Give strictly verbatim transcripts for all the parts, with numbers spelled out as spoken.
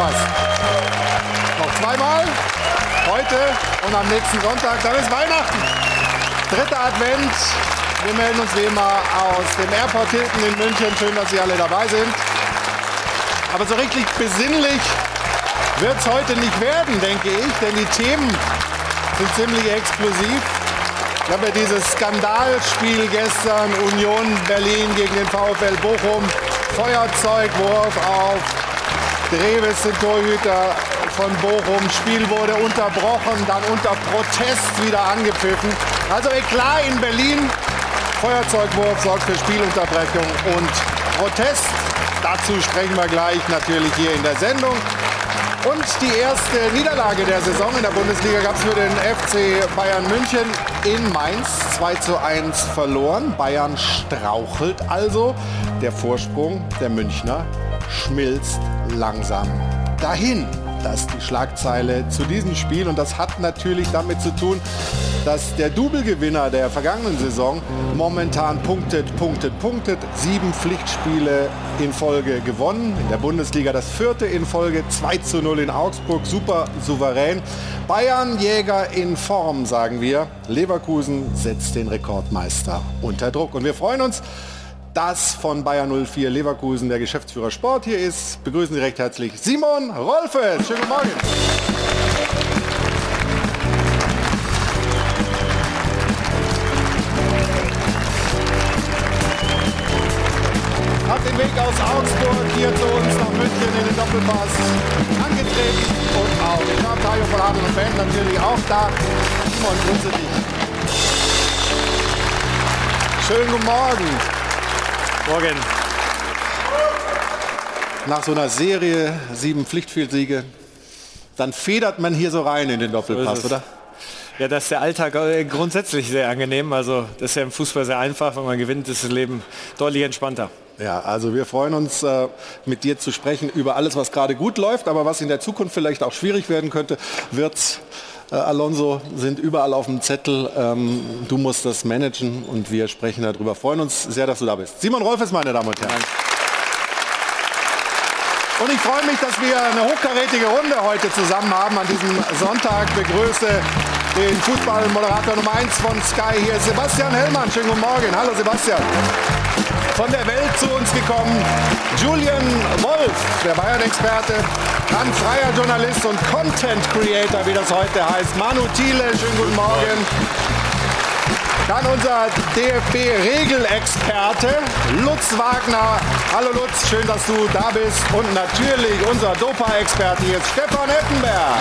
Doppelpass. Noch zweimal, heute und am nächsten Sonntag, dann ist Weihnachten. Dritter Advent. Wir melden uns wie immer aus dem Airport Hilton in München. Schön, dass Sie alle dabei sind. Aber so richtig besinnlich wird es heute nicht werden, denke ich, denn die Themen sind ziemlich explosiv. Ich habe ja dieses Skandalspiel gestern, Union Berlin gegen den VfL Bochum, Feuerzeugwurf auf Dreves, den Torhüter von Bochum. Spiel wurde unterbrochen, dann unter Protest wieder angepfiffen. Also Eklat in Berlin. Feuerzeugwurf sorgt für Spielunterbrechung und Protest. Dazu sprechen wir gleich natürlich hier in der Sendung. Und die erste Niederlage der Saison in der Bundesliga gab es für den F C Bayern München in Mainz. zwei zu eins verloren. Bayern strauchelt also. Der Vorsprung der Münchner schmilzt langsam dahin. Das ist die Schlagzeile zu diesem Spiel. Und das hat natürlich damit zu tun, dass der Double-Gewinner der vergangenen Saison momentan punktet, punktet, punktet. Sieben Pflichtspiele in Folge gewonnen. In der Bundesliga das vierte in Folge. zwei zu null in Augsburg. Super souverän. Bayern, Jäger in Form, sagen wir. Leverkusen setzt den Rekordmeister unter Druck. Und wir freuen uns, dass von Bayer null vier Leverkusen der Geschäftsführer Sport hier ist. Begrüßen Sie recht herzlich Simon Rolfes. Schönen guten Morgen. Hat den Weg aus Augsburg hier zu uns nach München in den Doppelpass angetreten. Und auch ich habe Tajo von Adel und Fan natürlich auch da. Simon, grüße dich. Schönen guten Morgen. Morgen. Nach so einer Serie, sieben Pflichtspielsiege, dann federt man hier so rein in den Doppelpass, so oder? Ja, das ist der Alltag grundsätzlich sehr angenehm. Also das ist ja im Fußball sehr einfach. Wenn man gewinnt, ist das Leben deutlich entspannter. Ja, also wir freuen uns, äh, mit dir zu sprechen über alles, was gerade gut läuft, aber was in der Zukunft vielleicht auch schwierig werden könnte, wird's. Äh, Alonso sind überall auf dem Zettel. Ähm, du musst das managen und wir sprechen darüber. Freuen uns sehr, dass du da bist. Simon Rolfes, meine Damen und Herren. Danke. Und ich freue mich, dass wir eine hochkarätige Runde heute zusammen haben an diesem Sonntag. Ich begrüße den Fußballmoderator Nummer eins von Sky. Hier ist Sebastian Hellmann. Schönen guten Morgen. Hallo Sebastian. Von der Welt zu uns gekommen, Julian Wolf, der Bayern-Experte, dann freier Journalist und Content-Creator, wie das heute heißt, Manu Thiele, schönen guten Morgen. Dann unser D F B-Regelexperte, Lutz Wagner. Hallo Lutz, schön, dass du da bist. Und natürlich unser Dopa-Experte hier ist Stefan Hettenberg.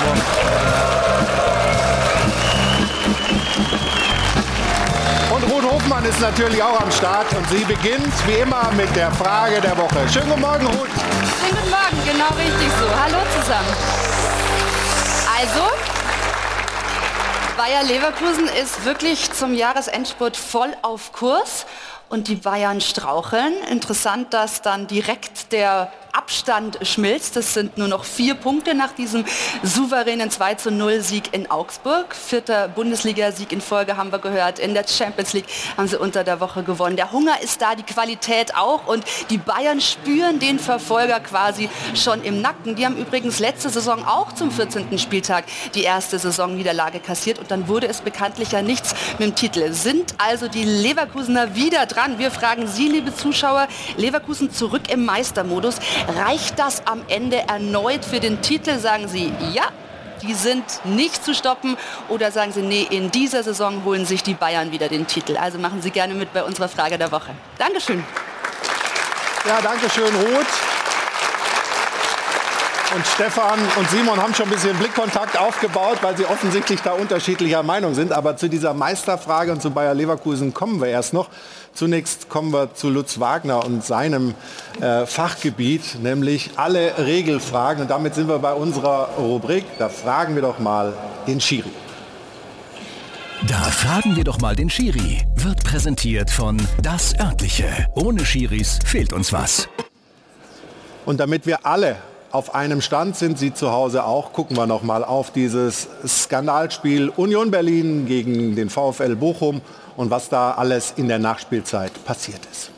Und Ruth Hofmann ist natürlich auch am Start und sie beginnt wie immer mit der Frage der Woche. Schönen guten Morgen, Ruth. Schönen guten Morgen, genau richtig so. Hallo zusammen. Also, Bayer Leverkusen ist wirklich zum Jahresendspurt voll auf Kurs und die Bayern straucheln. Interessant, dass dann direkt der Abstand schmilzt. Das sind nur noch vier Punkte nach diesem souveränen zwei zu null Sieg in Augsburg. Vierter Bundesliga-Sieg in Folge haben wir gehört. In der Champions League haben sie unter der Woche gewonnen. Der Hunger ist da, die Qualität auch. Und die Bayern spüren den Verfolger quasi schon im Nacken. Die haben übrigens letzte Saison auch zum vierzehnten Spieltag die erste Saisonniederlage kassiert. Und dann wurde es bekanntlich ja nichts mit dem Titel. Sind also die Leverkusener wieder dran? Wir fragen Sie, liebe Zuschauer, Leverkusen zurück im Meistermodus. Reicht das am Ende erneut für den Titel? Sagen Sie ja, die sind nicht zu stoppen. Oder sagen Sie, nee, in dieser Saison holen sich die Bayern wieder den Titel. Also machen Sie gerne mit bei unserer Frage der Woche. Dankeschön. Ja, danke schön, Ruth. Und Stefan und Simon haben schon ein bisschen Blickkontakt aufgebaut, weil sie offensichtlich da unterschiedlicher Meinung sind. Aber zu dieser Meisterfrage und zu Bayer Leverkusen kommen wir erst noch. Zunächst kommen wir zu Lutz Wagner und seinem äh, Fachgebiet, nämlich alle Regelfragen. Und damit sind wir bei unserer Rubrik. Da fragen wir doch mal den Schiri. Da fragen wir doch mal den Schiri. Wird präsentiert von Das Örtliche. Ohne Schiris fehlt uns was. Und damit wir alle auf einem Stand sind, Sie zu Hause auch, gucken wir noch mal auf dieses Skandalspiel Union Berlin gegen den VfL Bochum und was da alles in der Nachspielzeit passiert ist.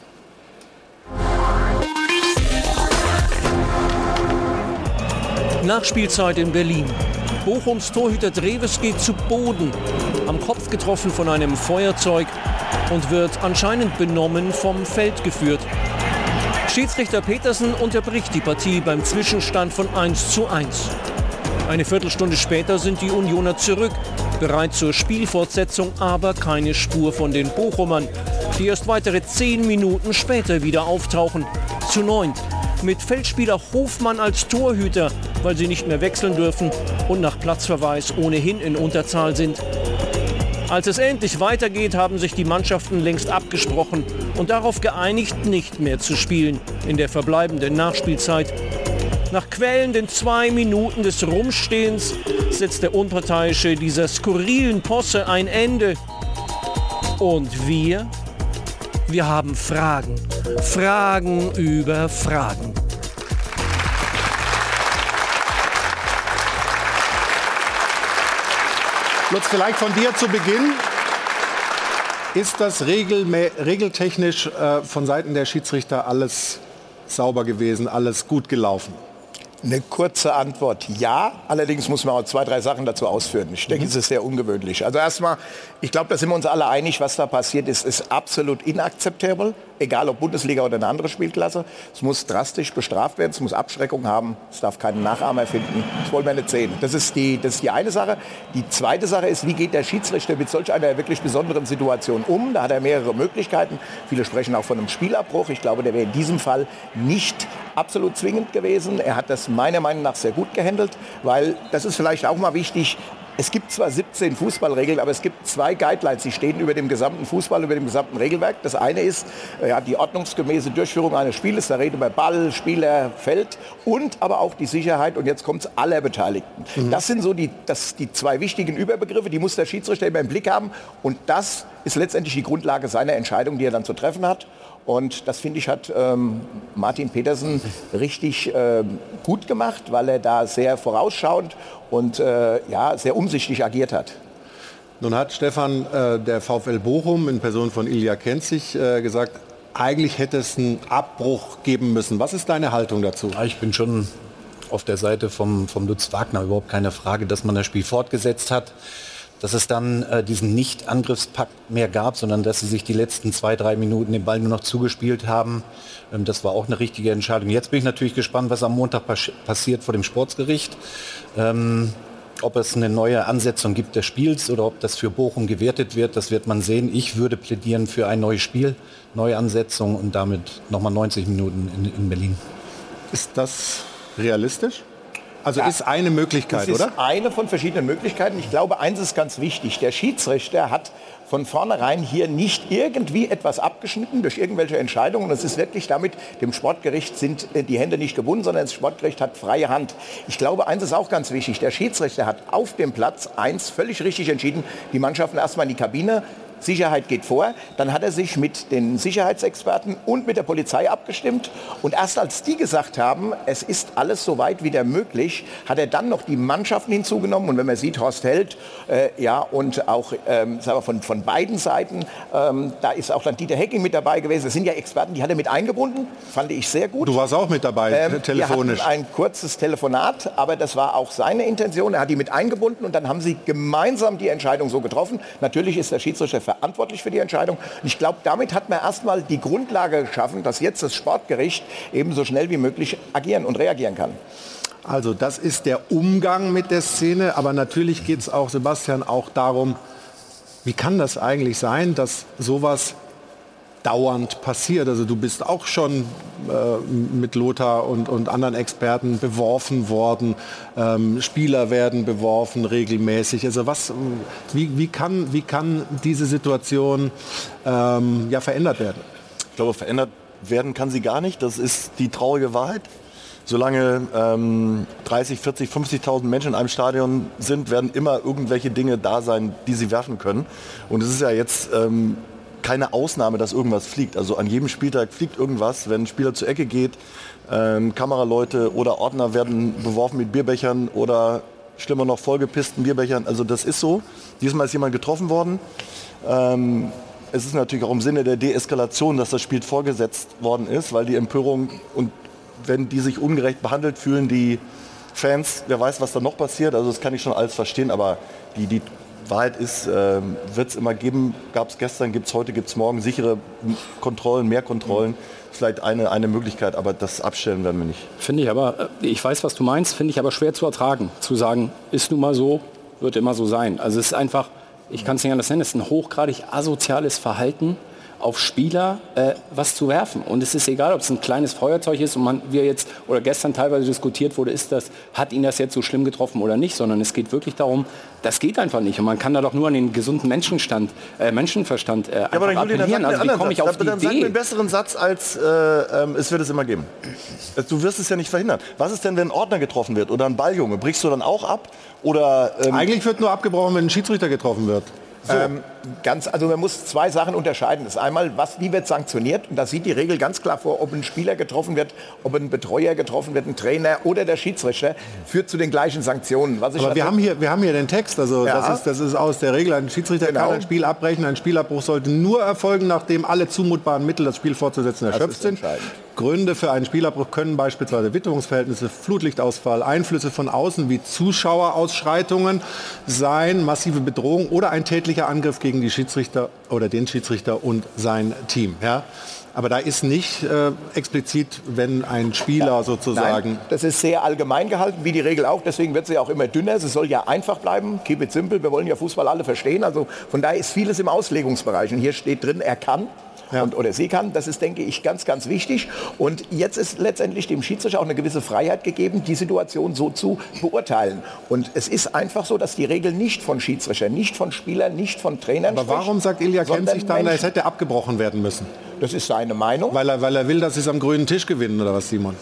Nachspielzeit in Berlin. Bochums Torhüter Dreves geht zu Boden, am Kopf getroffen von einem Feuerzeug und wird anscheinend benommen vom Feld geführt. Schiedsrichter Petersen unterbricht die Partie beim Zwischenstand von eins zu eins. Eine Viertelstunde später sind die Unioner zurück, bereit zur Spielfortsetzung, aber keine Spur von den Bochumern, die erst weitere zehn Minuten später wieder auftauchen. Zu neunt. Mit Feldspieler Hofmann als Torhüter, weil sie nicht mehr wechseln dürfen und nach Platzverweis ohnehin in Unterzahl sind. Als es endlich weitergeht, haben sich die Mannschaften längst abgesprochen und darauf geeinigt, nicht mehr zu spielen in der verbleibenden Nachspielzeit. Nach quälenden zwei Minuten des Rumstehens setzt der Unparteiische dieser skurrilen Posse ein Ende. Und wir? Wir haben Fragen. Fragen über Fragen. Lutz, vielleicht von dir zu Beginn. Ist das regeltechnisch äh, von Seiten der Schiedsrichter alles sauber gewesen, alles gut gelaufen? Eine kurze Antwort, ja. Allerdings muss man auch zwei, drei Sachen dazu ausführen. Ich denke, mhm. es ist sehr ungewöhnlich. Also erstmal, ich glaube, da sind wir uns alle einig, was da passiert ist, ist absolut inakzeptabel. Egal ob Bundesliga oder eine andere Spielklasse. Es muss drastisch bestraft werden, es muss Abschreckung haben, es darf keinen Nachahmer finden. Das wollen wir nicht sehen. Das ist die, das ist die eine Sache. Die zweite Sache ist, wie geht der Schiedsrichter mit solch einer wirklich besonderen Situation um? Da hat er mehrere Möglichkeiten. Viele sprechen auch von einem Spielabbruch. Ich glaube, der wäre in diesem Fall nicht absolut zwingend gewesen. Er hat das meiner Meinung nach sehr gut gehandelt, weil das ist vielleicht auch mal wichtig. Es gibt zwar siebzehn Fußballregeln, aber es gibt zwei Guidelines, die stehen über dem gesamten Fußball, über dem gesamten Regelwerk. Das eine ist ja, die ordnungsgemäße Durchführung eines Spieles, da reden wir Ball, Spieler, Feld und aber auch die Sicherheit und jetzt kommt es aller Beteiligten. Mhm. Das sind so die, das, die zwei wichtigen Überbegriffe, die muss der Schiedsrichter immer im Blick haben und das ist letztendlich die Grundlage seiner Entscheidung, die er dann zu treffen hat. Und das, finde ich, hat ähm, Martin Petersen richtig äh, gut gemacht, weil er da sehr vorausschauend und äh, ja, sehr umsichtig agiert hat. Nun hat Stefan, äh, der VfL Bochum in Person von Ilja Kenzig, äh, gesagt, eigentlich hätte es einen Abbruch geben müssen. Was ist deine Haltung dazu? Ja, ich bin schon auf der Seite vom, vom Lutz Wagner, überhaupt keine Frage, dass man das Spiel fortgesetzt hat. Dass es dann äh, diesen Nicht-Angriffspakt mehr gab, sondern dass sie sich die letzten zwei, drei Minuten den Ball nur noch zugespielt haben. Ähm, das war auch eine richtige Entscheidung. Jetzt bin ich natürlich gespannt, was am Montag pas- passiert vor dem Sportsgericht. Ähm, ob es eine neue Ansetzung gibt des Spiels oder ob das für Bochum gewertet wird, das wird man sehen. Ich würde plädieren für ein neues Spiel, neue Ansetzung und damit nochmal neunzig Minuten in, in Berlin. Ist das realistisch? Also ja, ist eine Möglichkeit, oder? Das ist eine von verschiedenen Möglichkeiten. Ich glaube, eins ist ganz wichtig. Der Schiedsrichter hat von vornherein hier nicht irgendwie etwas abgeschnitten durch irgendwelche Entscheidungen. Es ist wirklich damit, dem Sportgericht sind die Hände nicht gebunden, sondern das Sportgericht hat freie Hand. Ich glaube, eins ist auch ganz wichtig. Der Schiedsrichter hat auf dem Platz eins völlig richtig entschieden. Die Mannschaften erstmal in die Kabine. Sicherheit geht vor. Dann hat er sich mit den Sicherheitsexperten und mit der Polizei abgestimmt. Und erst als die gesagt haben, es ist alles so weit wieder möglich, hat er dann noch die Mannschaften hinzugenommen. Und wenn man sieht, Horst Held, äh, ja, und auch ähm, sagen wir von, von beiden Seiten, ähm, da ist auch dann Dieter Hecking mit dabei gewesen. Das sind ja Experten, die hat er mit eingebunden. Fand ich sehr gut. Du warst auch mit dabei, ähm, telefonisch. Wir hatten ein kurzes Telefonat, aber das war auch seine Intention. Er hat die mit eingebunden und dann haben sie gemeinsam die Entscheidung so getroffen. Natürlich ist der Schiedsrichter verantwortlich für die Entscheidung. Und ich glaube, damit hat man erstmal die Grundlage geschaffen, dass jetzt das Sportgericht eben so schnell wie möglich agieren und reagieren kann. Also das ist der Umgang mit der Szene, aber natürlich geht es auch, Sebastian, auch darum, wie kann das eigentlich sein, dass sowas dauernd passiert? Also du bist auch schon äh, mit Lothar und, und anderen Experten beworfen worden. Ähm, Spieler werden beworfen regelmäßig. Also was, wie, wie, kann, wie kann diese Situation ähm, ja, verändert werden? Ich glaube, verändert werden kann sie gar nicht. Das ist die traurige Wahrheit. Solange ähm, dreißig, vierzig, fünfzigtausend Menschen in einem Stadion sind, werden immer irgendwelche Dinge da sein, die sie werfen können. Und es ist ja jetzt ähm, keine Ausnahme, dass irgendwas fliegt. Also an jedem Spieltag fliegt irgendwas, wenn ein Spieler zur Ecke geht, ähm, Kameraleute oder Ordner werden beworfen mit Bierbechern oder schlimmer noch vollgepissten Bierbechern. Also das ist so. Diesmal ist jemand getroffen worden. Ähm, es ist natürlich auch im Sinne der Deeskalation, dass das Spiel vorgesetzt worden ist, weil die Empörung und wenn die sich ungerecht behandelt fühlen, die Fans, wer weiß, was da noch passiert. Also das kann ich schon alles verstehen, aber die, die Wahrheit ist, äh, wird es immer geben, gab es gestern, gibt es heute, gibt es morgen, sichere Kontrollen, mehr Kontrollen. Vielleicht eine, eine Möglichkeit, aber das Abstellen werden wir nicht. Finde ich aber, ich weiß, was du meinst, finde ich aber schwer zu ertragen. Zu sagen, ist nun mal so, wird immer so sein. Also es ist einfach, ich kann es nicht anders nennen, es ist ein hochgradig asoziales Verhalten, auf Spieler äh, was zu werfen. Und es ist egal, ob es ein kleines Feuerzeug ist und man, wir jetzt, oder gestern teilweise diskutiert wurde, ist das, hat ihn das jetzt so schlimm getroffen oder nicht, sondern es geht wirklich darum, das geht einfach nicht. Und man kann da doch nur an den gesunden Menschenstand, äh, Menschenverstand äh, einfach ja, aber dann, appellieren. Also wie komme ich auf dann, die dann Idee? Sag mir einen besseren Satz als, äh, ähm, es wird es immer geben. Du wirst es ja nicht verhindern. Was ist denn, wenn ein Ordner getroffen wird oder ein Balljunge? Brichst du dann auch ab? Oder, ähm Eigentlich wird nur abgebrochen, wenn ein Schiedsrichter getroffen wird. So. Ähm, ganz, also man muss zwei Sachen unterscheiden. Das ist einmal, was, wie wird sanktioniert? Und da sieht die Regel ganz klar vor, ob ein Spieler getroffen wird, ob ein Betreuer getroffen wird, ein Trainer oder der Schiedsrichter, führt zu den gleichen Sanktionen. Was ich Aber wir haben, hier, wir haben hier den Text, also Ja. das, ist, das ist aus der Regel. Ein Schiedsrichter Genau. kann ein Spiel abbrechen. Ein Spielabbruch sollte nur erfolgen, nachdem alle zumutbaren Mittel, das Spiel fortzusetzen, erschöpft ist sind. entscheidend. Gründe für einen Spielabbruch können beispielsweise Witterungsverhältnisse, Flutlichtausfall, Einflüsse von außen wie Zuschauerausschreitungen sein, massive Bedrohung oder ein tätlicher Angriff gegen die Schiedsrichter oder den Schiedsrichter und sein Team. Ja? Aber da ist nicht äh, explizit, wenn ein Spieler Ja. sozusagen... Nein, das ist sehr allgemein gehalten, wie die Regel auch. Deswegen wird sie auch immer dünner. Sie soll ja einfach bleiben. Keep it simple. Wir wollen ja Fußball alle verstehen. Also von daher ist vieles im Auslegungsbereich. Und hier steht drin, er kann. Ja. Und, oder sie kann. Das ist, denke ich, ganz, ganz wichtig. Und jetzt ist letztendlich dem Schiedsrichter auch eine gewisse Freiheit gegeben, die Situation so zu beurteilen. Und es ist einfach so, dass die Regel nicht von Schiedsrichtern, nicht von Spielern, nicht von Trainern Aber warum sagt Ilja sondern Kempsich dann, es Menschen. hätte abgebrochen werden müssen? Das ist seine Meinung. Weil er, weil er will, dass sie es am grünen Tisch gewinnen, oder was, Simon?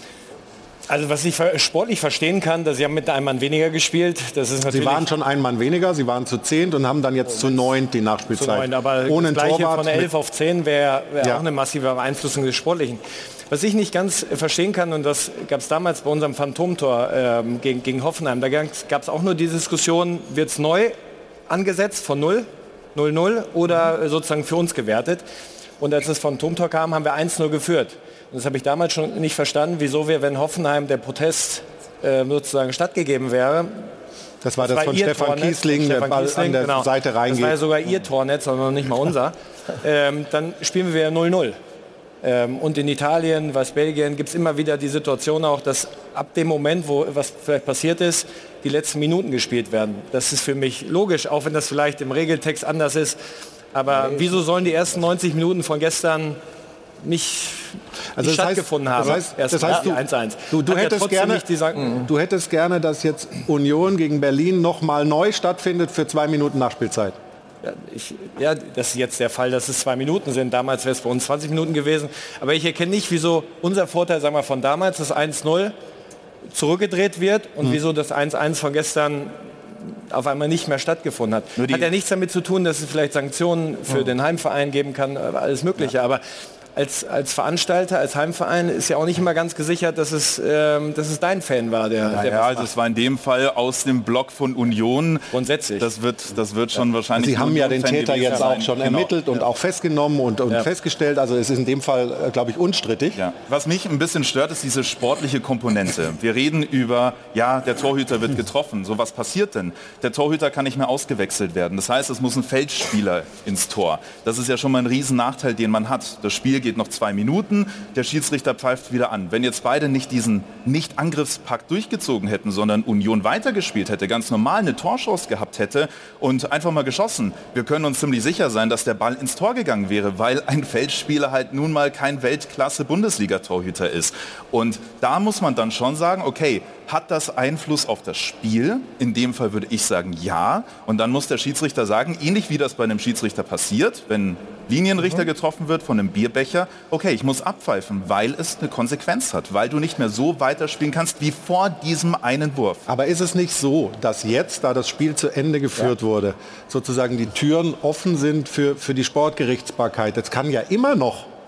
Also was ich ver- sportlich verstehen kann, dass sie haben mit einem Mann weniger gespielt. Das ist natürlich Sie waren schon ein Mann weniger, sie waren zu zehnt und haben dann jetzt zu neunt die zu Nachspielzeit. neun, aber Ohne das einen Gleiche Torwart. von elf mit- auf zehn wäre wär Ja. auch eine massive Beeinflussung des Sportlichen. Was ich nicht ganz äh, verstehen kann, und das gab es damals bei unserem Phantomtor ähm, gegen, gegen Hoffenheim, da gab es auch nur die Diskussion, wird es neu angesetzt von null, null null oder äh, sozusagen für uns gewertet. Und als das Phantomtor kam, haben wir eins null geführt. Und das habe ich damals schon nicht verstanden, wieso wir, wenn Hoffenheim der Protest äh, sozusagen stattgegeben wäre, Das war das, war von ihr Stefan Tornetz, Kiesling, der Stefan Ball Kiesling, an der genau. Seite Das war ja reingeht. sogar ihr Tornetz, sondern nicht mal unser. ähm, dann spielen wir ja null null. Ähm, und in Italien, was Belgien, gibt es immer wieder die Situation auch, dass ab dem Moment, wo was vielleicht passiert ist, die letzten Minuten gespielt werden. Das ist für mich logisch, auch wenn das vielleicht im Regeltext anders ist. Aber wieso sollen die ersten neunzig Minuten von gestern nicht, Also nicht das heißt- stattgefunden haben? das heißt- Erst das heißt, die du- eins eins. Du, du, Hat ja hättest trotzdem gerne, nicht die San- du hättest gerne, dass jetzt Union gegen Berlin noch mal neu stattfindet für zwei Minuten Nachspielzeit. Ja, ich, ja, das ist jetzt der Fall, dass es zwei Minuten sind. Damals wäre es bei uns zwanzig Minuten gewesen. Aber ich erkenne nicht, wieso unser Vorteil, sagen wir, von damals, das eins null, zurückgedreht wird und Hm. wieso das eins eins von gestern auf einmal nicht mehr stattgefunden hat. Nur die- Hat ja nichts damit zu tun, dass es vielleicht Sanktionen für den Heimverein geben kann, alles Mögliche. Aber als, als Veranstalter, als Heimverein ist ja auch nicht immer ganz gesichert, dass es, ähm, dass es dein Fan war, der, der Ja, was also macht. es war in dem Fall aus dem Block von Union. Grundsätzlich. Das wird, das wird schon wahrscheinlich... Sie haben ein ja den Union-Fan Täter gewesen jetzt sein. auch schon Genau. ermittelt und auch festgenommen und, und Ja. festgestellt. Also es ist in dem Fall, äh, glaube ich, unstrittig. Ja. Was mich ein bisschen stört, ist diese sportliche Komponente. Wir reden über, ja, der Torhüter wird getroffen. So, was passiert denn? Der Torhüter kann nicht mehr ausgewechselt werden. Das heißt, es muss ein Feldspieler ins Tor. Das ist ja schon mal ein riesen Nachteil, den man hat. Das Spiel geht noch zwei Minuten, der Schiedsrichter pfeift wieder an. Wenn jetzt beide nicht diesen Nicht-Angriffspakt durchgezogen hätten, sondern Union weitergespielt hätte, ganz normal eine Torchance gehabt hätte und einfach mal geschossen, wir können uns ziemlich sicher sein, dass der Ball ins Tor gegangen wäre, weil ein Feldspieler halt nun mal kein Weltklasse-Bundesliga-Torhüter ist. Und da muss man dann schon sagen, okay, hat das Einfluss auf das Spiel? In dem Fall würde ich sagen, ja. Und dann muss der Schiedsrichter sagen, ähnlich wie das bei einem Schiedsrichter passiert, wenn Linienrichter getroffen wird von einem Bierbecher, okay, ich muss abpfeifen, weil es eine Konsequenz hat, weil du nicht mehr so weiterspielen kannst wie vor diesem einen Wurf. Aber ist es nicht so, dass jetzt, da das Spiel zu Ende geführt wurde, sozusagen die Türen offen sind für, für die Sportgerichtsbarkeit? Es kann ja immer noch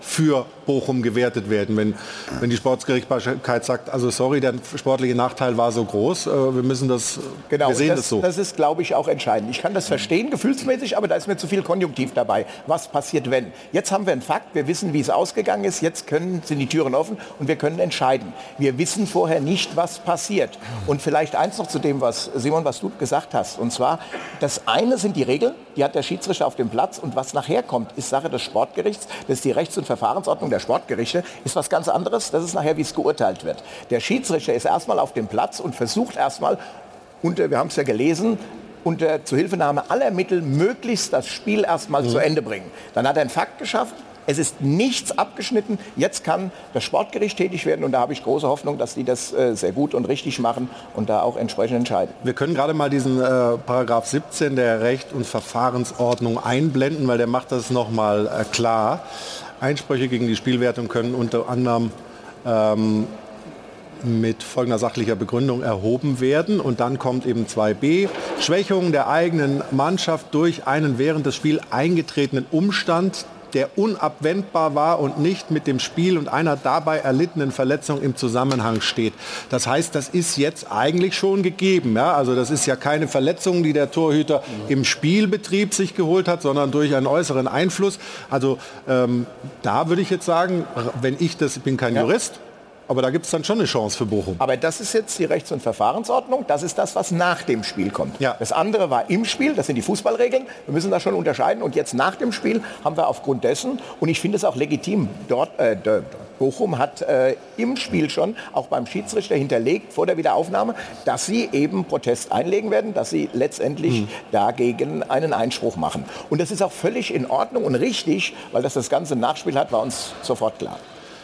für Bochum gewertet werden, wenn, wenn die Sportgerichtsbarkeit sagt, also sorry, der sportliche Nachteil war so groß, äh, wir müssen das, genau, wir sehen das, das so. Das ist, glaube ich, auch entscheidend. Ich kann das verstehen, gefühlsmäßig, aber da ist mir zu viel Konjunktiv dabei. Was passiert, wenn? Jetzt haben wir einen Fakt, wir wissen, wie es ausgegangen ist, jetzt können, sind die Türen offen und wir können entscheiden. Wir wissen vorher nicht, was passiert. Und vielleicht eins noch zu dem, was Simon, was du gesagt hast, und zwar, das eine sind die Regeln, die hat der Schiedsrichter auf dem Platz und was nachher kommt, ist Sache des Sportgerichts, das ist die Rechts- und Verfahrensordnung der Sportgerichte, ist was ganz anderes, das ist nachher, wie es geurteilt wird. Der Schiedsrichter ist erstmal auf dem Platz und versucht erstmal, unter, wir haben es ja gelesen, unter Zuhilfenahme aller Mittel möglichst das Spiel erstmal mhm. zu Ende bringen. Dann hat er einen Fakt geschaffen. Es ist nichts abgeschnitten. Jetzt kann das Sportgericht tätig werden und da habe ich große Hoffnung, dass die das äh, sehr gut und richtig machen und da auch entsprechend entscheiden. Wir können gerade mal diesen äh, Paragraph siebzehn der Recht- und Verfahrensordnung einblenden, weil der macht das nochmal äh, klar. Einsprüche gegen die Spielwertung können unter anderem ähm, mit folgender sachlicher Begründung erhoben werden. Und dann kommt eben zwei b, Schwächung der eigenen Mannschaft durch einen während des Spiels eingetretenen Umstand, der unabwendbar war und nicht mit dem Spiel und einer dabei erlittenen Verletzung im Zusammenhang steht. Das heißt, das ist jetzt eigentlich schon gegeben. Ja? Also das ist ja keine Verletzung, die der Torhüter im Spielbetrieb sich geholt hat, sondern durch einen äußeren Einfluss. Also ähm, da würde ich jetzt sagen, wenn ich das, ich bin kein ja. Jurist, aber da gibt es dann schon eine Chance für Bochum. Aber das ist jetzt die Rechts- und Verfahrensordnung. Das ist das, was nach dem Spiel kommt. Ja. Das andere war im Spiel. Das sind die Fußballregeln. Wir müssen das schon unterscheiden. Und jetzt nach dem Spiel haben wir aufgrund dessen, und ich finde es auch legitim, dort, äh, Bochum hat äh, im Spiel schon, auch beim Schiedsrichter hinterlegt, vor der Wiederaufnahme, dass sie eben Protest einlegen werden, dass sie letztendlich mhm. dagegen einen Einspruch machen. Und das ist auch völlig in Ordnung und richtig, weil das das ganze Nachspiel hat, war uns sofort klar.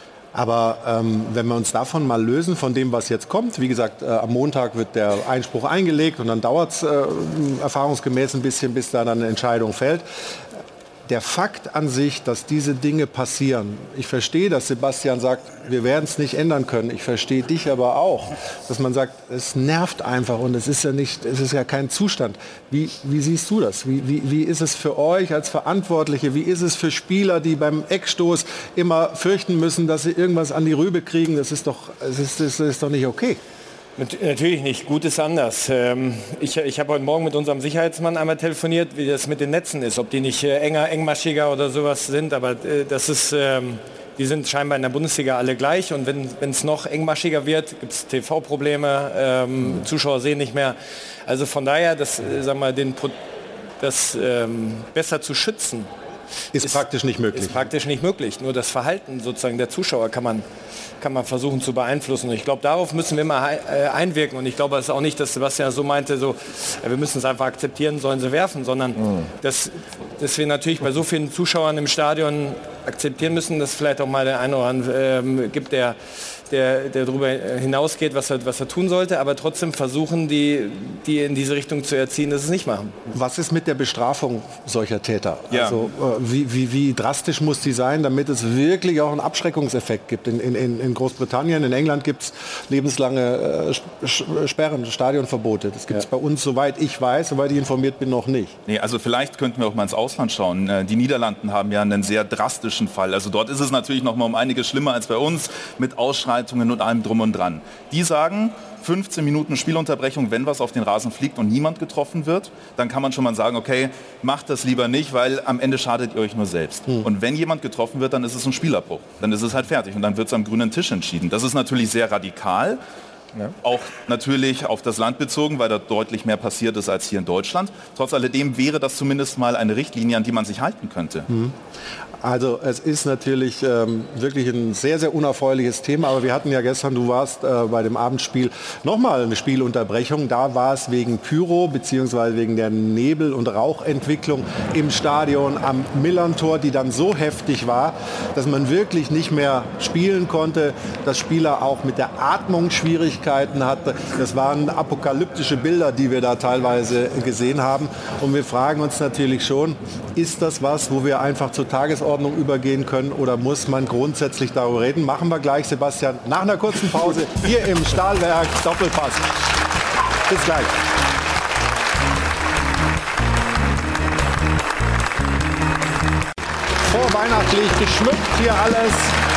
Aber ähm, wenn wir uns davon mal lösen, von dem, was jetzt kommt, wie gesagt, äh, am Montag wird der Einspruch eingelegt und dann dauert es äh, erfahrungsgemäß ein bisschen, bis da dann eine Entscheidung fällt. Der Fakt an sich, dass diese Dinge passieren, ich verstehe, dass Sebastian sagt, wir werden es nicht ändern können. Ich verstehe dich aber auch, dass man sagt, es nervt einfach und es ist ja nicht, es ist ja kein Zustand. Wie, wie siehst du das? Wie, wie, wie ist es für euch als Verantwortliche? Wie ist es für Spieler, die beim Eckstoß immer fürchten müssen, dass sie irgendwas an die Rübe kriegen? Das ist doch, es ist, das ist doch nicht okay. Natürlich nicht. Gut ist anders. Ich, ich habe heute Morgen mit unserem Sicherheitsmann einmal telefoniert, wie das mit den Netzen ist. Ob die nicht enger, engmaschiger oder sowas sind. Aber das ist, die sind scheinbar in der Bundesliga alle gleich. Und wenn es noch engmaschiger wird, gibt es T V-Probleme. Ähm, Zuschauer sehen nicht mehr. Also von daher, das, sagen wir, den, das ähm, besser zu schützen, Ist, ist praktisch nicht möglich. Ist praktisch nicht möglich. Nur das Verhalten sozusagen der Zuschauer kann man, kann man versuchen zu beeinflussen. Und ich glaube, darauf müssen wir mal äh, einwirken. Und ich glaube es ist auch nicht, dass Sebastian so meinte, so, äh, wir müssen es einfach akzeptieren, sollen sie werfen, sondern mhm. dass, dass wir natürlich bei so vielen Zuschauern im Stadion akzeptieren müssen, dass es vielleicht auch mal der eine oder andere äh, gibt, der Der, der darüber hinausgeht, was er, was er tun sollte, aber trotzdem versuchen, die, die in diese Richtung zu erziehen, dass sie es nicht machen. Was ist mit der Bestrafung solcher Täter? Ja. Also, äh, wie, wie, wie drastisch muss die sein, damit es wirklich auch einen Abschreckungseffekt gibt? In, in, in Großbritannien, in England gibt es lebenslange äh, Sperren, Stadionverbote. Das gibt es ja. bei uns, soweit ich weiß, soweit ich informiert bin, noch nicht. Nee, also vielleicht könnten wir auch mal ins Ausland schauen. Die Niederlanden haben ja einen sehr drastischen Fall. Also dort ist es natürlich noch mal um einiges schlimmer als bei uns mit Ausschreitungen und allem drum und dran. Die sagen, fünfzehn Minuten Spielunterbrechung, wenn was auf den Rasen fliegt und niemand getroffen wird, dann kann man schon mal sagen, okay, macht das lieber nicht, weil am Ende schadet ihr euch nur selbst. Hm. Und wenn jemand getroffen wird, dann ist es ein Spielabbruch. Dann ist es halt fertig und dann wird es am grünen Tisch entschieden. Das ist natürlich sehr radikal. Ja. Auch natürlich auf das Land bezogen, weil da deutlich mehr passiert ist als hier in Deutschland. Trotz alledem wäre das zumindest mal eine Richtlinie, an die man sich halten könnte. Hm. Also es ist natürlich ähm, wirklich ein sehr, sehr unerfreuliches Thema. Aber wir hatten ja gestern, du warst äh, bei dem Abendspiel, nochmal eine Spielunterbrechung. Da war es wegen Pyro bzw. wegen der Nebel- und Rauchentwicklung im Stadion am Millerntor, die dann so heftig war, dass man wirklich nicht mehr spielen konnte. Dass Spieler auch mit der Atmung Schwierigkeiten hatten. Das waren apokalyptische Bilder, die wir da teilweise gesehen haben. Und wir fragen uns natürlich schon, ist das was, wo wir einfach zur Tagesordnung übergehen können oder muss man grundsätzlich darüber reden? Machen wir gleich, Sebastian, nach einer kurzen Pause hier im Stahlwerk Doppelpass. Bis gleich. Vor weihnachtlich geschmückt hier alles.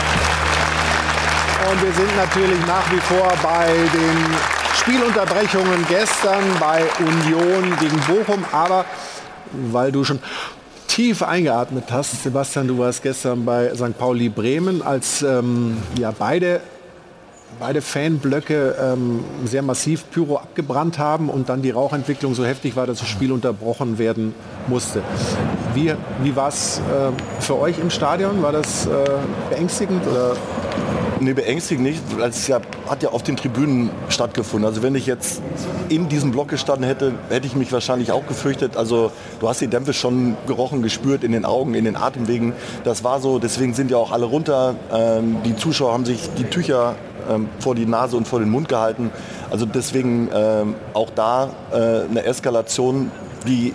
Und wir sind natürlich nach wie vor bei den Spielunterbrechungen gestern bei Union gegen Bochum. Aber weil du schon tief eingeatmet hast, Sebastian, du warst gestern bei Sankt Pauli Bremen, als ähm, ja, beide, beide Fanblöcke ähm, sehr massiv Pyro abgebrannt haben und dann die Rauchentwicklung so heftig war, dass das Spiel unterbrochen werden musste. Wie, wie war es äh, für euch im Stadion? War das äh, beängstigend? Oder? Nee, beängstigend nicht, weil es ja, hat ja auf den Tribünen stattgefunden. Also wenn ich jetzt in diesem Block gestanden hätte, hätte ich mich wahrscheinlich auch gefürchtet. Also du hast die Dämpfe schon gerochen, gespürt in den Augen, in den Atemwegen. Das war so, deswegen sind ja auch alle runter. Ähm, die Zuschauer haben sich die Tücher ähm, vor die Nase und vor den Mund gehalten. Also deswegen ähm, auch da äh, eine Eskalation, die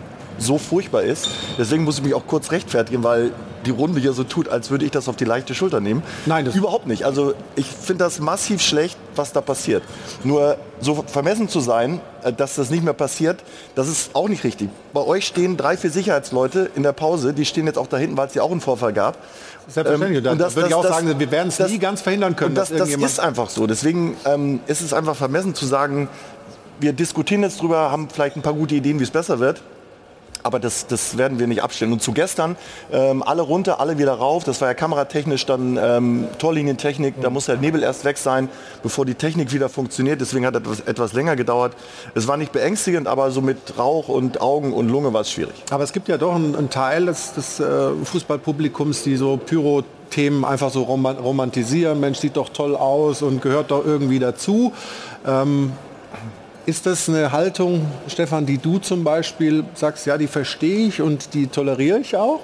so furchtbar ist. Deswegen muss ich mich auch kurz rechtfertigen, weil die Runde hier so tut, als würde ich das auf die leichte Schulter nehmen. Nein, das überhaupt nicht. Also ich finde das massiv schlecht, was da passiert. Nur so vermessen zu sein, dass das nicht mehr passiert, das ist auch nicht richtig. Bei euch stehen drei, vier Sicherheitsleute in der Pause, die stehen jetzt auch da hinten, weil es ja auch einen Vorfall gab. Selbstverständlich. Ähm, und das würde ich auch das, sagen, wir werden es nie ganz verhindern können. Und das, dass das ist einfach so. Deswegen ähm, ist es einfach vermessen zu sagen, wir diskutieren jetzt drüber, haben vielleicht ein paar gute Ideen, wie es besser wird. Aber das, das werden wir nicht abstellen. Und zu gestern, ähm, alle runter, alle wieder rauf. Das war ja kameratechnisch, dann ähm, Torlinientechnik. Da muss der Nebel erst weg sein, bevor die Technik wieder funktioniert. Deswegen hat das etwas länger gedauert. Es war nicht beängstigend, aber so mit Rauch und Augen und Lunge war es schwierig. Aber es gibt ja doch einen, einen Teil des, des äh, Fußballpublikums, die so Pyro-Themen einfach so rom romantisieren. Mensch, sieht doch toll aus und gehört doch irgendwie dazu. Ähm, Ist das eine Haltung, Stefan, die du zum Beispiel sagst, ja, die verstehe ich und die toleriere ich auch?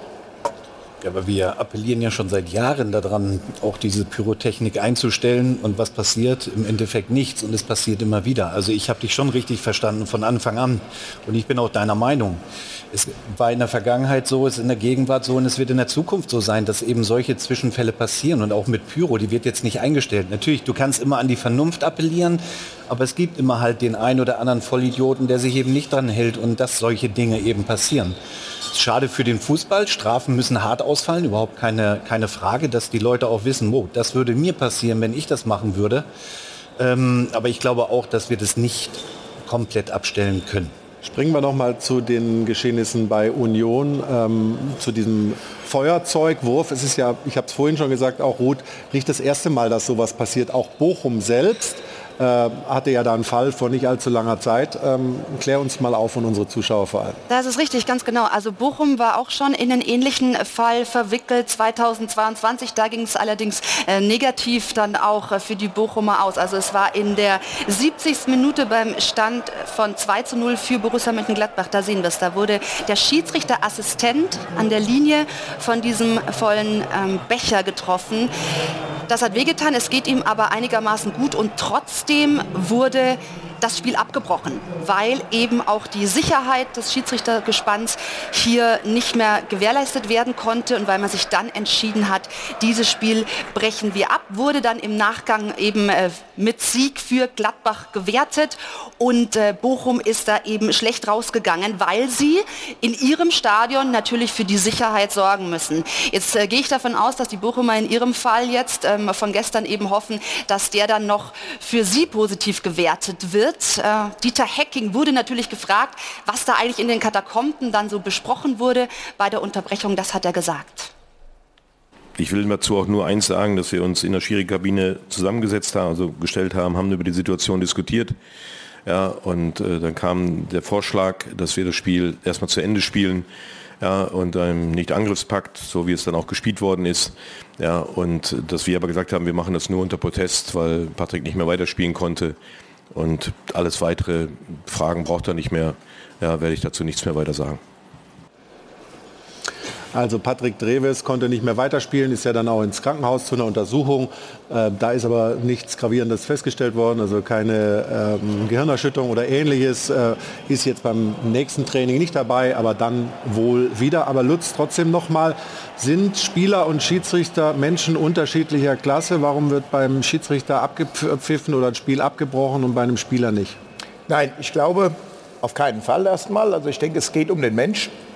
Ja, aber wir appellieren ja schon seit Jahren daran, auch diese Pyrotechnik einzustellen. Und was passiert? Im Endeffekt nichts. Und es passiert immer wieder. Also ich habe dich schon richtig verstanden von Anfang an. Und ich bin auch deiner Meinung. Es war in der Vergangenheit so, es ist in der Gegenwart so und es wird in der Zukunft so sein, dass eben solche Zwischenfälle passieren. Und auch mit Pyro, die wird jetzt nicht eingestellt. Natürlich, du kannst immer an die Vernunft appellieren, aber es gibt immer halt den einen oder anderen Vollidioten, der sich eben nicht dran hält und dass solche Dinge eben passieren. Schade für den Fußball, Strafen müssen hart ausfallen, überhaupt keine, keine Frage, dass die Leute auch wissen, wow, das würde mir passieren, wenn ich das machen würde. Ähm, aber ich glaube auch, dass wir das nicht komplett abstellen können. Springen wir noch mal zu den Geschehnissen bei Union, ähm, zu diesem Feuerzeugwurf. Es ist ja, ich habe es vorhin schon gesagt, auch Ruth, nicht das erste Mal, dass sowas passiert. Auch Bochum selbst äh, hatte ja da einen Fall vor nicht allzu langer Zeit. Ähm, klär uns mal auf und unsere Zuschauer vor allem. Das ist richtig, ganz genau. Also Bochum war auch schon in einen ähnlichen Fall verwickelt zweitausendzweiundzwanzig. Da ging es allerdings äh, negativ dann auch äh, für die Bochumer aus. Also es war in der siebzigsten Minute beim Stand von zwei zu null für Borussia Mönchengladbach. Da sehen wir es. Da wurde der Schiedsrichterassistent an der Linie von diesem vollen ähm, Becher getroffen. Das hat wehgetan, es geht ihm aber einigermaßen gut und trotzdem wurde das Spiel abgebrochen, weil eben auch die Sicherheit des Schiedsrichtergespanns hier nicht mehr gewährleistet werden konnte und weil man sich dann entschieden hat, dieses Spiel brechen wir ab, wurde dann im Nachgang eben äh, mit Sieg für Gladbach gewertet und äh, Bochum ist da eben schlecht rausgegangen, weil sie in ihrem Stadion natürlich für die Sicherheit sorgen müssen. Jetzt äh, gehe ich davon aus, dass die Bochumer in ihrem Fall jetzt ähm, von gestern eben hoffen, dass der dann noch für sie positiv gewertet wird. Äh, Dieter Hecking wurde natürlich gefragt, was da eigentlich in den Katakomben dann so besprochen wurde bei der Unterbrechung. Das hat er gesagt. Ich will dazu auch nur eins sagen, dass wir uns in der Schiri-Kabine zusammengesetzt haben, also gestellt haben, haben über die Situation diskutiert. Ja, und äh, dann kam der Vorschlag, dass wir das Spiel erstmal zu Ende spielen. Ja, und einem Nicht-Angriffspakt, so wie es dann auch gespielt worden ist. Ja, und dass wir aber gesagt haben, wir machen das nur unter Protest, weil Patrick nicht mehr weiterspielen konnte. Und alles weitere Fragen braucht er nicht mehr. Ja, werde ich dazu nichts mehr weiter sagen. Also Patrick Drewes konnte nicht mehr weiterspielen, ist ja dann auch ins Krankenhaus zu einer Untersuchung. Äh, da ist aber nichts Gravierendes festgestellt worden, also keine ähm, Gehirnerschütterung oder Ähnliches. Äh, ist jetzt beim nächsten Training nicht dabei, aber dann wohl wieder. Aber Lutz, trotzdem nochmal, sind Spieler und Schiedsrichter Menschen unterschiedlicher Klasse? Warum wird beim Schiedsrichter abgepfiffen oder ein Spiel abgebrochen und bei einem Spieler nicht? Nein, ich glaube auf keinen Fall erstmal. Also ich denke, es geht um den Mensch.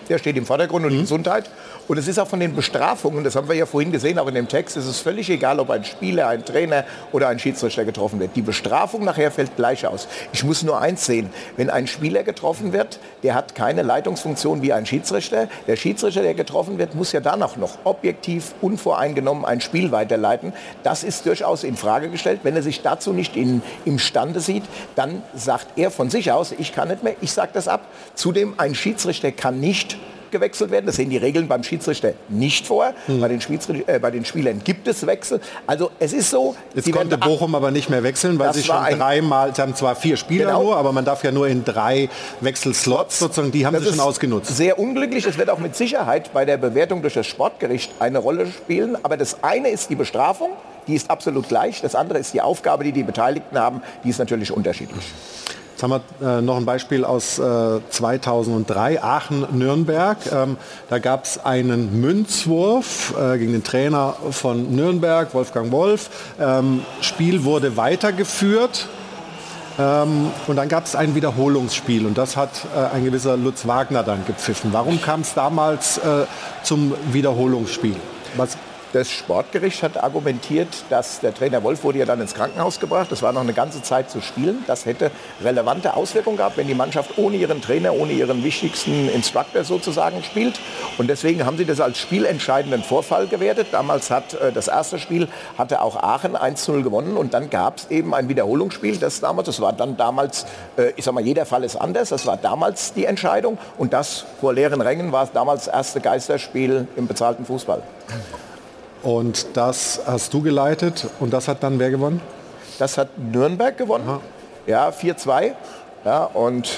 der steht im Vordergrund und die Gesundheit. Und es ist auch von den Bestrafungen, das haben wir ja vorhin gesehen, auch in dem Text, es ist völlig egal, ob ein Spieler, ein Trainer oder ein Schiedsrichter getroffen wird. Die Bestrafung nachher fällt gleich aus. Ich muss nur eins sehen, wenn ein Spieler getroffen wird, der hat keine Leitungsfunktion wie ein Schiedsrichter. Der Schiedsrichter, der getroffen wird, muss ja danach noch objektiv, unvoreingenommen ein Spiel weiterleiten. Das ist durchaus in Frage gestellt. Wenn er sich dazu nicht in, imstande sieht, dann sagt er von sich aus, ich kann nicht mehr, ich sage das ab. Zudem, ein Schiedsrichter kann nicht gewechselt werden. Das sehen die Regeln beim Schiedsrichter nicht vor. Hm. Bei, den äh, bei den Spielern gibt es Wechsel. Also es ist so... Jetzt konnte Bochum aber nicht mehr wechseln, weil sie schon dreimal, sie haben zwar vier Spieler genau. nur, aber man darf ja nur in drei Wechselslots sozusagen, die haben das sie schon ausgenutzt. Sehr unglücklich. Es wird auch mit Sicherheit bei der Bewertung durch das Sportgericht eine Rolle spielen. Aber das eine ist die Bestrafung, die ist absolut gleich. Das andere ist die Aufgabe, die die Beteiligten haben, die ist natürlich unterschiedlich. Jetzt haben wir äh, noch ein Beispiel aus äh, zweitausenddrei, Aachen-Nürnberg. Ähm, da gab es einen Münzwurf äh, gegen den Trainer von Nürnberg, Wolfgang Wolf. Ähm, Spiel wurde weitergeführt. Ähm, und dann gab es ein Wiederholungsspiel. Und das hat äh, ein gewisser Lutz Wagner dann gepfiffen. Warum kam es damals äh, zum Wiederholungsspiel? Was Das Sportgericht hat argumentiert, dass der Trainer Wolf wurde ja dann ins Krankenhaus gebracht. Das war noch eine ganze Zeit zu spielen. Das hätte relevante Auswirkungen gehabt, wenn die Mannschaft ohne ihren Trainer, ohne ihren wichtigsten Instructor sozusagen spielt. Und deswegen haben sie das als spielentscheidenden Vorfall gewertet. Damals hat äh, das erste Spiel hatte auch Aachen eins zu null gewonnen. Und dann gab es eben ein Wiederholungsspiel. Das damals, das war dann damals, äh, ich sag mal, jeder Fall ist anders. Das war damals die Entscheidung. Und das vor leeren Rängen war damals das erste Geisterspiel im bezahlten Fußball. Und das hast du geleitet und das hat dann wer gewonnen? Das hat Nürnberg gewonnen. Aha. Ja, vier zwei. Ja, und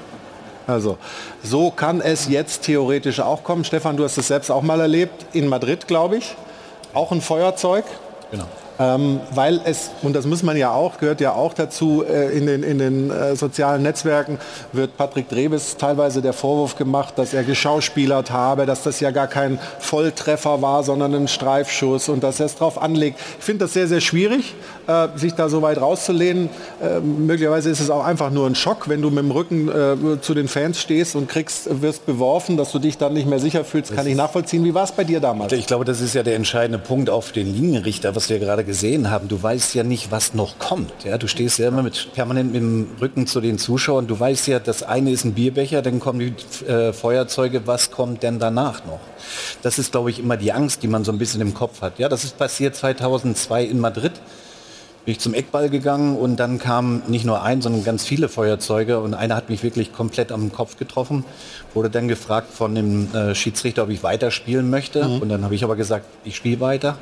also, so kann es jetzt theoretisch auch kommen. Stefan, du hast es selbst auch mal erlebt, in Madrid, glaube ich. Auch ein Feuerzeug. Genau. Ähm, weil es, und das muss man ja auch, gehört ja auch dazu, äh, in den, in den äh, sozialen Netzwerken wird Patrick Drewes teilweise der Vorwurf gemacht, dass er geschauspielert habe, dass das ja gar kein Volltreffer war, sondern ein Streifschuss und dass er es drauf anlegt. Ich finde das sehr, sehr schwierig, äh, sich da so weit rauszulehnen. Äh, möglicherweise ist es auch einfach nur ein Schock, wenn du mit dem Rücken äh, zu den Fans stehst und kriegst, wirst beworfen, dass du dich dann nicht mehr sicher fühlst, kann ich nachvollziehen. Wie war es bei dir damals? Ich glaube, das ist ja der entscheidende Punkt auf den Linienrichter, was wir gerade gesehen haben. Du weißt ja nicht, was noch kommt. Ja, du stehst ja immer mit, permanent mit dem Rücken zu den Zuschauern. Du weißt ja, das eine ist ein Bierbecher, dann kommen die äh, Feuerzeuge. Was kommt denn danach noch? Das ist, glaube ich, immer die Angst, die man so ein bisschen im Kopf hat. Ja, das ist passiert zweitausendzwei in Madrid. Bin ich zum Eckball gegangen und dann kamen nicht nur ein, sondern ganz viele Feuerzeuge und einer hat mich wirklich komplett am Kopf getroffen. Wurde dann gefragt von dem äh, Schiedsrichter, ob ich weiterspielen möchte. Mhm. Und dann habe ich aber gesagt, ich spiele weiter.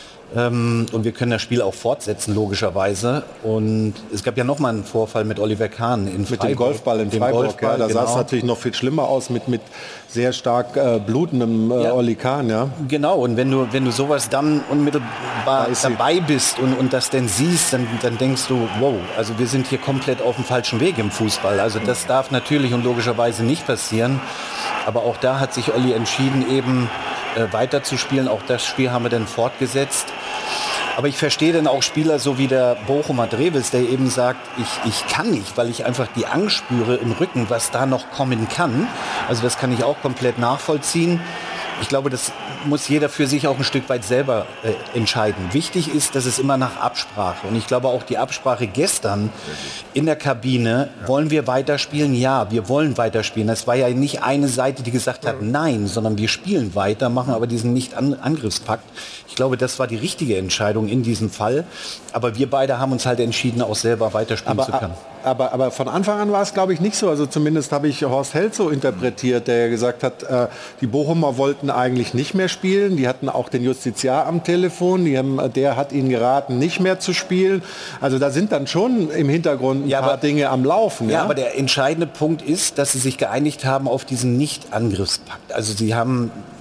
Ähm, und wir können das Spiel auch fortsetzen, logischerweise. Und es gab ja noch mal einen Vorfall mit Oliver Kahn in Freiburg. Mit dem Golfball in Freiburg, Golfball, ja, da genau. sah es natürlich noch viel schlimmer aus mit, mit sehr stark äh, blutendem äh, ja. Oli Kahn. Ja. Genau, und wenn du, wenn du sowas dann unmittelbar dabei bist und, und das denn siehst, dann, dann denkst du, wow, also wir sind hier komplett auf dem falschen Weg im Fußball. Also das darf natürlich und logischerweise nicht passieren. Aber auch da hat sich Olli entschieden, eben äh, weiterzuspielen. Auch das Spiel haben wir dann fortgesetzt. Aber ich verstehe dann auch Spieler so wie der Bochumer Drewes, der eben sagt, ich, ich kann nicht, weil ich einfach die Angst spüre im Rücken, was da noch kommen kann. Also das kann ich auch komplett nachvollziehen. Ich glaube, das muss jeder für sich auch ein Stück weit selber äh, entscheiden. Wichtig ist, dass es immer nach Absprache. Und ich glaube auch die Absprache gestern in der Kabine, wollen wir weiterspielen? Ja, wir wollen weiterspielen. Es war ja nicht eine Seite, die gesagt hat, nein, sondern wir spielen weiter, machen aber diesen Nicht-Angriffspakt. Ich glaube, das war die richtige Entscheidung in diesem Fall. Aber wir beide haben uns halt entschieden, auch selber weiterspielen aber, zu können. Aber, aber von Anfang an war es, glaube ich, nicht so. Also zumindest habe ich Horst Held so interpretiert, der gesagt hat, äh, die Bochumer wollten eigentlich nicht mehr spielen. Die hatten auch den Justiziar am Telefon. Die haben, der hat ihnen geraten, nicht mehr zu spielen. Also da sind dann schon im Hintergrund ein ja, paar aber, Dinge am Laufen. Ja, ja, aber der entscheidende Punkt ist, dass sie sich geeinigt haben auf diesen Nicht-Angriffspakt. Also sie haben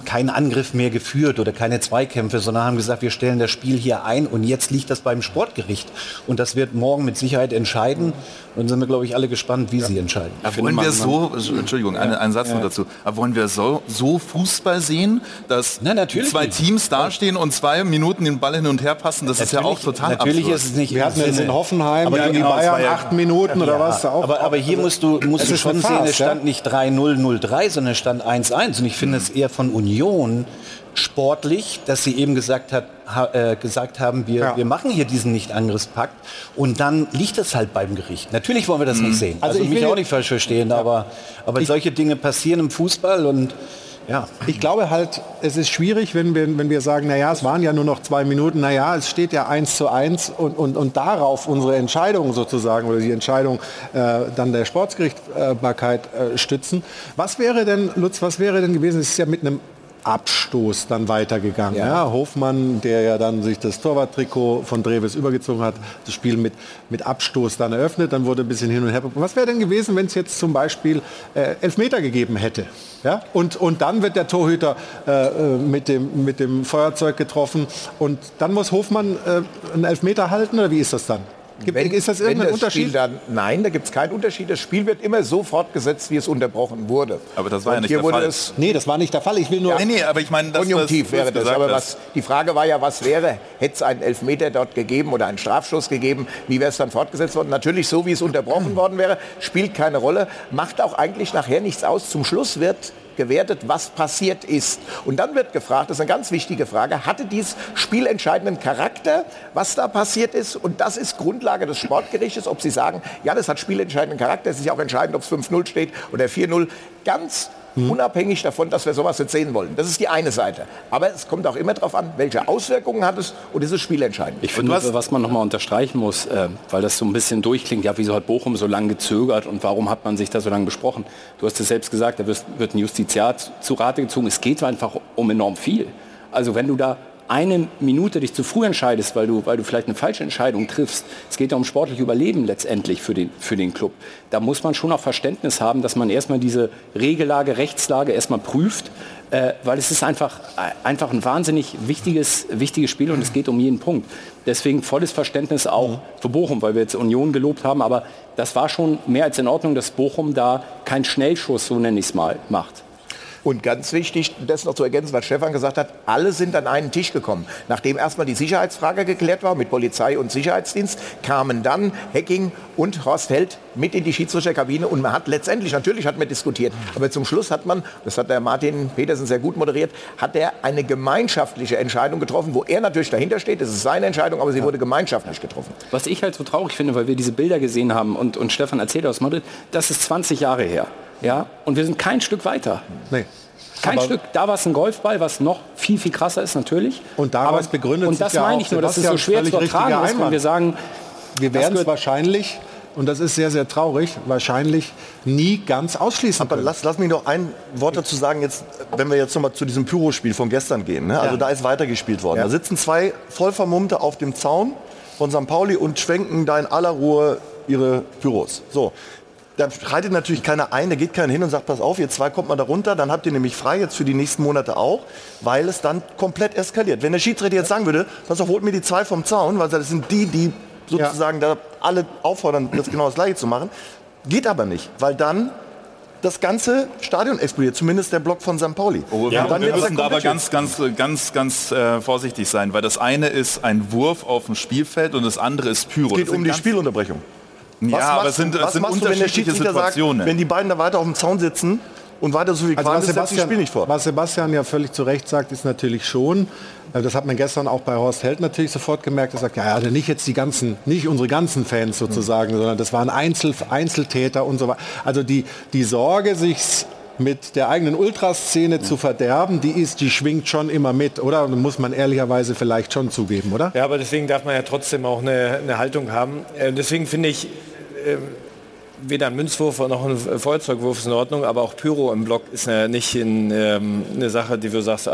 keinen Angriff mehr geführt oder keine Zweikämpfe, sondern haben gesagt, wir stellen das Spiel hier ein und jetzt liegt das beim Sportgericht. Und das wird morgen mit Sicherheit entscheiden. Und dann sind wir, glaube ich, alle gespannt, wie ja. sie entscheiden. Aber wollen wir so, Entschuldigung, ja. einen, einen Satz ja. noch dazu, aber wollen wir so, so Fußball sehen, dass Na, zwei nicht. Teams dastehen und zwei Minuten den Ball hin und her passen? Das natürlich, ist ja auch total natürlich absurd. Ist es nicht. Wir hatten jetzt in Hoffenheim aber gegen die genau, Bayern ja, acht Minuten ja. oder was. Auch, aber, aber hier musst du, musst du schon sehen, es stand ja? nicht drei null null drei, sondern es stand eins eins. Und ich finde es eher von Union sportlich, dass sie eben gesagt, hat, ha, äh, gesagt haben, wir, ja. wir machen hier diesen Nicht-Angriffspakt und dann liegt es halt beim Gericht. Natürlich wollen wir das mhm. nicht sehen. Also, also ich mich auch nicht falsch verstehen, ja. aber, aber solche Dinge passieren im Fußball und ja. Ich glaube halt, es ist schwierig, wenn wir, wenn wir sagen, naja, es waren ja nur noch zwei Minuten, naja, es steht ja eins zu eins und, und, und darauf unsere Entscheidung sozusagen oder die Entscheidung äh, dann der Sportsgerichtsbarkeit äh, stützen. Was wäre denn, Lutz, was wäre denn gewesen, es ist ja mit einem Abstoß dann weitergegangen. Ja. Ja, Hofmann, der ja dann sich das Torwarttrikot von Dreves übergezogen hat, das Spiel mit, mit Abstoß dann eröffnet, dann wurde ein bisschen hin und her. Was wäre denn gewesen, wenn es jetzt zum Beispiel äh, Elfmeter gegeben hätte? Ja? Und, und dann wird der Torhüter äh, mit, dem, mit dem Feuerzeug getroffen und dann muss Hofmann äh, einen Elfmeter halten oder wie ist das dann? Gibt, wenn, ist das irgendein das Unterschied? Spiel dann, nein, da gibt es keinen Unterschied. Das Spiel wird immer so fortgesetzt, wie es unterbrochen wurde. Aber das war und ja nicht der Fall. Es, nee, das war nicht der Fall. Ich will nur... Ja, nee, nee, aber ich meine, das Konjunktiv was, wäre das. Aber was, die Frage war ja, was wäre, hätte es einen Elfmeter dort gegeben oder einen Strafstoß gegeben? Wie wäre es dann fortgesetzt worden? Natürlich so, wie es unterbrochen worden wäre. Spielt keine Rolle. Macht auch eigentlich nachher nichts aus. Zum Schluss wird gewertet, was passiert ist. Und dann wird gefragt, das ist eine ganz wichtige Frage, hatte dies spielentscheidenden Charakter, was da passiert ist? Und das ist Grundlage des Sportgerichtes, ob Sie sagen, ja, das hat spielentscheidenden Charakter, es ist ja auch entscheidend, ob es fünf null steht oder vier null. Ganz Mhm. unabhängig davon, dass wir sowas jetzt sehen wollen. Das ist die eine Seite. Aber es kommt auch immer darauf an, welche Auswirkungen hat es und ist es spielentscheidend. Ich finde, was man noch mal unterstreichen muss, äh, weil das so ein bisschen durchklingt, ja, wieso hat Bochum so lange gezögert und warum hat man sich da so lange besprochen? Du hast es selbst gesagt, da wird, wird ein Justiziat zu Rate gezogen. Es geht einfach um enorm viel. Also wenn du da eine Minute dich zu früh entscheidest, weil du, weil du vielleicht eine falsche Entscheidung triffst. Es geht ja um sportliches Überleben letztendlich für den, für den Club. Da muss man schon auch Verständnis haben, dass man erstmal diese Regellage, Rechtslage erstmal prüft, äh, weil es ist einfach, einfach ein wahnsinnig wichtiges, wichtiges Spiel und es geht um jeden Punkt. Deswegen volles Verständnis auch für Bochum, weil wir jetzt Union gelobt haben, aber das war schon mehr als in Ordnung, dass Bochum da keinen Schnellschuss, so nenne ich es mal, macht. Und ganz wichtig, das noch zu ergänzen, was Stefan gesagt hat, alle sind an einen Tisch gekommen. Nachdem erstmal die Sicherheitsfrage geklärt war mit Polizei und Sicherheitsdienst, kamen dann Hecking und Horst Held mit in die Schiedsrichterkabine und man hat letztendlich, natürlich hat man diskutiert, aber zum Schluss hat man, das hat der Martin Petersen sehr gut moderiert, hat er eine gemeinschaftliche Entscheidung getroffen, wo er natürlich dahinter steht, es ist seine Entscheidung, aber sie ja. wurde gemeinschaftlich getroffen. Was ich halt so traurig finde, weil wir diese Bilder gesehen haben und, und Stefan erzählt aus Madrid, das ist zwanzig Jahre her. Ja, und wir sind kein Stück weiter. Nee. Kein aber Stück. Da war es ein Golfball, was noch viel, viel krasser ist natürlich. Und daraus aber, begründet und das sich meine ja ich nur, dass es so schwer zu ertragen ist, wenn wir sagen, wir werden es wahrscheinlich, und das ist sehr, sehr traurig, wahrscheinlich nie ganz ausschließen aber können. Lass, lass mich noch ein Wort dazu sagen, jetzt, wenn wir jetzt noch mal zu diesem Pyro-Spiel von gestern gehen. Ne? Also ja. da ist weitergespielt worden. Ja. Da sitzen zwei Vollvermummte auf dem Zaun von Sankt Pauli und schwenken da in aller Ruhe ihre Pyros. So. Da schreitet natürlich keiner ein, da geht keiner hin und sagt, pass auf, ihr zwei kommt mal da runter, dann habt ihr nämlich frei, jetzt für die nächsten Monate auch, weil es dann komplett eskaliert. Wenn der Schiedsrichter jetzt sagen würde, pass auf, holt mir die zwei vom Zaun, weil das sind die, die sozusagen ja. da alle auffordern, das genau das Gleiche zu machen, geht aber nicht, weil dann das ganze Stadion explodiert, zumindest der Block von Sankt Pauli. Oh, ja, dann wir müssen da aber ganz, ganz, ganz, ganz äh, vorsichtig sein, weil das eine ist ein Wurf auf dem Spielfeld und das andere ist Pyro. Es geht um die Spielunterbrechung. Ja, was aber es sind, es sind unterschiedliche Situationen. Sagt, wenn die beiden da weiter auf dem Zaun sitzen und weiter so viel also Qualen, setzt das Spiel nicht vor. Was Sebastian ja völlig zu Recht sagt, ist natürlich schon, das hat man gestern auch bei Horst Held natürlich sofort gemerkt, er sagt, ja, also nicht jetzt die ganzen, nicht unsere ganzen Fans sozusagen, mhm. sondern das waren Einzel, Einzeltäter und so weiter. Also die, die Sorge, sich mit der eigenen Ultraszene ja. zu verderben, die ist, die schwingt schon immer mit, oder? Und muss man ehrlicherweise vielleicht schon zugeben, oder? Ja, aber deswegen darf man ja trotzdem auch eine, eine Haltung haben. Äh, deswegen finde ich, äh, weder ein Münzwurf noch ein Feuerzeugwurf ist in Ordnung, aber auch Pyro im Block ist äh, nicht in, ähm, eine Sache, die du sagst, ach,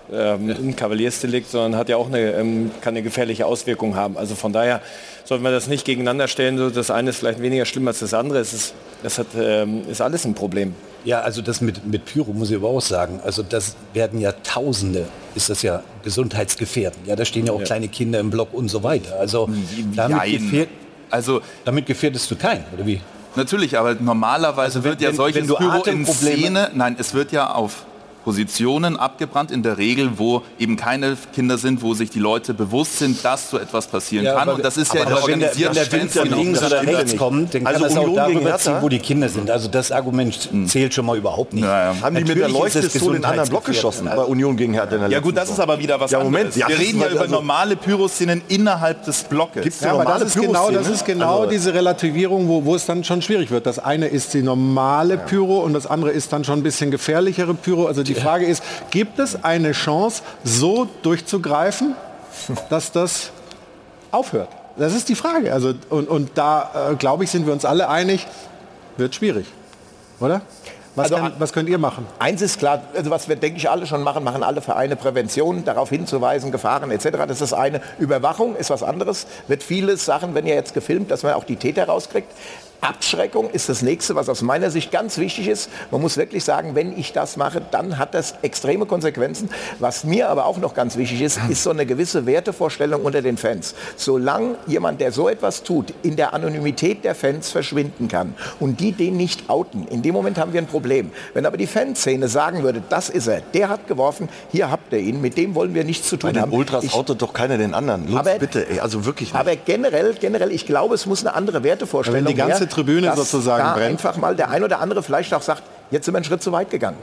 ähm, ein Kavaliersdelikt, sondern hat ja auch eine, ähm, kann eine gefährliche Auswirkung haben. Also von daher sollten wir das nicht gegeneinander stellen. So, das eine ist vielleicht weniger schlimm als das andere. Es ist, das hat, ähm, ist alles ein Problem. Ja, also das mit, mit Pyro muss ich aber auch sagen. Also das werden ja Tausende, ist das ja gesundheitsgefährdend. Ja, da stehen ja auch ja. kleine Kinder im Block und so weiter. Also damit, gefährd, also damit gefährdest du keinen, oder wie? Natürlich, aber normalerweise also wenn, wird ja solches Pyro in Szene, nein, es wird ja auf Positionen abgebrannt, in der Regel, wo eben keine Kinder sind, wo sich die Leute bewusst sind, dass so etwas passieren ja, kann. Und das ist ja in der organisierten Wenn der Wind von links oder rechts kommt, dann kann also das auch darüber ziehen, wo die Kinder sind. Also das Argument hm. zählt schon mal überhaupt nicht. Ja, ja. Haben die mit der Leuchtpistole in den anderen Block geschossen bei Union gegen Hertha? Ja gut, das ist aber wieder was ja, Moment, anderes. Ja, wir reden ja über also normale Pyroszenen innerhalb des Blockes. Gibt's ja, aber das ist genau, das ist genau also diese Relativierung, wo, wo es dann schon schwierig wird. Das eine ist die normale Pyro und das andere ist dann schon ein bisschen gefährlichere Pyro. Also die Frage ist, gibt es eine Chance, so durchzugreifen, dass das aufhört? Das ist die Frage. Also, und, und da, äh, glaube ich, sind wir uns alle einig, wird schwierig. Oder? Was, also, kann, was könnt ihr machen? Eins ist klar, also was wir, denke ich, alle schon machen, machen alle Vereine Prävention, darauf hinzuweisen, Gefahren et cetera. Das ist das eine. Überwachung ist was anderes. Wird vieles Sachen, wenn ihr jetzt gefilmt, dass man auch die Täter rauskriegt. Abschreckung ist das Nächste, was aus meiner Sicht ganz wichtig ist. Man muss wirklich sagen, wenn ich das mache, dann hat das extreme Konsequenzen. Was mir aber auch noch ganz wichtig ist, ist so eine gewisse Wertevorstellung unter den Fans. Solange jemand, der so etwas tut, in der Anonymität der Fans verschwinden kann und die den nicht outen, in dem Moment haben wir ein Problem. Wenn aber die Fanszene sagen würde, das ist er, der hat geworfen, hier habt ihr ihn, mit dem wollen wir nichts zu tun Bei haben. Den Ultras ich, outet doch keiner den anderen. Lutz, aber, bitte, ey, also wirklich nicht. Aber generell, generell, ich glaube, es muss eine andere Wertevorstellung Wenn die ganze Tribüne dass sozusagen da brennt. einfach mal der ein oder andere vielleicht auch sagt, jetzt sind wir einen Schritt zu weit gegangen.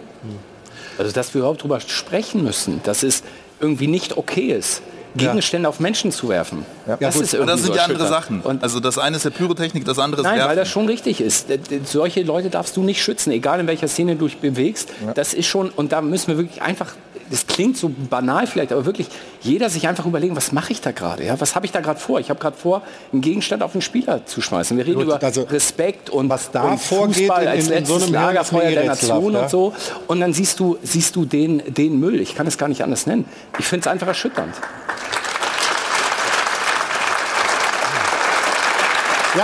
Also dass wir überhaupt darüber sprechen müssen, dass es irgendwie nicht okay ist, Gegenstände ja. auf Menschen zu werfen. Ja. Das, ja, ist irgendwie das sind so ja andere Sachen. Und also das eine ist der Pyrotechnik, das andere ist Nein, Werfen. weil das schon richtig ist. Solche Leute darfst du nicht schützen, egal in welcher Szene du dich bewegst. Ja. Das ist schon, und da müssen wir wirklich einfach, das klingt so banal vielleicht, aber wirklich jeder sich einfach überlegen, was mache ich da gerade? Ja? Was habe ich da gerade vor? Ich habe gerade vor, einen Gegenstand auf einen Spieler zu schmeißen. Wir reden Gut, über also Respekt und, was da und Fußball als in, in letztes so Lagerfeuer der Nation ja? und so. Und dann siehst du, siehst du den, den Müll. Ich kann es gar nicht anders nennen. Ich finde es einfach erschütternd. Ja.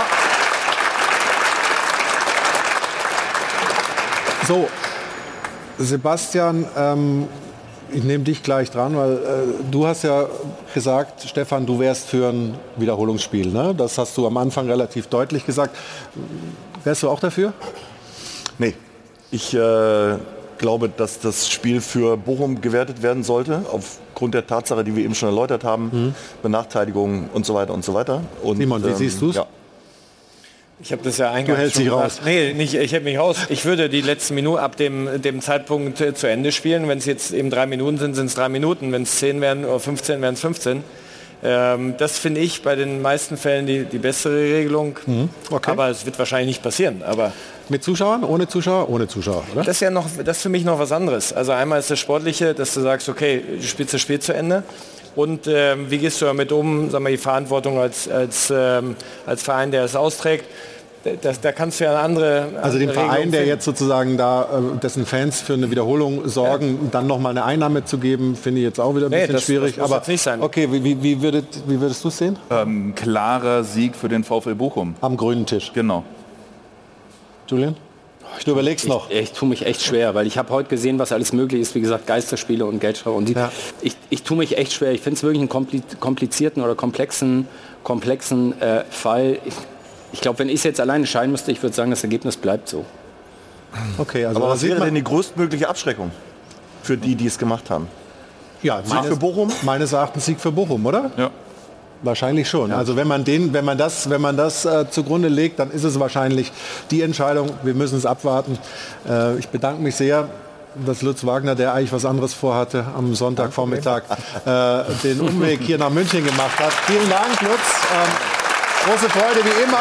So, Sebastian, ähm, ich nehme dich gleich dran, weil äh, du hast ja gesagt, Stefan, du wärst für ein Wiederholungsspiel. Ne? Das hast du am Anfang relativ deutlich gesagt. Wärst du auch dafür? Nee, ich äh, glaube, dass das Spiel für Bochum gewertet werden sollte, aufgrund der Tatsache, die wir eben schon erläutert haben, mhm. Benachteiligung und so weiter und so weiter. Und, Simon, wie ähm, siehst du es? Ja. Ich habe das ja eingangs Du hältst dich raus. Nee, nicht, ich hätte mich raus. Ich würde die letzten Minuten ab dem, dem Zeitpunkt äh, zu Ende spielen. Wenn es jetzt eben drei Minuten sind, sind es drei Minuten. Wenn es zehn werden oder fünfzehn, werden es fünfzehn. Ähm, das finde ich bei den meisten Fällen die, die bessere Regelung. Mhm. Okay. Aber es wird wahrscheinlich nicht passieren. Aber mit Zuschauern, ohne Zuschauer, ohne Zuschauer, oder? Das ist ja noch, das ist für mich noch was anderes. Also einmal ist das Sportliche, dass du sagst, okay, du spielst das Spiel zu Ende. Und ähm, wie gehst du damit um, sagen wir, die Verantwortung als, als, ähm, als Verein, der es austrägt? Das, da kannst du ja eine andere... Also den Verein, der jetzt sozusagen da, äh, dessen Fans für eine Wiederholung sorgen, ja. dann nochmal eine Einnahme zu geben, finde ich jetzt auch wieder ein nee, bisschen das, schwierig. Das muss aber jetzt nicht sein. Okay, wie, wie, würdet, wie würdest du es sehen? Ähm, klarer Sieg für den VfL Bochum. Am grünen Tisch. Genau. Julian? Du überlegst ich, noch. Ich, ich tue mich echt schwer, weil ich habe heute gesehen, was alles möglich ist. Wie gesagt, Geisterspiele und Geldstrafe. Und die, ja. ich, ich tue mich echt schwer. Ich finde es wirklich einen komplizierten oder komplexen, komplexen äh, Fall. Ich, ich glaube, wenn ich es jetzt alleine entscheiden müsste, ich würde sagen, das Ergebnis bleibt so. Okay, also aber was wäre denn die größtmögliche Abschreckung für die, die es gemacht haben? Ja, Sieg für Bochum? Meines Erachtens Sieg für Bochum, oder? Ja. Wahrscheinlich schon. Ja. Also wenn man den, wenn man das, wenn man das äh, zugrunde legt, dann ist es wahrscheinlich die Entscheidung. Wir müssen es abwarten. Äh, ich bedanke mich sehr, dass Lutz Wagner, der eigentlich was anderes vorhatte, am Sonntagvormittag äh, den Umweg hier nach München gemacht hat. Vielen Dank, Lutz. Ähm, große Freude wie immer.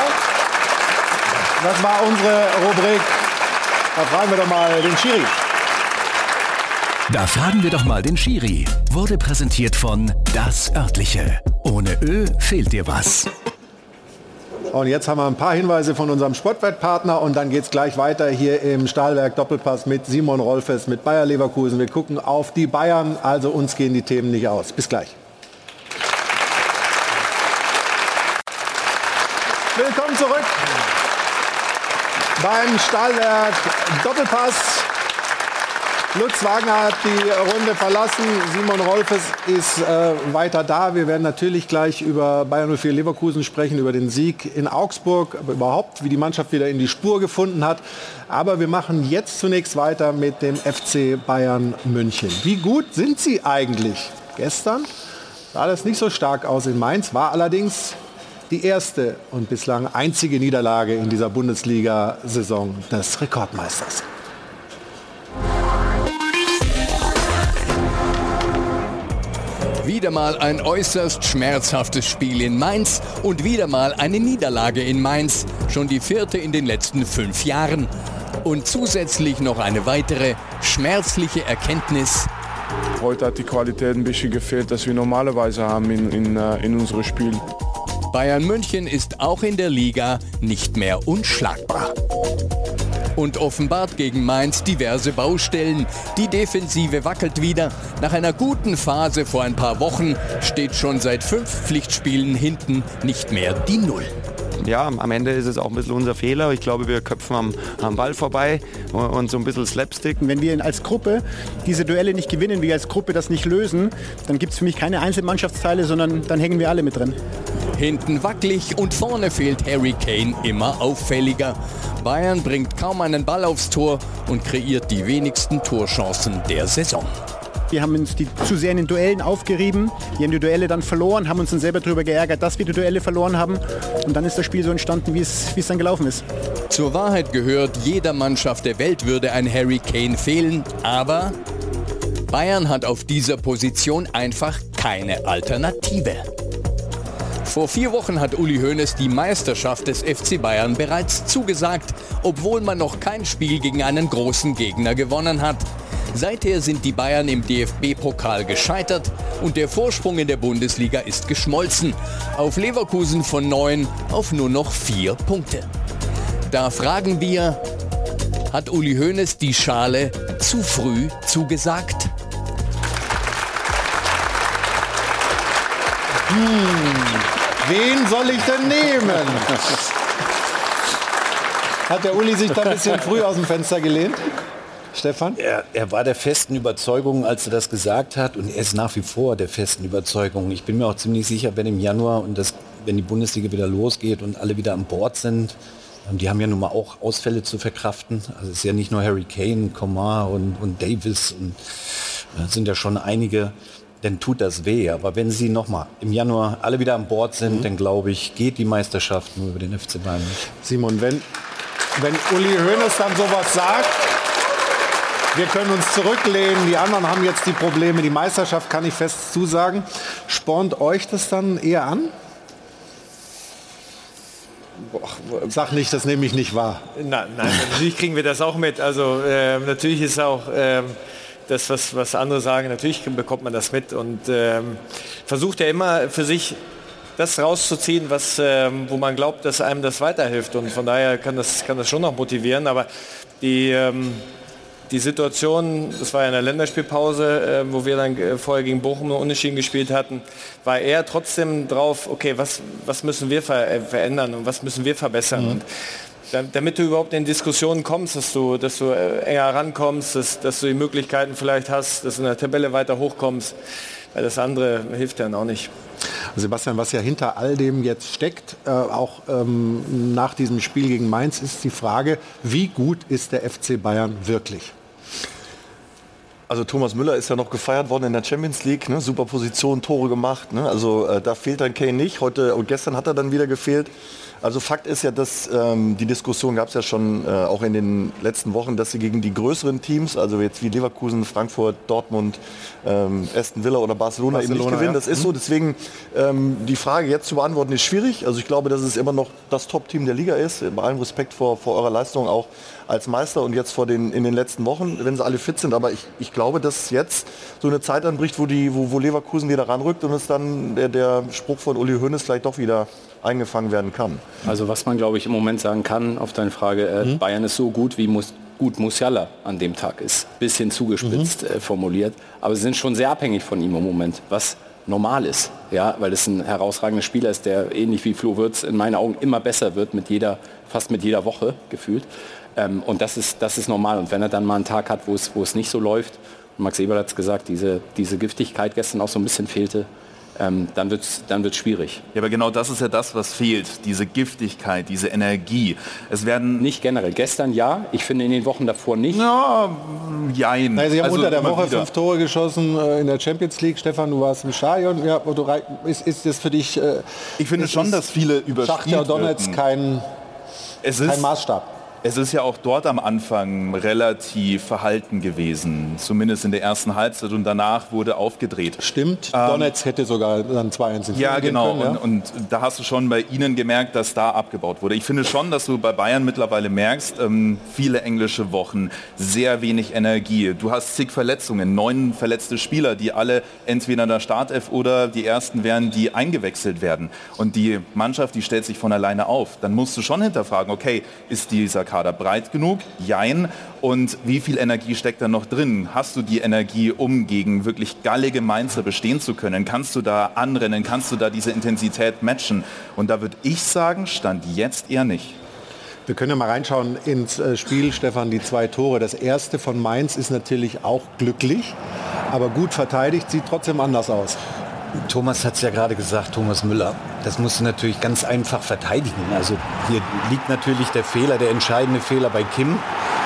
Das war unsere Rubrik. Da fragen wir doch mal den Schiri. Da fragen wir doch mal den Schiri. Wurde präsentiert von Das Örtliche. Ohne Ö fehlt dir was. Und jetzt haben wir ein paar Hinweise von unserem Sportwettpartner und dann geht es gleich weiter hier im Stahlwerk Doppelpass mit Simon Rolfes, mit Bayer Leverkusen. Wir gucken auf die Bayern, also uns gehen die Themen nicht aus. Bis gleich. Willkommen zurück beim Stahlwerk Doppelpass. Lutz Wagner hat die Runde verlassen. Simon Rolfes ist äh, weiter da. Wir werden natürlich gleich über Bayern null vier Leverkusen sprechen, über den Sieg in Augsburg, aber überhaupt, wie die Mannschaft wieder in die Spur gefunden hat. Aber wir machen jetzt zunächst weiter mit dem F C Bayern München. Wie gut sind sie eigentlich? Gestern sah das nicht so stark aus in Mainz, war allerdings die erste und bislang einzige Niederlage in dieser Bundesliga-Saison des Rekordmeisters. Wieder mal ein äußerst schmerzhaftes Spiel in Mainz und wieder mal eine Niederlage in Mainz. Schon die vierte in den letzten fünf Jahren. Und zusätzlich noch eine weitere schmerzliche Erkenntnis. Heute hat die Qualität ein bisschen gefehlt, das wir normalerweise haben in, in, in unserem Spiel. Bayern München ist auch in der Liga nicht mehr unschlagbar. Und offenbart gegen Mainz diverse Baustellen. Die Defensive wackelt wieder. Nach einer guten Phase vor ein paar Wochen steht schon seit fünf Pflichtspielen hinten nicht mehr die Null. Ja, am Ende ist es auch ein bisschen unser Fehler. Ich glaube, wir köpfen am, am Ball vorbei und so ein bisschen Slapstick. Wenn wir als Gruppe diese Duelle nicht gewinnen, wir als Gruppe das nicht lösen, dann gibt es für mich keine Einzelmannschaftsteile, sondern dann hängen wir alle mit drin. Hinten wackelig und vorne fehlt Harry Kane immer auffälliger. Bayern bringt kaum einen Ball aufs Tor und kreiert die wenigsten Torchancen der Saison. Wir haben uns die zu sehr in den Duellen aufgerieben. Wir haben die Duelle dann verloren, haben uns dann selber darüber geärgert, dass wir die Duelle verloren haben. Und dann ist das Spiel so entstanden, wie es, wie es dann gelaufen ist. Zur Wahrheit gehört, jeder Mannschaft der Welt würde ein Harry Kane fehlen. Aber Bayern hat auf dieser Position einfach keine Alternative. Vor vier Wochen hat Uli Hoeneß die Meisterschaft des F C Bayern bereits zugesagt, obwohl man noch kein Spiel gegen einen großen Gegner gewonnen hat. Seither sind die Bayern im D F B-Pokal gescheitert und der Vorsprung in der Bundesliga ist geschmolzen. Auf Leverkusen von neun auf nur noch vier Punkte. Da fragen wir, hat Uli Hoeneß die Schale zu früh zugesagt? Hm, wen soll ich denn nehmen? Hat der Uli sich da ein bisschen früh aus dem Fenster gelehnt? Stefan? Er, er war der festen Überzeugung, als er das gesagt hat, und er ist nach wie vor der festen Überzeugung. Ich bin mir auch ziemlich sicher, wenn im Januar und das, wenn die Bundesliga wieder losgeht und alle wieder an Bord sind, die haben ja nun mal auch Ausfälle zu verkraften. Also es ist ja nicht nur Harry Kane, Coman und, und Davis, und das sind ja schon einige, dann tut das weh. Aber wenn sie nochmal im Januar alle wieder an Bord sind, mhm. dann glaube ich, geht die Meisterschaft nur über den F C Bayern nicht. Simon, wenn, wenn Uli Hoeneß dann sowas sagt, wir können uns zurücklehnen, die anderen haben jetzt die Probleme, die Meisterschaft kann ich fest zusagen. Spornt euch das dann eher an? Boah, sag nicht, das nehme ich nicht wahr. Nein, nein, natürlich kriegen wir das auch mit. Also äh, natürlich ist auch äh, das, was, was andere sagen, natürlich bekommt man das mit und äh, versucht ja immer für sich das rauszuziehen, was, äh, wo man glaubt, dass einem das weiterhilft. Und von daher kann das, kann das schon noch motivieren. Aber die... Ähm, Die Situation, das war ja in der Länderspielpause, äh, wo wir dann äh, vorher gegen Bochum nur Unentschieden gespielt hatten, war er trotzdem drauf, okay, was, was müssen wir ver äh, verändern und was müssen wir verbessern. Mhm. Und da, damit du überhaupt in Diskussionen kommst, dass du, dass du äh, enger rankommst, dass, dass du die Möglichkeiten vielleicht hast, dass du in der Tabelle weiter hochkommst, weil das andere hilft dann auch nicht. Sebastian, was ja hinter all dem jetzt steckt, äh, auch ähm, nach diesem Spiel gegen Mainz, ist die Frage, wie gut ist der F C Bayern wirklich? Also Thomas Müller ist ja noch gefeiert worden in der Champions League, ne? Super Position, Tore gemacht, ne? Also äh, da fehlt dann Kane nicht. Heute und gestern hat er dann wieder gefehlt. Also Fakt ist ja, dass ähm, die Diskussion gab es ja schon äh, auch in den letzten Wochen, dass sie gegen die größeren Teams, also jetzt wie Leverkusen, Frankfurt, Dortmund, ähm, Aston Villa oder Barcelona, Barcelona eben nicht gewinnen. Ja. Das ist so. Deswegen ähm, die Frage jetzt zu beantworten ist schwierig. Also ich glaube, dass es immer noch das Top-Team der Liga ist. Bei allem Respekt vor, vor eurer Leistung auch als Meister und jetzt vor den, in den letzten Wochen, wenn sie alle fit sind. Aber ich, ich glaube, dass jetzt so eine Zeit anbricht, wo, die, wo, wo Leverkusen wieder ranrückt und es dann der, der Spruch von Uli Hoeneß vielleicht doch wieder eingefangen werden kann. Also was man, glaube ich, im Moment sagen kann auf deine Frage, äh, mhm. Bayern ist so gut, wie muss, gut Musiala an dem Tag ist. Bisschen zugespitzt mhm. äh, formuliert. Aber sie sind schon sehr abhängig von ihm im Moment, was normal ist. Ja, weil es ein herausragender Spieler ist, der ähnlich wie Flo Wirtz in meinen Augen immer besser wird, mit jeder, fast mit jeder Woche gefühlt. Ähm, und das ist, das ist normal. Und wenn er dann mal einen Tag hat, wo es, wo es nicht so läuft, Max Eberl hat es gesagt, diese, diese Giftigkeit gestern auch so ein bisschen fehlte, ähm, dann wird es dann wird's schwierig. Ja, aber genau das ist ja das, was fehlt, diese Giftigkeit, diese Energie. Es werden nicht generell. Gestern ja, ich finde in den Wochen davor nicht. Ja, jein. Nein, Sie haben also unter der Woche wieder. fünf Tore geschossen äh, in der Champions League. Stefan, du warst im Stadion. Ja, du, ist, ist das für dich... Äh, ich finde schon, dass viele überspielt Schachter Donetsk kein, es ist, kein Maßstab. Es ist ja auch dort am Anfang relativ verhalten gewesen, zumindest in der ersten Halbzeit, und danach wurde aufgedreht. Stimmt, ähm, Donetsk hätte sogar dann zwei eins in Führung Ja, genau, können, ja? Und, und da hast du schon bei ihnen gemerkt, dass da abgebaut wurde. Ich finde schon, dass du bei Bayern mittlerweile merkst, ähm, viele englische Wochen, sehr wenig Energie. Du hast zig Verletzungen, neun verletzte Spieler, die alle entweder in der Startelf oder die ersten wären, die eingewechselt werden. Und die Mannschaft, die stellt sich von alleine auf. Dann musst du schon hinterfragen, okay, ist dieser Kader breit genug? Jein. Und wie viel Energie steckt da noch drin? Hast du die Energie, um gegen wirklich gallige Mainzer bestehen zu können? Kannst du da anrennen? Kannst du da diese Intensität matchen? Und da würde ich sagen, Stand jetzt eher nicht. Wir können ja mal reinschauen ins Spiel, Stefan, die zwei Tore. Das erste von Mainz ist natürlich auch glücklich, aber gut verteidigt, sieht trotzdem anders aus. Thomas hat es ja gerade gesagt, Thomas Müller. Das musst du natürlich ganz einfach verteidigen. Also hier liegt natürlich der Fehler, der entscheidende Fehler bei Kim.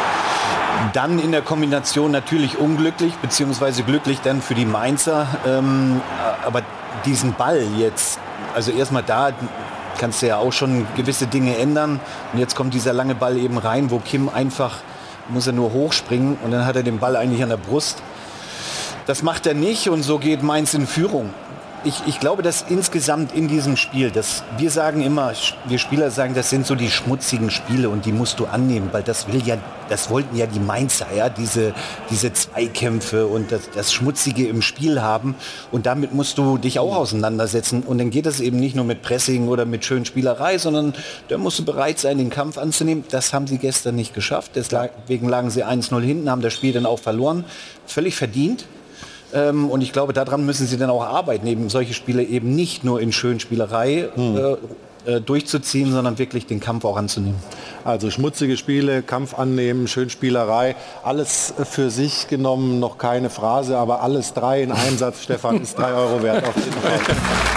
Dann in der Kombination natürlich unglücklich, beziehungsweise glücklich dann für die Mainzer. Ähm, aber diesen Ball jetzt, also erstmal da kannst du ja auch schon gewisse Dinge ändern. Und jetzt kommt dieser lange Ball eben rein, wo Kim einfach, muss er nur hochspringen und dann hat er den Ball eigentlich an der Brust. Das macht er nicht und so geht Mainz in Führung. Ich, ich glaube, dass insgesamt in diesem Spiel, dass wir sagen immer, wir Spieler sagen, das sind so die schmutzigen Spiele und die musst du annehmen, weil das will ja, das wollten ja die Mainzer, ja, diese, diese Zweikämpfe und das, das Schmutzige im Spiel haben und damit musst du dich auch auseinandersetzen und dann geht das eben nicht nur mit Pressing oder mit schönen Spielerei, sondern da musst du bereit sein, den Kampf anzunehmen. Das haben sie gestern nicht geschafft, deswegen lagen sie eins null hinten, haben das Spiel dann auch verloren, völlig verdient. Ähm, und ich glaube, daran müssen sie dann auch arbeiten, eben solche Spiele eben nicht nur in Schönspielerei hm. äh, durchzuziehen, sondern wirklich den Kampf auch anzunehmen. Also schmutzige Spiele, Kampf annehmen, Schönspielerei, alles für sich genommen, noch keine Phrase, aber alles drei in einem Satz, Stefan, ist drei Euro wert auf jeden Fall.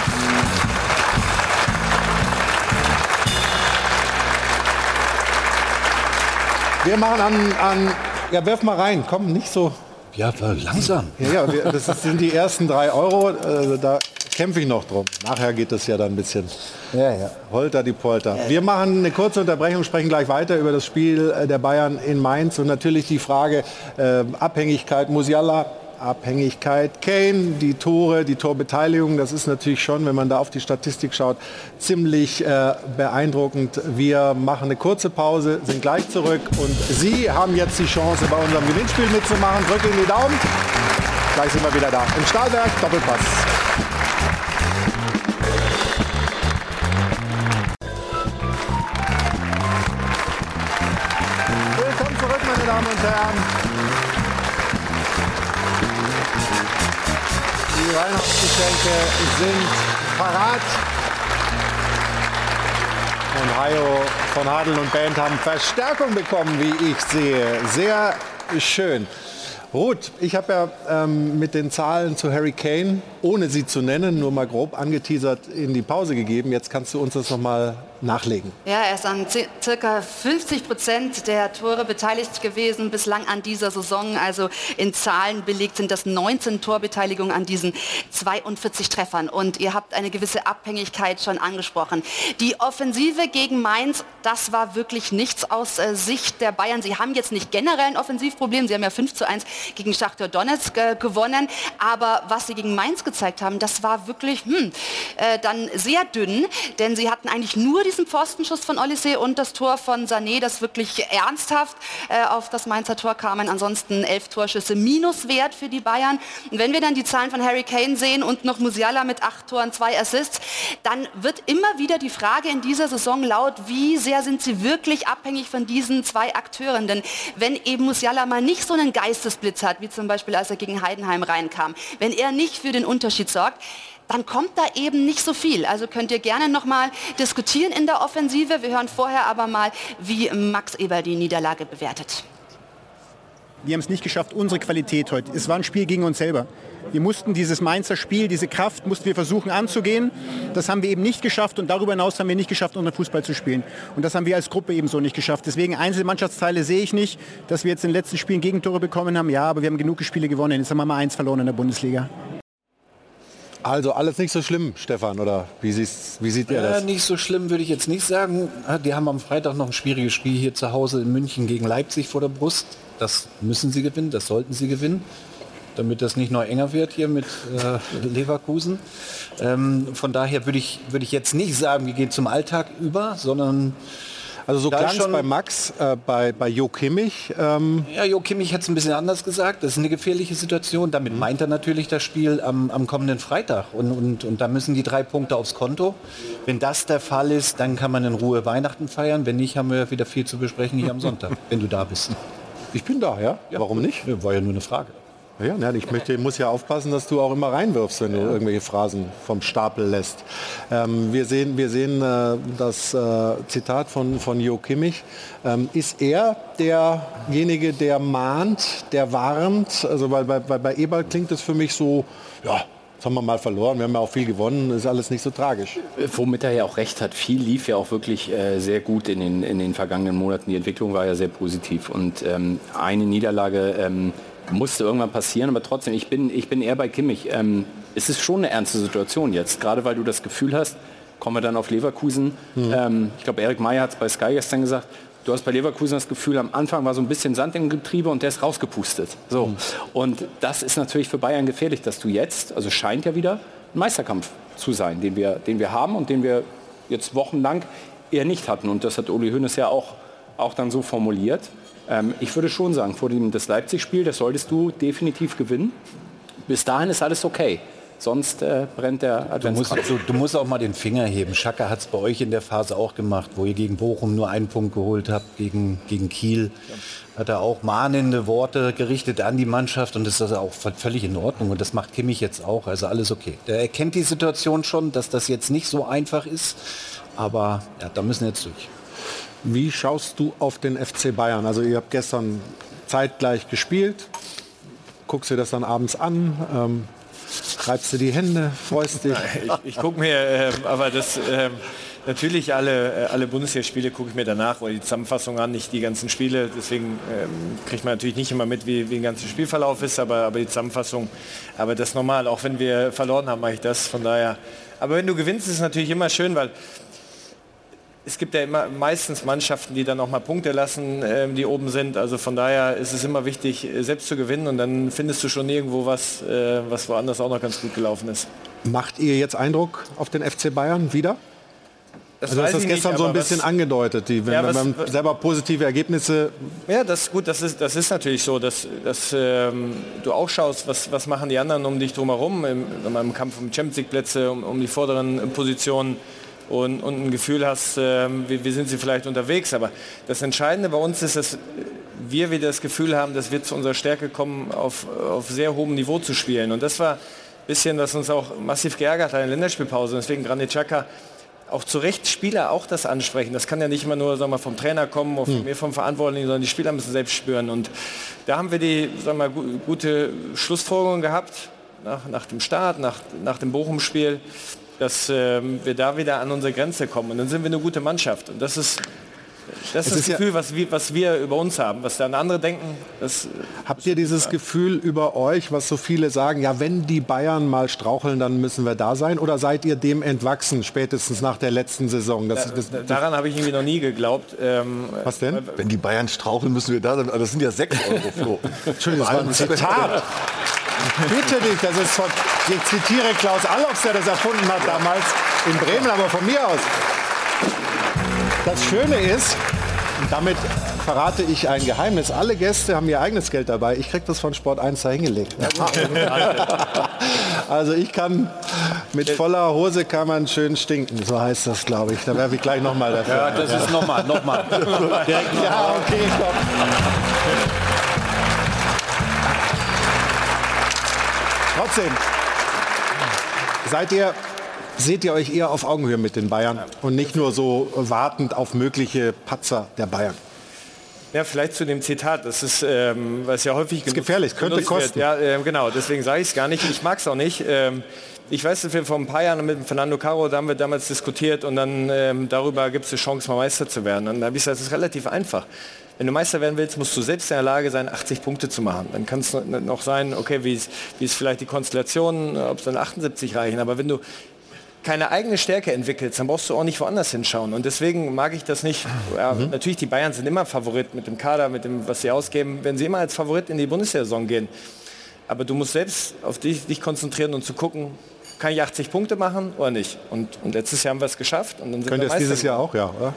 Wir machen an, an, ja, werf mal rein, komm, nicht so... Ja, langsam. Ja, ja, wir, das sind die ersten drei Euro, äh, da kämpfe ich noch drum. Nachher geht es ja dann ein bisschen ja, ja. Holter die Polter. Wir machen eine kurze Unterbrechung, sprechen gleich weiter über das Spiel der Bayern in Mainz und natürlich die Frage äh, Abhängigkeit Musiala, Abhängigkeit Kane, die Tore, die Torbeteiligung, das ist natürlich schon, wenn man da auf die Statistik schaut, ziemlich äh, beeindruckend. Wir machen eine kurze Pause, sind gleich zurück und Sie haben jetzt die Chance, bei unserem Gewinnspiel mitzumachen. Drücke in die Daumen. Gleich sind wir wieder da. Im Stahlwerk, Doppelpass. Willkommen zurück, meine Damen und Herren. Die Weihnachtsgeschenke sind parat. Und Hajo von Hadl und Band haben Verstärkung bekommen, wie ich sehe. Sehr schön. Ruth, ich habe ja ähm, mit den Zahlen zu Harry Kane, ohne sie zu nennen, nur mal grob angeteasert in die Pause gegeben. Jetzt kannst du uns das noch mal nachlegen. Ja, er ist an circa fünfzig Prozent der Tore beteiligt gewesen, bislang an dieser Saison. Also in Zahlen belegt sind das neunzehn Torbeteiligungen an diesen zweiundvierzig Treffern. Und ihr habt eine gewisse Abhängigkeit schon angesprochen. Die Offensive gegen Mainz, das war wirklich nichts aus äh, Sicht der Bayern. Sie haben jetzt nicht generell ein Offensivproblem. Sie haben ja fünf zu eins gegen Schachtar Donetsk äh, gewonnen. Aber was sie gegen Mainz gezeigt gezeigt haben, das war wirklich hm, äh, dann sehr dünn, denn sie hatten eigentlich nur diesen Pfostenschuss von Olise und das Tor von Sané, das wirklich ernsthaft äh, auf das Mainzer Tor kamen. Ansonsten elf Torschüsse Minuswert für die Bayern. Und wenn wir dann die Zahlen von Harry Kane sehen und noch Musiala mit acht Toren, zwei Assists, dann wird immer wieder die Frage in dieser Saison laut, wie sehr sind sie wirklich abhängig von diesen zwei Akteuren. Denn wenn eben Musiala mal nicht so einen Geistesblitz hat, wie zum Beispiel als er gegen Heidenheim reinkam, wenn er nicht für den Unterschied sorgt, dann kommt da eben nicht so viel. Also könnt ihr gerne noch mal diskutieren in der Offensive. Wir hören vorher aber mal, wie Max Eber die Niederlage bewertet. Wir haben es nicht geschafft, unsere Qualität heute. Es war ein Spiel gegen uns selber. Wir mussten dieses Mainzer Spiel, diese Kraft, mussten wir versuchen anzugehen. Das haben wir eben nicht geschafft und darüber hinaus haben wir nicht geschafft, unseren Fußball zu spielen. Und das haben wir als Gruppe ebenso nicht geschafft. Deswegen Einzelmannschaftsteile sehe ich nicht, dass wir jetzt in den letzten Spielen Gegentore bekommen haben. Ja, aber wir haben genug Spiele gewonnen. Jetzt haben wir mal eins verloren in der Bundesliga. Also alles nicht so schlimm, Stefan, oder wie, siehst, wie sieht ihr ja, das? Nicht so schlimm würde ich jetzt nicht sagen. Die haben am Freitag noch ein schwieriges Spiel hier zu Hause in München gegen Leipzig vor der Brust. Das müssen sie gewinnen, das sollten sie gewinnen, damit das nicht noch enger wird hier mit äh, Leverkusen. Ähm, von daher würde ich, würde ich jetzt nicht sagen, wir gehen zum Alltag über, sondern... Also so klang es bei Max, äh, bei, bei Jo Kimmich. Ähm ja, Jo Kimmich hat es ein bisschen anders gesagt. Das ist eine gefährliche Situation. Damit meint er natürlich das Spiel am, am kommenden Freitag. Und, und, und da müssen die drei Punkte aufs Konto. Wenn das der Fall ist, dann kann man in Ruhe Weihnachten feiern. Wenn nicht, haben wir wieder viel zu besprechen hier am Sonntag, wenn du da bist. Ich bin da, ja? ja. Warum nicht? Ja, war ja nur eine Frage. Ja, ja, ich möchte, muss ja aufpassen, dass du auch immer reinwirfst, wenn du ja. irgendwelche Phrasen vom Stapel lässt. Ähm, wir sehen, wir sehen äh, das äh, Zitat von, von Jo Kimmich. Ähm, ist er derjenige, der mahnt, der warnt? Also weil bei, bei, bei Eberl klingt es für mich so, ja, das haben wir mal verloren, wir haben ja auch viel gewonnen, ist alles nicht so tragisch. Womit er ja auch recht hat, viel lief ja auch wirklich äh, sehr gut in den, in den vergangenen Monaten. Die Entwicklung war ja sehr positiv und ähm, eine Niederlage ähm, musste irgendwann passieren, aber trotzdem, ich bin, ich bin eher bei Kimmich. Ähm, es ist schon eine ernste Situation jetzt, gerade weil du das Gefühl hast, kommen wir dann auf Leverkusen. Mhm. Ähm, ich glaube, Erik Meyer hat es bei Sky gestern gesagt, du hast bei Leverkusen das Gefühl, am Anfang war so ein bisschen Sand im Getriebe und der ist rausgepustet. So. Mhm. Und das ist natürlich für Bayern gefährlich, dass du jetzt, also scheint ja wieder ein Meisterkampf zu sein, den wir, den wir haben und den wir jetzt wochenlang eher nicht hatten. Und das hat Uli Hoeneß ja auch, auch dann so formuliert. Ähm, ich würde schon sagen, vor dem das Leipzig-Spiel, das solltest du definitiv gewinnen. Bis dahin ist alles okay. Sonst äh, brennt der Adventskranz. Du musst, du, du musst auch mal den Finger heben. Schaka hat es bei euch in der Phase auch gemacht, wo ihr gegen Bochum nur einen Punkt geholt habt, gegen, gegen Kiel. Ja. Hat er auch mahnende Worte gerichtet an die Mannschaft und das ist auch völlig in Ordnung. Und das macht Kimmich jetzt auch, also alles okay. Der erkennt die Situation schon, dass das jetzt nicht so einfach ist, aber ja, da müssen wir jetzt durch. Wie schaust du auf den F C Bayern? Also ihr habt gestern zeitgleich gespielt. Guckst dir das dann abends an? Ähm, reibst du die Hände? Freust dich? Ich, ich gucke mir, äh, aber das... Äh, Natürlich alle, alle Bundesligaspiele gucke ich mir danach oder die Zusammenfassung an, nicht die ganzen Spiele. Deswegen ähm, kriegt man natürlich nicht immer mit, wie, wie der ganze Spielverlauf ist, aber, aber die Zusammenfassung. Aber das ist normal, auch wenn wir verloren haben, mache ich das. Von daher. Aber wenn du gewinnst, ist es natürlich immer schön, weil es gibt ja immer meistens Mannschaften, die dann auch mal Punkte lassen, ähm, die oben sind. Also von daher ist es immer wichtig, selbst zu gewinnen und dann findest du schon irgendwo was, äh, was woanders auch noch ganz gut gelaufen ist. Macht ihr jetzt Eindruck auf den F C Bayern wieder? Das also das ist gestern nicht, so ein bisschen was, angedeutet, die, wenn, ja, was, wenn man selber positive Ergebnisse... Ja, das ist gut, das ist, das ist natürlich so, dass, dass ähm, du auch schaust, was, was machen die anderen um dich drumherum, im, im Kampf um Champions League Plätze, um, um die vorderen Positionen und, und ein Gefühl hast, ähm, wie, wie sind sie vielleicht unterwegs. Aber das Entscheidende bei uns ist, dass wir wieder das Gefühl haben, dass wir zu unserer Stärke kommen, auf, auf sehr hohem Niveau zu spielen. Und das war ein bisschen, was uns auch massiv geärgert hat in der Länderspielpause. Deswegen Granit Xhaka auch zu Recht Spieler auch das ansprechen. Das kann ja nicht immer nur sagen wir, vom Trainer kommen oder von hm. mir vom Verantwortlichen, sondern die Spieler müssen selbst spüren. Und da haben wir die sagen wir, gute Schlussfolgerung gehabt, nach, nach dem Start, nach, nach dem Bochum-Spiel, dass ähm, wir da wieder an unsere Grenze kommen. Und dann sind wir eine gute Mannschaft. Und das ist das, ist das Gefühl, ja, was, wir, was wir über uns haben. Was dann andere denken, das... Habt ihr dieses ja. Gefühl über euch, was so viele sagen, ja, wenn die Bayern mal straucheln, dann müssen wir da sein? Oder seid ihr dem entwachsen, spätestens nach der letzten Saison? Das, da, das, das, daran habe ich irgendwie noch nie geglaubt. Ähm, was denn? Wenn die Bayern straucheln, müssen wir da sein. Das sind ja sechs Euro, Flo. Entschuldigung, das war ein Zitat. Bitte dich, das ist von... Ich zitiere Klaus Allofs, der das erfunden hat damals in Bremen, aber von mir aus. Das Schöne ist, und damit verrate ich ein Geheimnis, alle Gäste haben ihr eigenes Geld dabei. Ich kriege das von Sport eins da hingelegt. Also ich kann, mit voller Hose kann man schön stinken, so heißt das, glaube ich. Da werfe ich gleich nochmal dafür. Ja, das ist nochmal, nochmal. Ja, okay, komm. Trotzdem, seid ihr, seht ihr euch eher auf Augenhöhe mit den Bayern und nicht nur so wartend auf mögliche Patzer der Bayern? Ja, vielleicht zu dem Zitat, das ist, ähm, was ja häufig... Das ist gefährlich, könnte kosten. Wird. Ja, äh, genau, deswegen sage ich es gar nicht. Ich mag es auch nicht. Ähm, ich weiß, dass wir vor ein paar Jahren mit Fernando Caro, da haben wir damals diskutiert und dann ähm, darüber gibt es eine Chance, mal Meister zu werden. Und da habe ich gesagt, das ist relativ einfach. Wenn du Meister werden willst, musst du selbst in der Lage sein, achtzig Punkte zu machen. Dann kann es noch sein, okay, wie ist, wie ist vielleicht die Konstellation, ob es dann achtundsiebzig reichen. Aber wenn du keine eigene Stärke entwickelst, dann brauchst du auch nicht woanders hinschauen. Und deswegen mag ich das nicht. Ja, mhm. Natürlich, die Bayern sind immer Favorit mit dem Kader, mit dem, was sie ausgeben, wenn sie immer als Favorit in die Bundesliga-Saison gehen. Aber du musst selbst auf dich, dich konzentrieren und zu gucken, kann ich achtzig Punkte machen oder nicht? Und, und letztes Jahr haben wir es geschafft. Und dann sind Könnt ihr es dieses Jahr auch, ja, oder?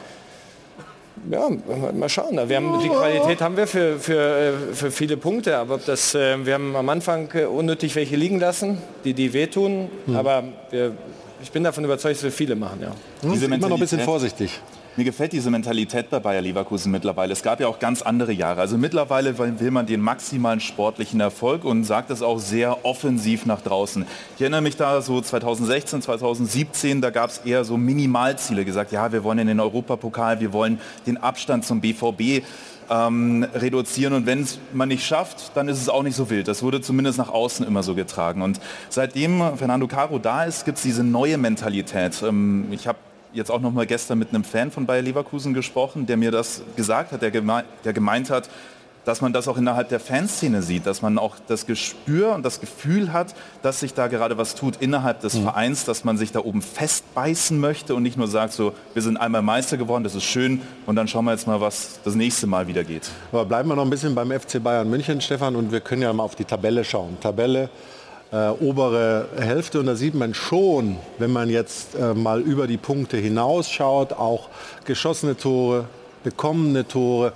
Ja, mal schauen. Wir haben, die Qualität haben wir für, für, für viele Punkte, aber ob das, wir haben am Anfang unnötig welche liegen lassen, die, die wehtun, mhm. aber wir, ich bin davon überzeugt, dass wir viele machen. Ja. Diese immer noch ein bisschen vorsichtig. Mir gefällt diese Mentalität bei Bayer Leverkusen mittlerweile. Es gab ja auch ganz andere Jahre. Also mittlerweile will man den maximalen sportlichen Erfolg und sagt das auch sehr offensiv nach draußen. Ich erinnere mich da so zweitausendsechzehn, zweitausendsiebzehn, da gab es eher so Minimalziele. Gesagt, ja, wir wollen in den Europapokal, wir wollen den Abstand zum B V B ähm, reduzieren. Und wenn es man nicht schafft, dann ist es auch nicht so wild. Das wurde zumindest nach außen immer so getragen. Und seitdem Fernando Caro da ist, gibt es diese neue Mentalität. Ähm, ich habe jetzt auch noch mal gestern mit einem Fan von Bayer Leverkusen gesprochen, der mir das gesagt hat, der gemeint, der gemeint hat, dass man das auch innerhalb der Fanszene sieht, dass man auch das Gespür und das Gefühl hat, dass sich da gerade was tut innerhalb des mhm. Vereins, dass man sich da oben festbeißen möchte und nicht nur sagt, so, wir sind einmal Meister geworden, das ist schön und dann schauen wir jetzt mal, was das nächste Mal wieder geht. Aber bleiben wir noch ein bisschen beim F C Bayern München, Stefan, und wir können ja mal auf die Tabelle schauen. Tabelle Äh, obere Hälfte, und da sieht man schon, wenn man jetzt äh, mal über die Punkte hinausschaut, auch geschossene Tore, bekommene Tore,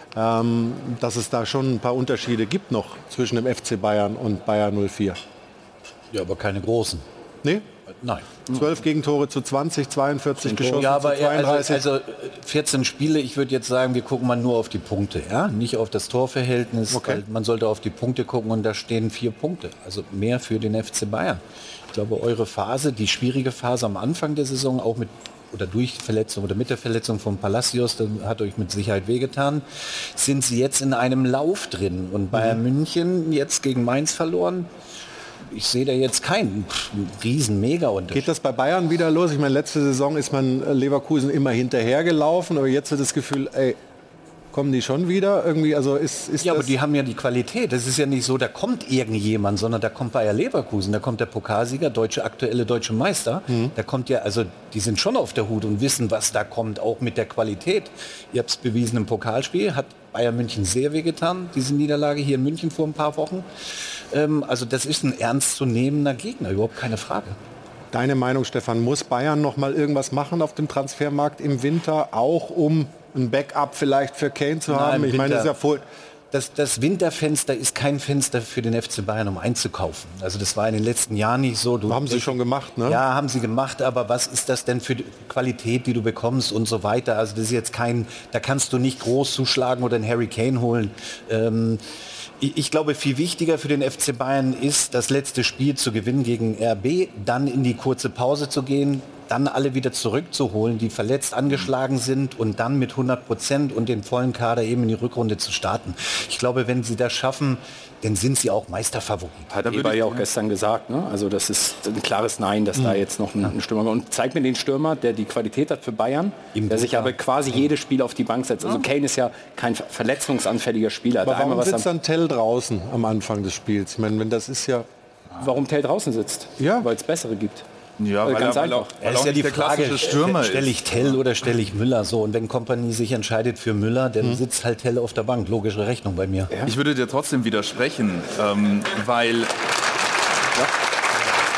ähm, dass es da schon ein paar Unterschiede gibt noch zwischen dem F C Bayern und Bayer null vier. Ja, aber keine großen. Nee? Nein. zwölf Gegentore zu zwanzig, zweiundvierzig geschossen ja, aber zu zweiunddreißig. Also, also vierzehn Spiele, ich würde jetzt sagen, wir gucken mal nur auf die Punkte, ja? Nicht auf das Torverhältnis, okay. Weil man sollte auf die Punkte gucken und da stehen vier Punkte, also mehr für den F C Bayern. Ich glaube, eure Phase, die schwierige Phase am Anfang der Saison, auch mit oder durch Verletzung oder mit der Verletzung von Palacios, das hat euch mit Sicherheit wehgetan, sind sie jetzt in einem Lauf drin und Bayern mhm. München jetzt gegen Mainz verloren. Ich sehe da jetzt keinen riesen Mega-Unterschied. Geht das bei Bayern wieder los? Ich meine, letzte Saison ist man Leverkusen immer hinterhergelaufen, aber jetzt wird das Gefühl, ey, kommen die schon wieder? Irgendwie, also ist, ist ja, das aber die haben ja die Qualität. Das ist ja nicht so, da kommt irgendjemand, sondern da kommt Bayer Leverkusen, da kommt der Pokalsieger, deutsche, aktuelle deutsche Meister. Mhm. Da kommt ja, also die sind schon auf der Hut und wissen, was da kommt, auch mit der Qualität. Ihr habt es bewiesen im Pokalspiel, hat Bayern München sehr wehgetan, diese Niederlage hier in München vor ein paar Wochen. Ähm, also das ist ein ernstzunehmender Gegner, überhaupt keine Frage. Deine Meinung, Stefan, muss Bayern noch mal irgendwas machen auf dem Transfermarkt im Winter, auch um ein Backup vielleicht für Kane zu haben? Nein, ich meine, das ist ja voll. Das, das Winterfenster ist kein Fenster für den F C Bayern, um einzukaufen. Also das war in den letzten Jahren nicht so. Du, haben sie schon gemacht, ne? Ja, haben sie gemacht, aber was ist das denn für die Qualität, die du bekommst und so weiter? Also das ist jetzt kein, da kannst du nicht groß zuschlagen oder einen Harry Kane holen. Ähm, ich, ich glaube, viel wichtiger für den F C Bayern ist, das letzte Spiel zu gewinnen gegen R B, dann in die kurze Pause zu gehen, dann alle wieder zurückzuholen, die verletzt angeschlagen sind und dann mit hundert Prozent und den vollen Kader eben in die Rückrunde zu starten. Ich glaube, wenn sie das schaffen, dann sind sie auch Meisterfavorit. Hat Eber ja auch gestern gesagt, ne? Also das ist ein klares Nein, dass mhm. da jetzt noch ein, ein Stürmer kommt. Und zeigt mir den Stürmer, der die Qualität hat für Bayern, Im der sich aber quasi ja. jedes Spiel auf die Bank setzt. Also Kane ist ja kein verletzungsanfälliger Spieler. Aber warum was sitzt dann Tell draußen am Anfang des Spiels? Ich meine, wenn das ist ja... Warum Tell draußen sitzt? Ja. Weil es bessere gibt. Ja, weil ganz er, einfach. Weil es ist ja die Frage, Stürmer stelle ich Tell oder stelle ich Müller so? Und wenn Kompanie sich entscheidet für Müller, dann hm. sitzt halt Tell auf der Bank. Logische Rechnung bei mir. Ja. Ich würde dir trotzdem widersprechen, ähm, weil... Ja.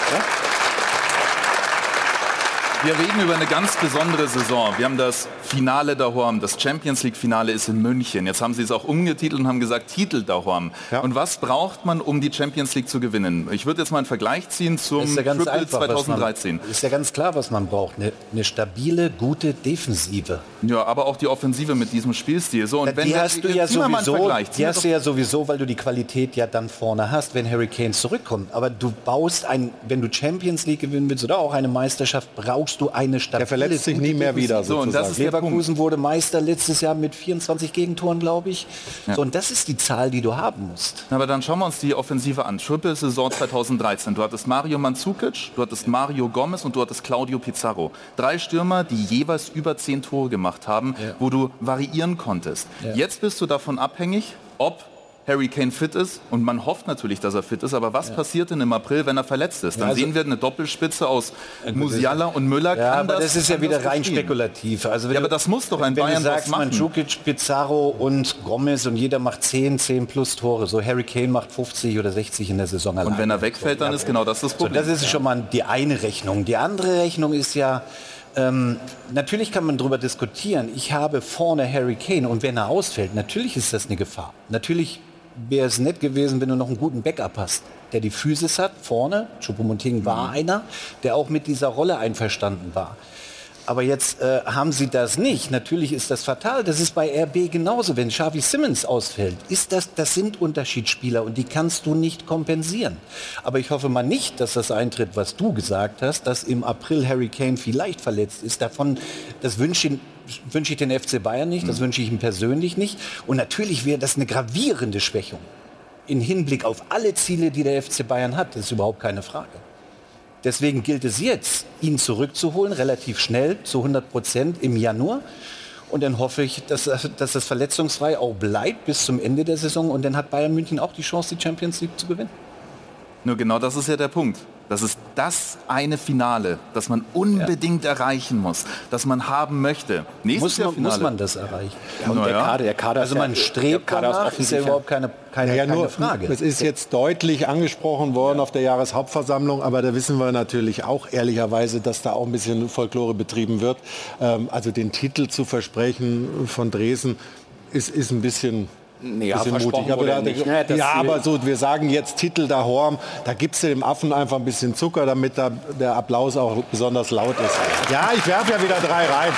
Wir reden über eine ganz besondere Saison. Wir haben das Finale daheim, das Champions League Finale ist in München. Jetzt haben sie es auch umgetitelt und haben gesagt, Titel daheim. Ja. Und was braucht man, um die Champions League zu gewinnen? Ich würde jetzt mal einen Vergleich ziehen zum ist ja ganz Triple einfach, zweitausenddreizehn. Man, ist ja ganz klar, was man braucht. Eine, eine stabile, gute Defensive. Ja, aber auch die Offensive mit diesem Spielstil. So, und die wenn wir, hast du ja sowieso, die hast doch du ja sowieso, weil du die Qualität ja dann vorne hast, wenn Harry Kane zurückkommt. Aber du baust ein, wenn du Champions League gewinnen willst oder auch eine Meisterschaft, brauchst du eine stabile. Der verletzt sich nie mehr wieder. So, und das ist Leverkusen wurde Meister letztes Jahr mit vierundzwanzig Gegentoren, glaube ich. Ja. So, und das ist die Zahl, die du haben musst. Aber dann schauen wir uns die Offensive an. Triple-Saison zweitausenddreizehn. Du hattest Mario Mandzukic, du hattest Mario Gomez und du hattest Claudio Pizarro. Drei Stürmer, die jeweils über zehn Tore gemacht haben, ja. wo du variieren konntest. Ja. Jetzt bist du davon abhängig, ob Harry Kane fit ist und man hofft natürlich, dass er fit ist, aber was ja. passiert denn im April, wenn er verletzt ist? Dann ja, also sehen wir eine Doppelspitze aus Musiala und Müller. Ja, kann aber das, das ist ja wieder rein verstehen. spekulativ. Also ja, aber das muss doch ein wenn Bayern du sagst, machen. Mandzukic, Pizarro und Gomez und jeder macht zehn, zehn plus Tore. So Harry Kane macht fünfzig oder sechzig in der Saison allein. Und wenn er wegfällt, dann ist genau das das Problem. So, das ist schon mal die eine Rechnung. Die andere Rechnung ist ja, Ähm, natürlich kann man darüber diskutieren. Ich habe vorne Harry Kane und wenn er ausfällt, natürlich ist das eine Gefahr. Natürlich wäre es nett gewesen, wenn du noch einen guten Backup hast, der die Physis hat, vorne. Choupo-Moting war mhm. einer, der auch mit dieser Rolle einverstanden war. Aber jetzt äh, haben sie das nicht. Natürlich ist das fatal. Das ist bei R B genauso. Wenn Xavi Simons ausfällt, ist das, das sind Unterschiedsspieler und die kannst du nicht kompensieren. Aber ich hoffe mal nicht, dass das eintritt, was du gesagt hast, dass im April Harry Kane vielleicht verletzt ist. Davon, das wünsche ich, wünsche ich den F C Bayern nicht, das wünsche ich ihm persönlich nicht. Und natürlich wäre das eine gravierende Schwächung. In Hinblick auf alle Ziele, die der F C Bayern hat, das ist überhaupt keine Frage. Deswegen gilt es jetzt, ihn zurückzuholen, relativ schnell, zu hundert Prozent im Januar. Und dann hoffe ich, dass, dass das verletzungsfrei auch bleibt bis zum Ende der Saison. Und dann hat Bayern München auch die Chance, die Champions League zu gewinnen. Nur genau das ist ja der Punkt. Das ist das eine Finale, das man unbedingt ja. erreichen muss, das man haben möchte. Muss man, muss man das erreichen? Ja, und der Kader, der Kader also man strebt danach, ist ja überhaupt keine, keine, ja, keine nur, Frage. Es ist jetzt deutlich angesprochen worden ja. auf der Jahreshauptversammlung, aber da wissen wir natürlich auch ehrlicherweise, dass da auch ein bisschen Folklore betrieben wird. Ähm, also den Titel zu versprechen von Dresden ist, ist ein bisschen... Ja, mutig. Aber, da, nicht, ne? ja, aber so, wir sagen jetzt Titel da Horm, da gibst du dem Affen einfach ein bisschen Zucker, damit da der Applaus auch besonders laut ist. Ja, ich werfe ja wieder drei rein.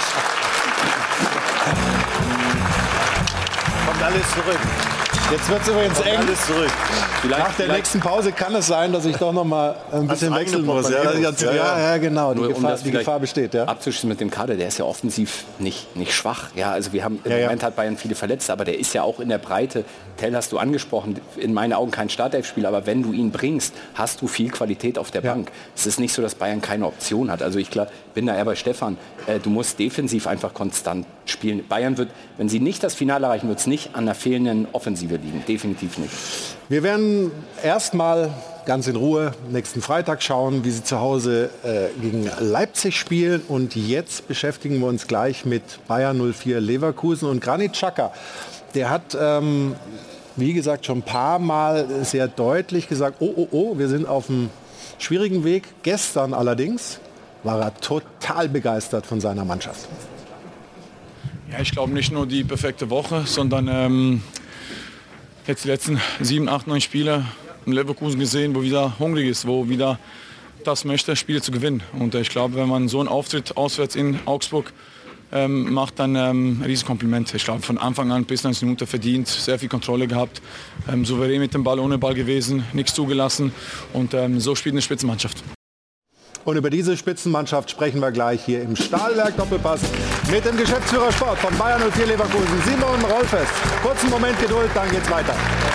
Kommt alles zurück. Jetzt wird es übrigens eng. Alles zurück. Vielleicht, Nach der vielleicht. nächsten Pause kann es sein, dass ich doch noch mal ein bisschen wechseln muss. Ja, ja, ja, ja, genau. Die, Gefahr, um die Gefahr besteht. Ja. Abzuschließen mit dem Kader, der ist ja offensiv nicht, nicht schwach. Ja, also wir haben im ja, Moment ja. hat Bayern viele Verletzte, aber der ist ja auch in der Breite. Tell hast du angesprochen, in meinen Augen kein Startelfspieler, aber wenn du ihn bringst, hast du viel Qualität auf der ja. Bank. Es ist nicht so, dass Bayern keine Option hat. Also ich glaub, bin da eher bei Stefan. Äh, du musst defensiv einfach konstant spielen. Bayern wird, wenn sie nicht das Finale erreichen, wird es nicht an der fehlenden Offensive liegen. Definitiv nicht. Wir werden erstmal ganz in Ruhe nächsten Freitag schauen, wie sie zu Hause äh, gegen Leipzig spielen. Und jetzt beschäftigen wir uns gleich mit Bayer null vier Leverkusen und Granit Xhaka. Der hat, ähm, wie gesagt, schon ein paar Mal sehr deutlich gesagt, oh, oh, oh, wir sind auf einem schwierigen Weg. Gestern allerdings war er total begeistert von seiner Mannschaft. Ja, ich glaube nicht nur die perfekte Woche, sondern ähm, jetzt die letzten sieben, acht, neun Spiele in Leverkusen gesehen, wo wieder hungrig ist, wo wieder das möchte, Spiele zu gewinnen. Und äh, ich glaube, wenn man so einen Auftritt auswärts in Augsburg ähm, macht, dann ähm, ein Riesenkompliment. Ich glaube, von Anfang an bis neunzig Minuten verdient, sehr viel Kontrolle gehabt, ähm, souverän mit dem Ball, ohne Ball gewesen, nichts zugelassen und ähm, so spielt eine Spitzenmannschaft. Und über diese Spitzenmannschaft sprechen wir gleich hier im Stahlwerk Doppelpass mit dem Geschäftsführer Sport von Bayer null vier Leverkusen, Simon Rolfes. Kurzen Moment Geduld, dann geht's weiter.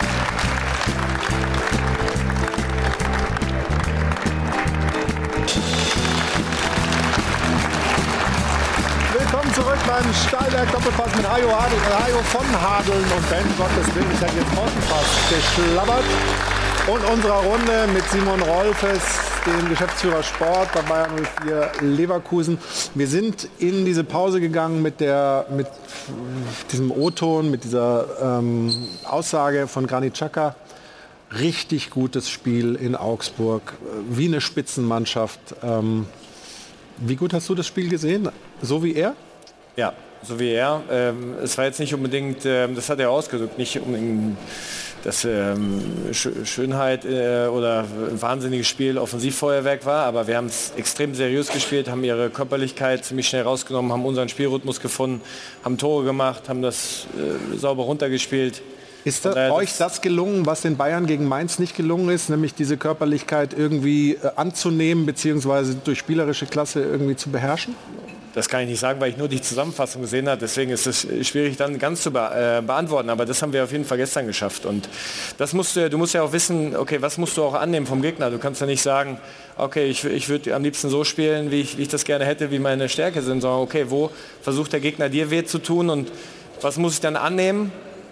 Willkommen zurück beim Stahlwerk Doppelpass mit Hajo, Hajo von Hadeln und Ben. Gottes Willen, ich hätte jetzt fast geschlabbert. Und unserer Runde mit Simon Rolfes, dem Geschäftsführer Sport bei Bayer null vier Leverkusen. Wir sind in diese Pause gegangen mit, der, mit diesem O-Ton, mit dieser ähm, Aussage von Granit Xhaka. Richtig gutes Spiel in Augsburg, wie eine Spitzenmannschaft. Ähm, Wie gut hast du das Spiel gesehen? So wie er? Ja, so wie er. Ähm, es war jetzt nicht unbedingt, ähm, das hat er ausgedrückt, nicht unbedingt das ähm, Sch Schönheit äh, oder ein wahnsinniges Spiel, Offensivfeuerwerk war, aber wir haben es extrem seriös gespielt, haben ihre Körperlichkeit ziemlich schnell rausgenommen, haben unseren Spielrhythmus gefunden, haben Tore gemacht, haben das äh, sauber runtergespielt. Ist das, euch das gelungen, was den Bayern gegen Mainz nicht gelungen ist, nämlich diese Körperlichkeit irgendwie äh, anzunehmen, beziehungsweise durch spielerische Klasse irgendwie zu beherrschen? Das kann ich nicht sagen, weil ich nur die Zusammenfassung gesehen habe. Deswegen ist es schwierig dann ganz zu be äh, beantworten. Aber das haben wir auf jeden Fall gestern geschafft. Und das musst du, du musst ja auch wissen, okay, was musst du auch annehmen vom Gegner. Du kannst ja nicht sagen, okay, ich, ich würde am liebsten so spielen, wie ich, wie ich das gerne hätte, wie meine Stärke sind, sondern okay, wo versucht der Gegner dir weh zu tun und was muss ich dann annehmen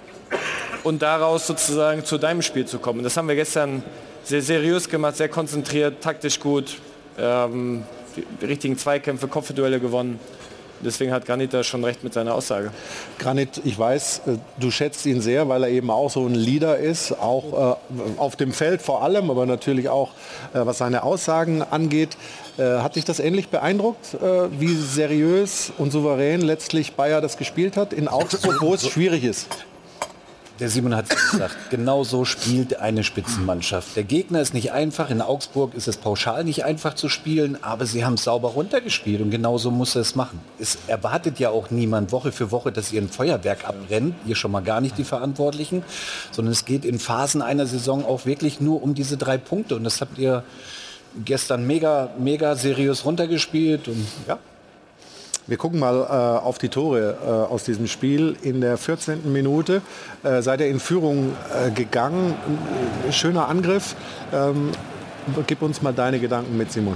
und daraus sozusagen zu deinem Spiel zu kommen. Das haben wir gestern sehr seriös gemacht, sehr konzentriert, taktisch gut. Ähm, die richtigen Zweikämpfe, Kopfduelle gewonnen. Deswegen hat Granit da schon recht mit seiner Aussage. Granit, ich weiß, du schätzt ihn sehr, weil er eben auch so ein Leader ist, auch äh, auf dem Feld vor allem, aber natürlich auch, äh, was seine Aussagen angeht. Äh, hat dich das ähnlich beeindruckt, äh, wie seriös und souverän letztlich Bayer das gespielt hat in Augsburg, wo es schwierig ist? Der Simon hat es gesagt, genau so spielt eine Spitzenmannschaft. Der Gegner ist nicht einfach, in Augsburg ist es pauschal nicht einfach zu spielen, aber sie haben es sauber runtergespielt und genau so muss er es machen. Es erwartet ja auch niemand Woche für Woche, dass ihr ein Feuerwerk abbrennt, ihr schon mal gar nicht die Verantwortlichen, sondern es geht in Phasen einer Saison auch wirklich nur um diese drei Punkte und das habt ihr gestern mega, mega seriös runtergespielt und ja. Wir gucken mal äh, auf die Tore äh, aus diesem Spiel. In der vierzehnten Minute äh, seid ihr in Führung äh, gegangen. Schöner Angriff. Ähm, gib uns mal deine Gedanken mit, Simon.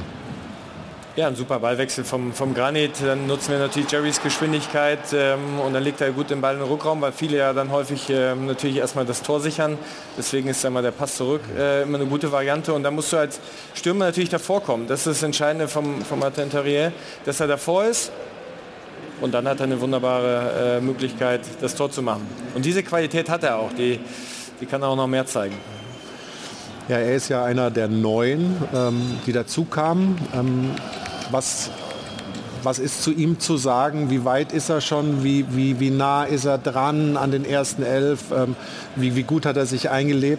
Ja, ein super Ballwechsel vom, vom Granit. Dann nutzen wir natürlich Jerrys Geschwindigkeit ähm, und dann legt er gut den Ball in den Rückraum, weil viele ja dann häufig ähm, natürlich erstmal das Tor sichern. Deswegen ist dann mal der Pass zurück äh, immer eine gute Variante. Und dann musst du als Stürmer natürlich davor kommen. Das ist das Entscheidende vom, vom Martin Terrier, dass er davor ist. Und dann hat er eine wunderbare äh, Möglichkeit, das Tor zu machen. Und diese Qualität hat er auch. Die, die kann er auch noch mehr zeigen. Ja, er ist ja einer der Neuen, ähm, die dazu kamen. Ähm, was, was ist zu ihm zu sagen? Wie weit ist er schon? Wie, wie, wie nah ist er dran an den ersten Elf? Ähm, wie, wie gut hat er sich eingelebt?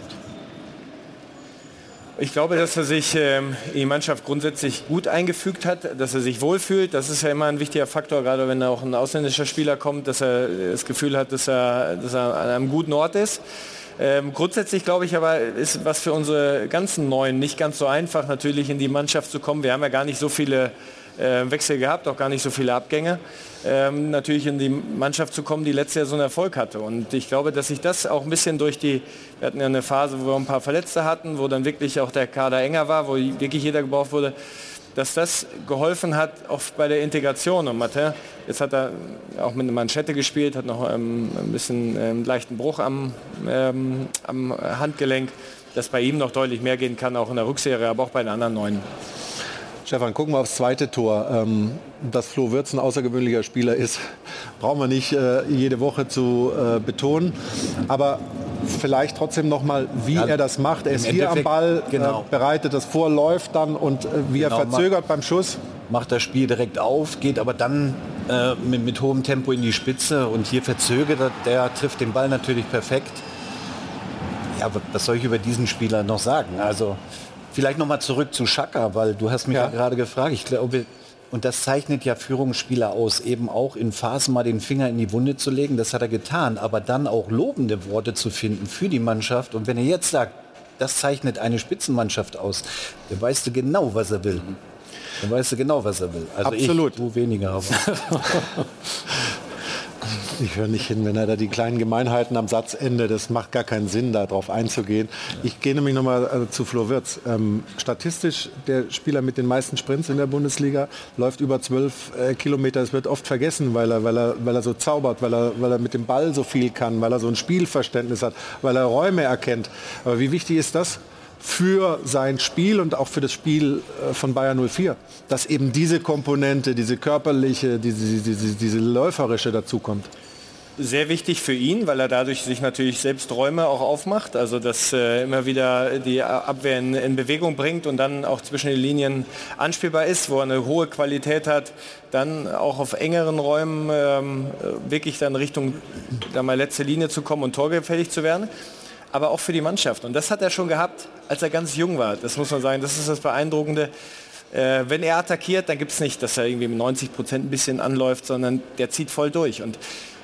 Ich glaube, dass er sich ähm, in die Mannschaft grundsätzlich gut eingefügt hat, dass er sich wohlfühlt. Das ist ja immer ein wichtiger Faktor, gerade wenn auch ein ausländischer Spieler kommt, dass er das Gefühl hat, dass er, dass er an einem guten Ort ist. Ähm, grundsätzlich glaube ich aber, ist was für unsere ganzen Neuen nicht ganz so einfach, natürlich in die Mannschaft zu kommen. Wir haben ja gar nicht so viele äh, Wechsel gehabt, auch gar nicht so viele Abgänge. Ähm, natürlich in die Mannschaft zu kommen, die letztes Jahr so einen Erfolg hatte. Und ich glaube, dass sich das auch ein bisschen durch die, wir hatten ja eine Phase, wo wir ein paar Verletzte hatten, wo dann wirklich auch der Kader enger war, wo wirklich jeder gebraucht wurde, dass das geholfen hat, auch bei der Integration. Und Martin, jetzt hat er auch mit einer Manschette gespielt, hat noch ähm, ein bisschen ähm, leichten Bruch am, ähm, am Handgelenk, dass bei ihm noch deutlich mehr gehen kann, auch in der Rückserie, aber auch bei den anderen Neuen. Stefan, gucken wir aufs zweite Tor. Ähm, dass Flo Wirtz ein außergewöhnlicher Spieler ist, brauchen wir nicht äh, jede Woche zu äh, betonen. Aber vielleicht trotzdem noch mal, wie ja, er das macht. Er ist hier am Ball, genau. äh, bereitet das vor, läuft dann und äh, wie genau, er verzögert macht, beim Schuss. Macht das Spiel direkt auf, geht aber dann äh, mit, mit hohem Tempo in die Spitze und hier verzögert er, der trifft den Ball natürlich perfekt. Ja, was soll ich über diesen Spieler noch sagen? Also vielleicht noch mal zurück zu Xhaka, weil du hast mich ja, ja gerade gefragt. Ich glaube, und das zeichnet ja Führungsspieler aus, eben auch in Phasen mal den Finger in die Wunde zu legen. Das hat er getan, aber dann auch lobende Worte zu finden für die Mannschaft. Und wenn er jetzt sagt, das zeichnet eine Spitzenmannschaft aus, dann weißt du genau, was er will. Dann weißt du genau, was er will. Also absolut. Ich, du weniger. Aber. Ich höre nicht hin, wenn er da die kleinen Gemeinheiten am Satzende, das macht gar keinen Sinn, darauf einzugehen. Ich gehe nämlich nochmal äh, zu Flo Wirtz. Ähm, statistisch der Spieler mit den meisten Sprints in der Bundesliga, läuft über zwölf äh, Kilometer. Es wird oft vergessen, weil er, weil, er, weil er so zaubert, weil er, weil er mit dem Ball so viel kann, weil er so ein Spielverständnis hat, weil er Räume erkennt. Aber wie wichtig ist das für sein Spiel und auch für das Spiel von Bayer null vier, dass eben diese Komponente, diese körperliche, diese, diese, diese läuferische dazukommt? sehr wichtig für ihn, weil er dadurch sich natürlich selbst Räume auch aufmacht, also dass äh, immer wieder die Abwehr in, in Bewegung bringt und dann auch zwischen den Linien anspielbar ist, wo er eine hohe Qualität hat, dann auch auf engeren Räumen ähm, wirklich dann Richtung da mal letzte Linie zu kommen und torgefährlich zu werden, aber auch für die Mannschaft. Und das hat er schon gehabt, als er ganz jung war. Das muss man sagen, das ist das Beeindruckende. Äh, wenn er attackiert, dann gibt es nicht, dass er irgendwie mit neunzig Prozent ein bisschen anläuft, sondern der zieht voll durch. Und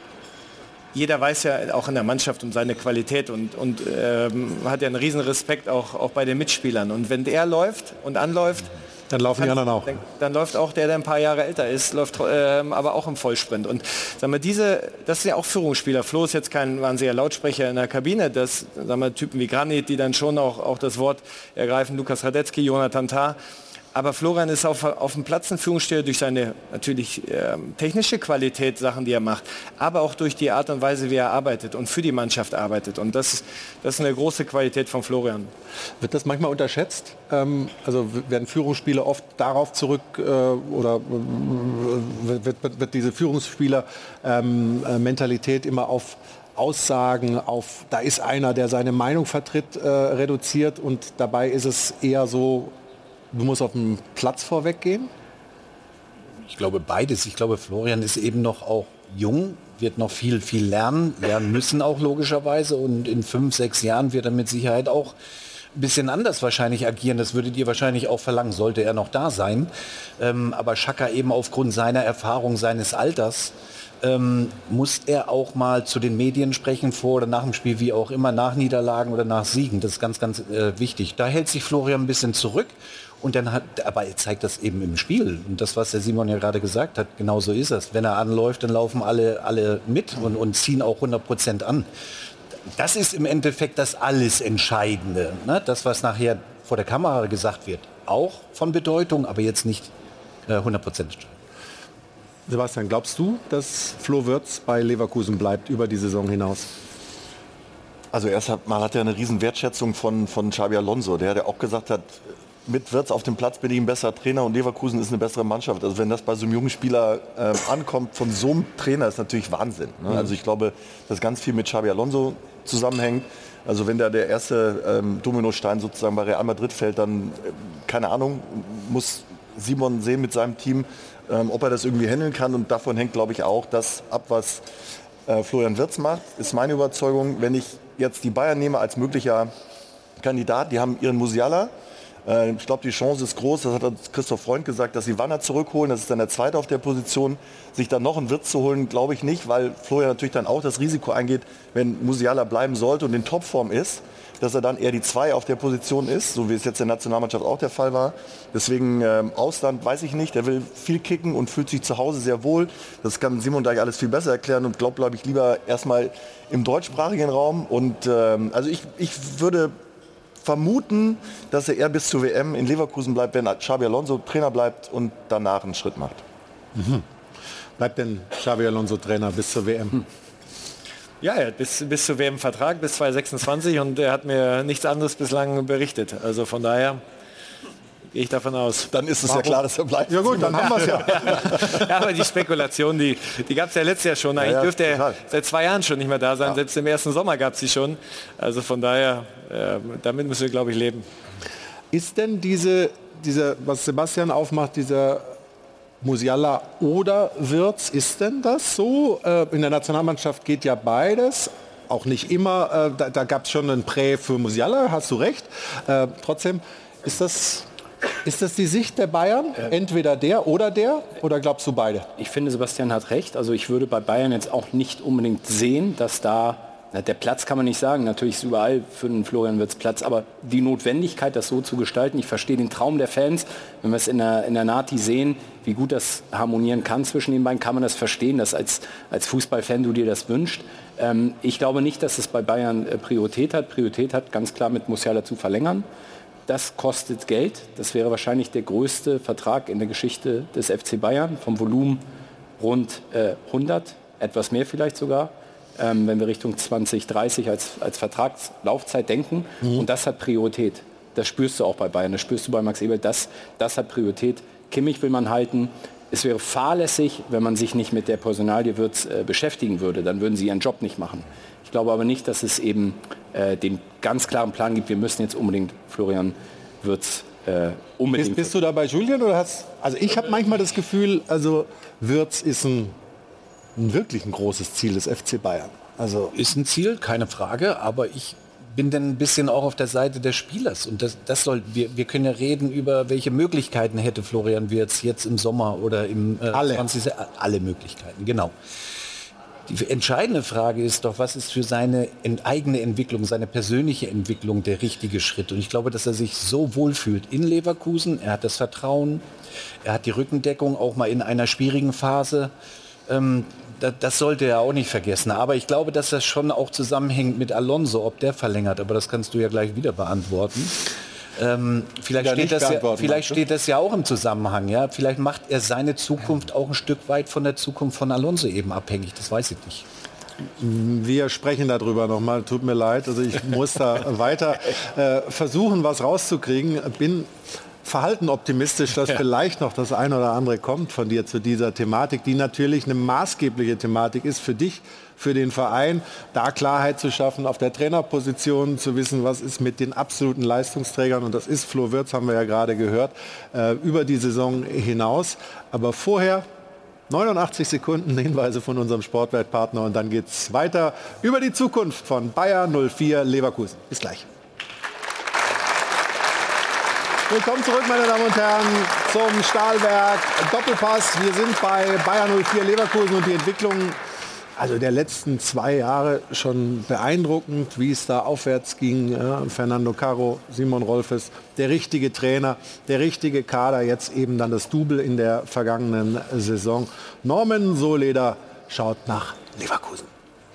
jeder weiß ja auch in der Mannschaft um seine Qualität und, und ähm, hat ja einen riesen Respekt auch, auch bei den Mitspielern. Und wenn der läuft und anläuft, dann laufen kann, die anderen auch. Dann, dann läuft auch der, der ein paar Jahre älter ist, läuft ähm, aber auch im Vollsprint. Und sagen wir, diese, das sind ja auch Führungsspieler. Flo ist jetzt kein wahnsinniger Lautsprecher in der Kabine. Das, sagen wir, Typen wie Granit, die dann schon auch, auch das Wort ergreifen, Lukas Radetzky, Jonathan Tah. Aber Florian ist auf, auf dem Platz ein Führungssteher durch seine natürlich ähm, technische Qualität, Sachen, die er macht, aber auch durch die Art und Weise, wie er arbeitet und für die Mannschaft arbeitet. Und das, das ist eine große Qualität von Florian. Wird das manchmal unterschätzt? Ähm, also werden Führungsspieler oft darauf zurück äh, oder äh, wird, wird, wird diese Führungsspieler-Mentalität ähm, immer auf Aussagen, auf da ist einer, der seine Meinung vertritt, äh, reduziert und dabei ist es eher so, du musst auf dem Platz vorweggehen? Ich glaube beides. Ich glaube, Florian ist eben noch auch jung, wird noch viel, viel lernen, lernen müssen auch logischerweise. Und in fünf, sechs Jahren wird er mit Sicherheit auch ein bisschen anders wahrscheinlich agieren. Das würdet ihr wahrscheinlich auch verlangen, sollte er noch da sein. Ähm, aber Xhaka eben aufgrund seiner Erfahrung, seines Alters, ähm, muss er auch mal zu den Medien sprechen, vor oder nach dem Spiel, wie auch immer, nach Niederlagen oder nach Siegen. Das ist ganz, ganz äh, wichtig. Da hält sich Florian ein bisschen zurück. Und dann hat, aber er zeigt das eben im Spiel. Und das, was der Simon ja gerade gesagt hat, genau so ist es. Wenn er anläuft, dann laufen alle, alle mit und, und ziehen auch hundert Prozent an. Das ist im Endeffekt das alles Entscheidende. Ne? Das, was nachher vor der Kamera gesagt wird, auch von Bedeutung, aber jetzt nicht äh, hundert Prozent. Sebastian, glaubst du, dass Flo Wirtz bei Leverkusen bleibt über die Saison hinaus? Also erst mal hat er eine riesen Wertschätzung von, von Xabi Alonso, der, der auch gesagt hat, mit Wirtz auf dem Platz bin ich ein besserer Trainer und Leverkusen ist eine bessere Mannschaft. Also wenn das bei so einem jungen Spieler äh, ankommt von so einem Trainer, ist natürlich Wahnsinn. Ne? Mhm. Also ich glaube, dass ganz viel mit Xabi Alonso zusammenhängt. Also wenn da der erste ähm, Dominostein sozusagen bei Real Madrid fällt, dann, äh, keine Ahnung, muss Simon sehen mit seinem Team, ähm, ob er das irgendwie handeln kann. Und davon hängt, glaube ich, auch das ab, was äh, Florian Wirtz macht, ist meine Überzeugung. Wenn ich jetzt die Bayern nehme als möglicher Kandidat, die haben ihren Musiala. Ich glaube, die Chance ist groß, das hat Christoph Freund gesagt, dass sie Wanner zurückholen. Das ist dann der Zweite auf der Position. Sich dann noch einen Wirtz zu holen, glaube ich nicht, weil Florian natürlich dann auch das Risiko eingeht, wenn Musiala bleiben sollte und in Topform ist, dass er dann eher die Zwei auf der Position ist, so wie es jetzt in der Nationalmannschaft auch der Fall war. Deswegen ähm, Ausland weiß ich nicht. Der will viel kicken und fühlt sich zu Hause sehr wohl. Das kann Simon gleich alles viel besser erklären und glaubt, glaube ich, lieber erstmal im deutschsprachigen Raum. Und ähm, also ich, ich würde vermuten, dass er eher bis zur W M in Leverkusen bleibt, wenn Xabi Alonso Trainer bleibt und danach einen Schritt macht. Mhm. Bleibt denn Xabi Alonso Trainer bis zur W M? Hm. Ja, er hat bis, bis zur W M Vertrag, bis zweitausendsechsundzwanzig und er hat mir nichts anderes bislang berichtet. Also von daher gehe ich davon aus. Dann ist es Warum? ja klar, dass er bleibt. Ja gut, dann haben wir es ja. Ja, aber die Spekulation, die, die gab es ja letztes Jahr schon. Eigentlich ja, ja, dürfte er total. seit zwei Jahren schon nicht mehr da sein. Ja. Selbst im ersten Sommer gab es sie schon. Also von daher, äh, damit müssen wir, glaube ich, leben. Ist denn diese, diese, was Sebastian aufmacht, dieser Musiala oder Wirtz, ist denn das so? Äh, in der Nationalmannschaft geht ja beides. Auch nicht immer. Äh, da da gab es schon einen Prä für Musiala, hast du recht. Äh, trotzdem, ist das... Ist das die Sicht der Bayern? Entweder der oder der? Oder glaubst du beide? Ich finde, Sebastian hat recht. Also ich würde bei Bayern jetzt auch nicht unbedingt sehen, dass da, na, der Platz kann man nicht sagen, natürlich ist überall für den Florian Wirtz Platz, aber die Notwendigkeit, das so zu gestalten, ich verstehe den Traum der Fans, wenn wir es in der, in der Nati sehen, wie gut das harmonieren kann zwischen den beiden, kann man das verstehen, dass als, als Fußballfan du dir das wünschst. Ähm, ich glaube nicht, dass es bei Bayern äh, Priorität hat. Priorität hat ganz klar mit Musiala zu verlängern. Das kostet Geld. Das wäre wahrscheinlich der größte Vertrag in der Geschichte des F C Bayern. Vom Volumen rund äh, hundert, etwas mehr vielleicht sogar, ähm, wenn wir Richtung zwanzig dreißig als, als Vertragslaufzeit denken. Mhm. Und das hat Priorität. Das spürst du auch bei Bayern, das spürst du bei Max Eberl. Das, das hat Priorität. Kimmich will man halten. es wäre fahrlässig, wenn man sich nicht mit der Personalie Wirtz äh, beschäftigen würde. Dann würden sie ihren Job nicht machen. Ich glaube aber nicht, dass es eben äh, den ganz klaren Plan gibt, wir müssen jetzt unbedingt Florian Wirtz äh, unbedingt... Bist, bist du da bei Julian oder hast... Also ich habe manchmal das Gefühl, also Wirtz ist ein, ein wirklich ein großes Ziel des F C Bayern. Also ist ein Ziel, keine Frage, aber ich bin dann ein bisschen auch auf der Seite des Spielers. Und das, das soll, wir, wir können ja reden über, welche Möglichkeiten hätte Florian Wirtz jetzt im Sommer oder im äh, alle. zwanzig Alle Möglichkeiten, genau. Die entscheidende Frage ist doch, was ist für seine eigene Entwicklung, seine persönliche Entwicklung der richtige Schritt? Und ich glaube, dass er sich so wohlfühlt in Leverkusen. Er hat das Vertrauen, er hat die Rückendeckung auch mal in einer schwierigen Phase. Ähm, Das sollte er auch nicht vergessen. Aber ich glaube, dass das schon auch zusammenhängt mit Alonso, ob der verlängert. Aber das kannst du ja gleich wieder beantworten. Ähm, vielleicht steht, das ja, vielleicht steht das ja auch im Zusammenhang. Ja? Vielleicht macht er seine Zukunft auch ein Stück weit von der Zukunft von Alonso eben abhängig. Das weiß ich nicht. Wir sprechen darüber nochmal. Tut mir leid. Also ich muss da weiter äh, versuchen, was rauszukriegen. Bin verhalten optimistisch, dass ja. vielleicht noch das eine oder andere kommt von dir zu dieser Thematik, die natürlich eine maßgebliche Thematik ist für dich, für den Verein, da Klarheit zu schaffen, auf der Trainerposition zu wissen, was ist mit den absoluten Leistungsträgern, und das ist Flo Wirtz, haben wir ja gerade gehört, äh, über die Saison hinaus. Aber vorher neunundachtzig Sekunden Hinweise von unserem Sportweltpartner und dann geht es weiter über die Zukunft von Bayer null vier Leverkusen. Bis gleich. Willkommen zurück, meine Damen und Herren, zum Stahlwerk Doppelpass. Wir sind bei Bayer null vier Leverkusen und die Entwicklung also der letzten zwei Jahre schon beeindruckend, wie es da aufwärts ging. Ja, Fernando Caro, Simon Rolfes, der richtige Trainer, der richtige Kader, jetzt eben dann das Double in der vergangenen Saison. Norman Sohleder schaut nach Leverkusen.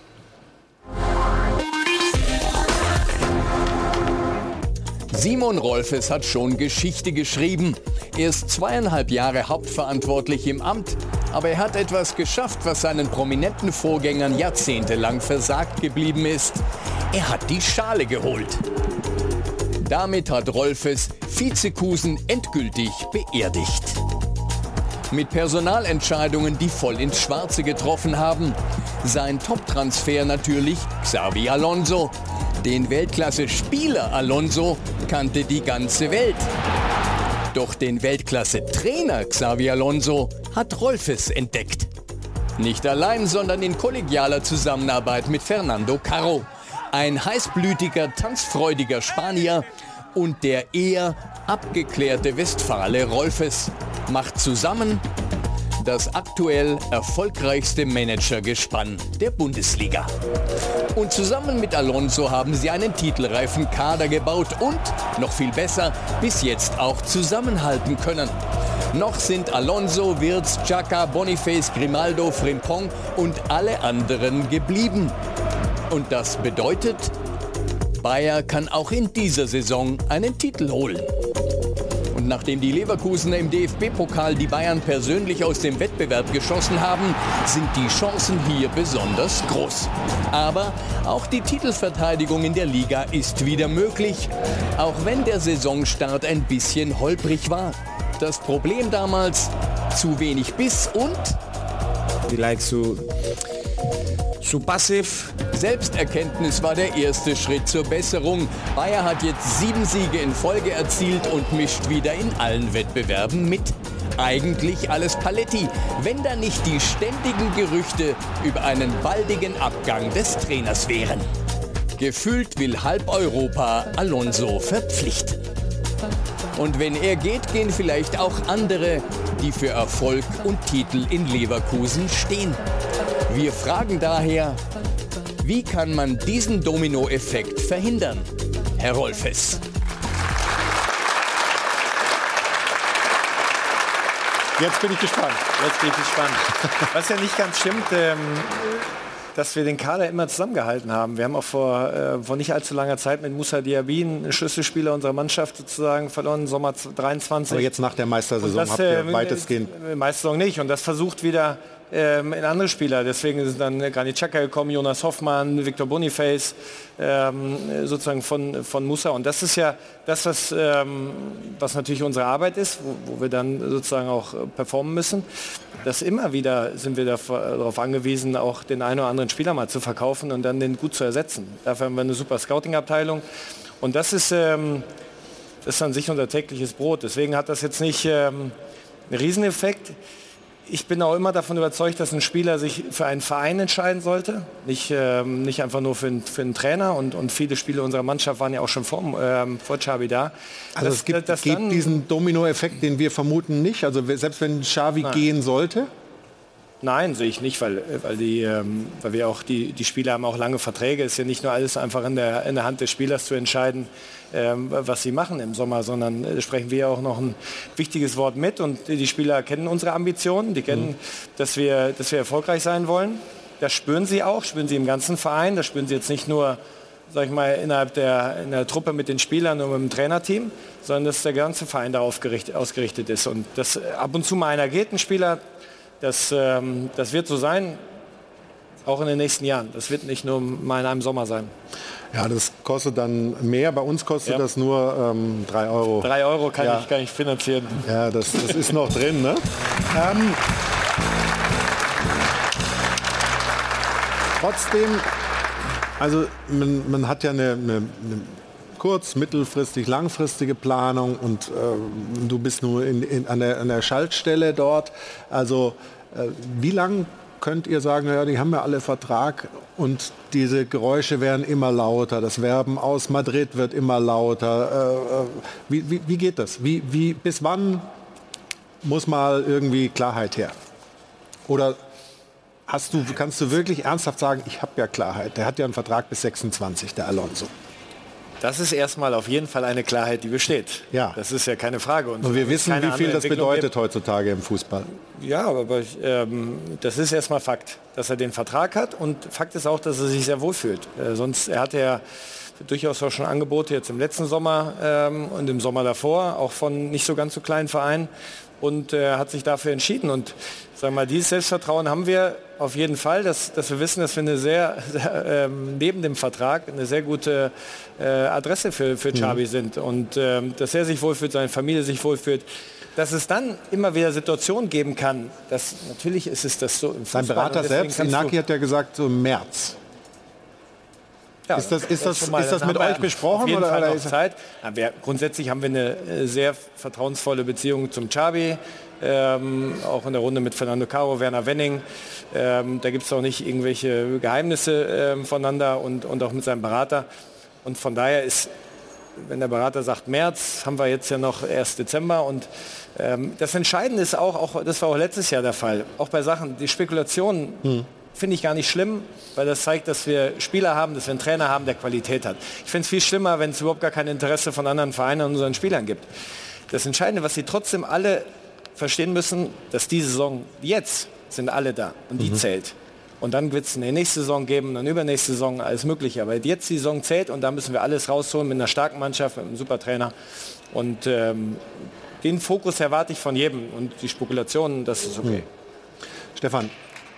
Simon Rolfes hat schon Geschichte geschrieben. Er ist zweieinhalb Jahre hauptverantwortlich im Amt, aber er hat etwas geschafft, was seinen prominenten Vorgängern jahrzehntelang versagt geblieben ist. Er hat die Schale geholt. Damit hat Rolfes Vizekusen endgültig beerdigt. Mit Personalentscheidungen, die voll ins Schwarze getroffen haben. Sein Top-Transfer natürlich Xabi Alonso. Den Weltklasse-Spieler Alonso kannte die ganze Welt. Doch den Weltklasse-Trainer Xabi Alonso hat Rolfes entdeckt. Nicht allein, sondern in kollegialer Zusammenarbeit mit Fernando Caro. Ein heißblütiger, tanzfreudiger Spanier und der eher abgeklärte Westfale Rolfes macht zusammen das aktuell erfolgreichste Managergespann der Bundesliga. Und zusammen mit Alonso haben sie einen titelreifen Kader gebaut und, noch viel besser, bis jetzt auch zusammenhalten können. Noch sind Alonso, Wirtz, Xhaka, Boniface, Grimaldo, Frimpong und alle anderen geblieben. Und das bedeutet, Bayer kann auch in dieser Saison einen Titel holen. Und nachdem die Leverkusener im D F B-Pokal die Bayern persönlich aus dem Wettbewerb geschossen haben, sind die Chancen hier besonders groß. Aber auch die Titelverteidigung in der Liga ist wieder möglich, auch wenn der Saisonstart ein bisschen holprig war. Das Problem damals, zu wenig Biss und vielleicht zu, zu passiv. Selbsterkenntnis war der erste Schritt zur Besserung. Bayer hat jetzt sieben Siege in Folge erzielt und mischt wieder in allen Wettbewerben mit. Eigentlich alles Paletti, wenn da nicht die ständigen Gerüchte über einen baldigen Abgang des Trainers wären. Gefühlt will halb Europa Alonso verpflichten. Und wenn er geht, gehen vielleicht auch andere, die für Erfolg und Titel in Leverkusen stehen. Wir fragen daher, wie kann man diesen Dominoeffekt verhindern? Herr Rolfes. Jetzt bin ich gespannt. Jetzt bin ich gespannt. Was ja nicht ganz stimmt, ähm, dass wir den Kader immer zusammengehalten haben. Wir haben auch vor, äh, vor nicht allzu langer Zeit mit Moussa Diaby, einen Schlüsselspieler unserer Mannschaft sozusagen verloren, Sommer dreiundzwanzig. Aber jetzt nach der Meistersaison das, habt ihr äh, weitestgehend... Meistersaison nicht. Und das versucht wieder ähm, in andere Spieler. Deswegen sind dann Granit Xhaka gekommen, Jonas Hoffmann, Victor Boniface, ähm, sozusagen von, von Musa. Und das ist ja das, was, ähm, was natürlich unsere Arbeit ist, wo, wo wir dann sozusagen auch performen müssen. Dass immer wieder sind wir darauf angewiesen, auch den einen oder anderen Spieler mal zu verkaufen und dann den gut zu ersetzen. Dafür haben wir eine super Scouting-Abteilung. Und das ist, ähm, das ist an sich unser tägliches Brot. Deswegen hat das jetzt nicht ähm, einen Rieseneffekt. Ich bin auch immer davon überzeugt, dass ein Spieler sich für einen Verein entscheiden sollte, nicht, ähm, nicht einfach nur für einen, für einen Trainer. Und, und viele Spieler unserer Mannschaft waren ja auch schon vor, ähm, vor Xavi da. Also das, es gibt, das gibt dann, diesen Dominoeffekt, den wir vermuten, nicht. Also selbst wenn Xavi Nein. gehen sollte? Nein, sehe ich nicht, weil, weil, die, ähm, weil wir auch die, die Spieler haben auch lange Verträge. Es ist ja nicht nur alles einfach in der, in der Hand des Spielers zu entscheiden, ähm, was sie machen im Sommer, sondern äh, sprechen wir auch noch ein wichtiges Wort mit. Und die Spieler kennen unsere Ambitionen, die kennen, mhm. dass, wir, dass wir erfolgreich sein wollen. Das spüren sie auch, spüren sie im ganzen Verein. Das spüren sie jetzt nicht nur, sag ich mal, innerhalb der, in der Truppe mit den Spielern und mit dem Trainerteam, sondern dass der ganze Verein darauf gerichtet, ausgerichtet ist. Und dass ab und zu mal einer geht, ein Spieler, Das, ähm, das wird so sein, auch in den nächsten Jahren. Das wird nicht nur mal in einem Sommer sein. Ja, das kostet dann mehr. Bei uns kostet ja. das nur ähm, drei Euro. Drei Euro kann, ja. ich, kann ich finanzieren. Ja, das, das ist noch drin. Ne? Ähm, trotzdem, also man, man hat ja eine, eine, eine kurz-, mittelfristig, langfristige Planung und äh, du bist nur in, in, an, der, an der Schaltstelle dort. Also äh, wie lange könnt ihr sagen, ja, die haben ja alle Vertrag und diese Geräusche werden immer lauter, das Werben aus Madrid wird immer lauter. Äh, wie, wie, wie geht das? Wie, wie, bis wann muss mal irgendwie Klarheit her? Oder hast du, kannst du wirklich ernsthaft sagen, ich habe ja Klarheit, der hat ja einen Vertrag bis sechsundzwanzig, der Alonso. Das ist erstmal auf jeden Fall eine Klarheit, die besteht. Ja. Das ist ja keine Frage. Und, und wir wissen, wie viel das bedeutet gibt. heutzutage im Fußball. Ja, aber ähm, das ist erstmal Fakt, dass er den Vertrag hat. Und Fakt ist auch, dass er sich sehr wohl fühlt. Äh, sonst, er hatte ja durchaus auch schon Angebote jetzt im letzten Sommer ähm, und im Sommer davor, auch von nicht so ganz so kleinen Vereinen. Und er äh, hat sich dafür entschieden. Und sagen wir mal, dieses Selbstvertrauen haben wir auf jeden Fall, dass, dass wir wissen, dass wir eine sehr, sehr ähm, neben dem Vertrag eine sehr gute äh, Adresse für, für Xavi mhm. sind. Und ähm, dass er sich wohlfühlt, seine Familie sich wohlfühlt. Dass es dann immer wieder Situationen geben kann, dass natürlich ist es das so im Fußball. Sein Berater selbst, Inaki, hat ja gesagt, so im März. Ja, ist das, ist das, mal, ist das mit euch besprochen? Auf jeden oder, Fall oder noch Zeit. Ja, wir, grundsätzlich haben wir eine äh, sehr vertrauensvolle Beziehung zum Xavi, ähm, auch in der Runde mit Fernando Caro, Werner Wenning. Ähm, da gibt es auch nicht irgendwelche Geheimnisse ähm, voneinander und, und auch mit seinem Berater. Und von daher ist, wenn der Berater sagt März, haben wir jetzt ja noch erst Dezember. Und ähm, das Entscheidende ist auch, auch, das war auch letztes Jahr der Fall, auch bei Sachen, die Spekulationen, hm. finde ich gar nicht schlimm, weil das zeigt, dass wir Spieler haben, dass wir einen Trainer haben, der Qualität hat. Ich finde es viel schlimmer, wenn es überhaupt gar kein Interesse von anderen Vereinen an unseren Spielern gibt. Das Entscheidende, was sie trotzdem alle verstehen müssen, dass die Saison jetzt sind alle da und die mhm. zählt. Und dann wird es eine nächste Saison geben, dann übernächste Saison, alles Mögliche. Aber jetzt die Saison zählt und da müssen wir alles rausholen mit einer starken Mannschaft, mit einem super Trainer. Und ähm, den Fokus erwarte ich von jedem. Und die Spekulationen, das ist okay. Mhm. Stefan,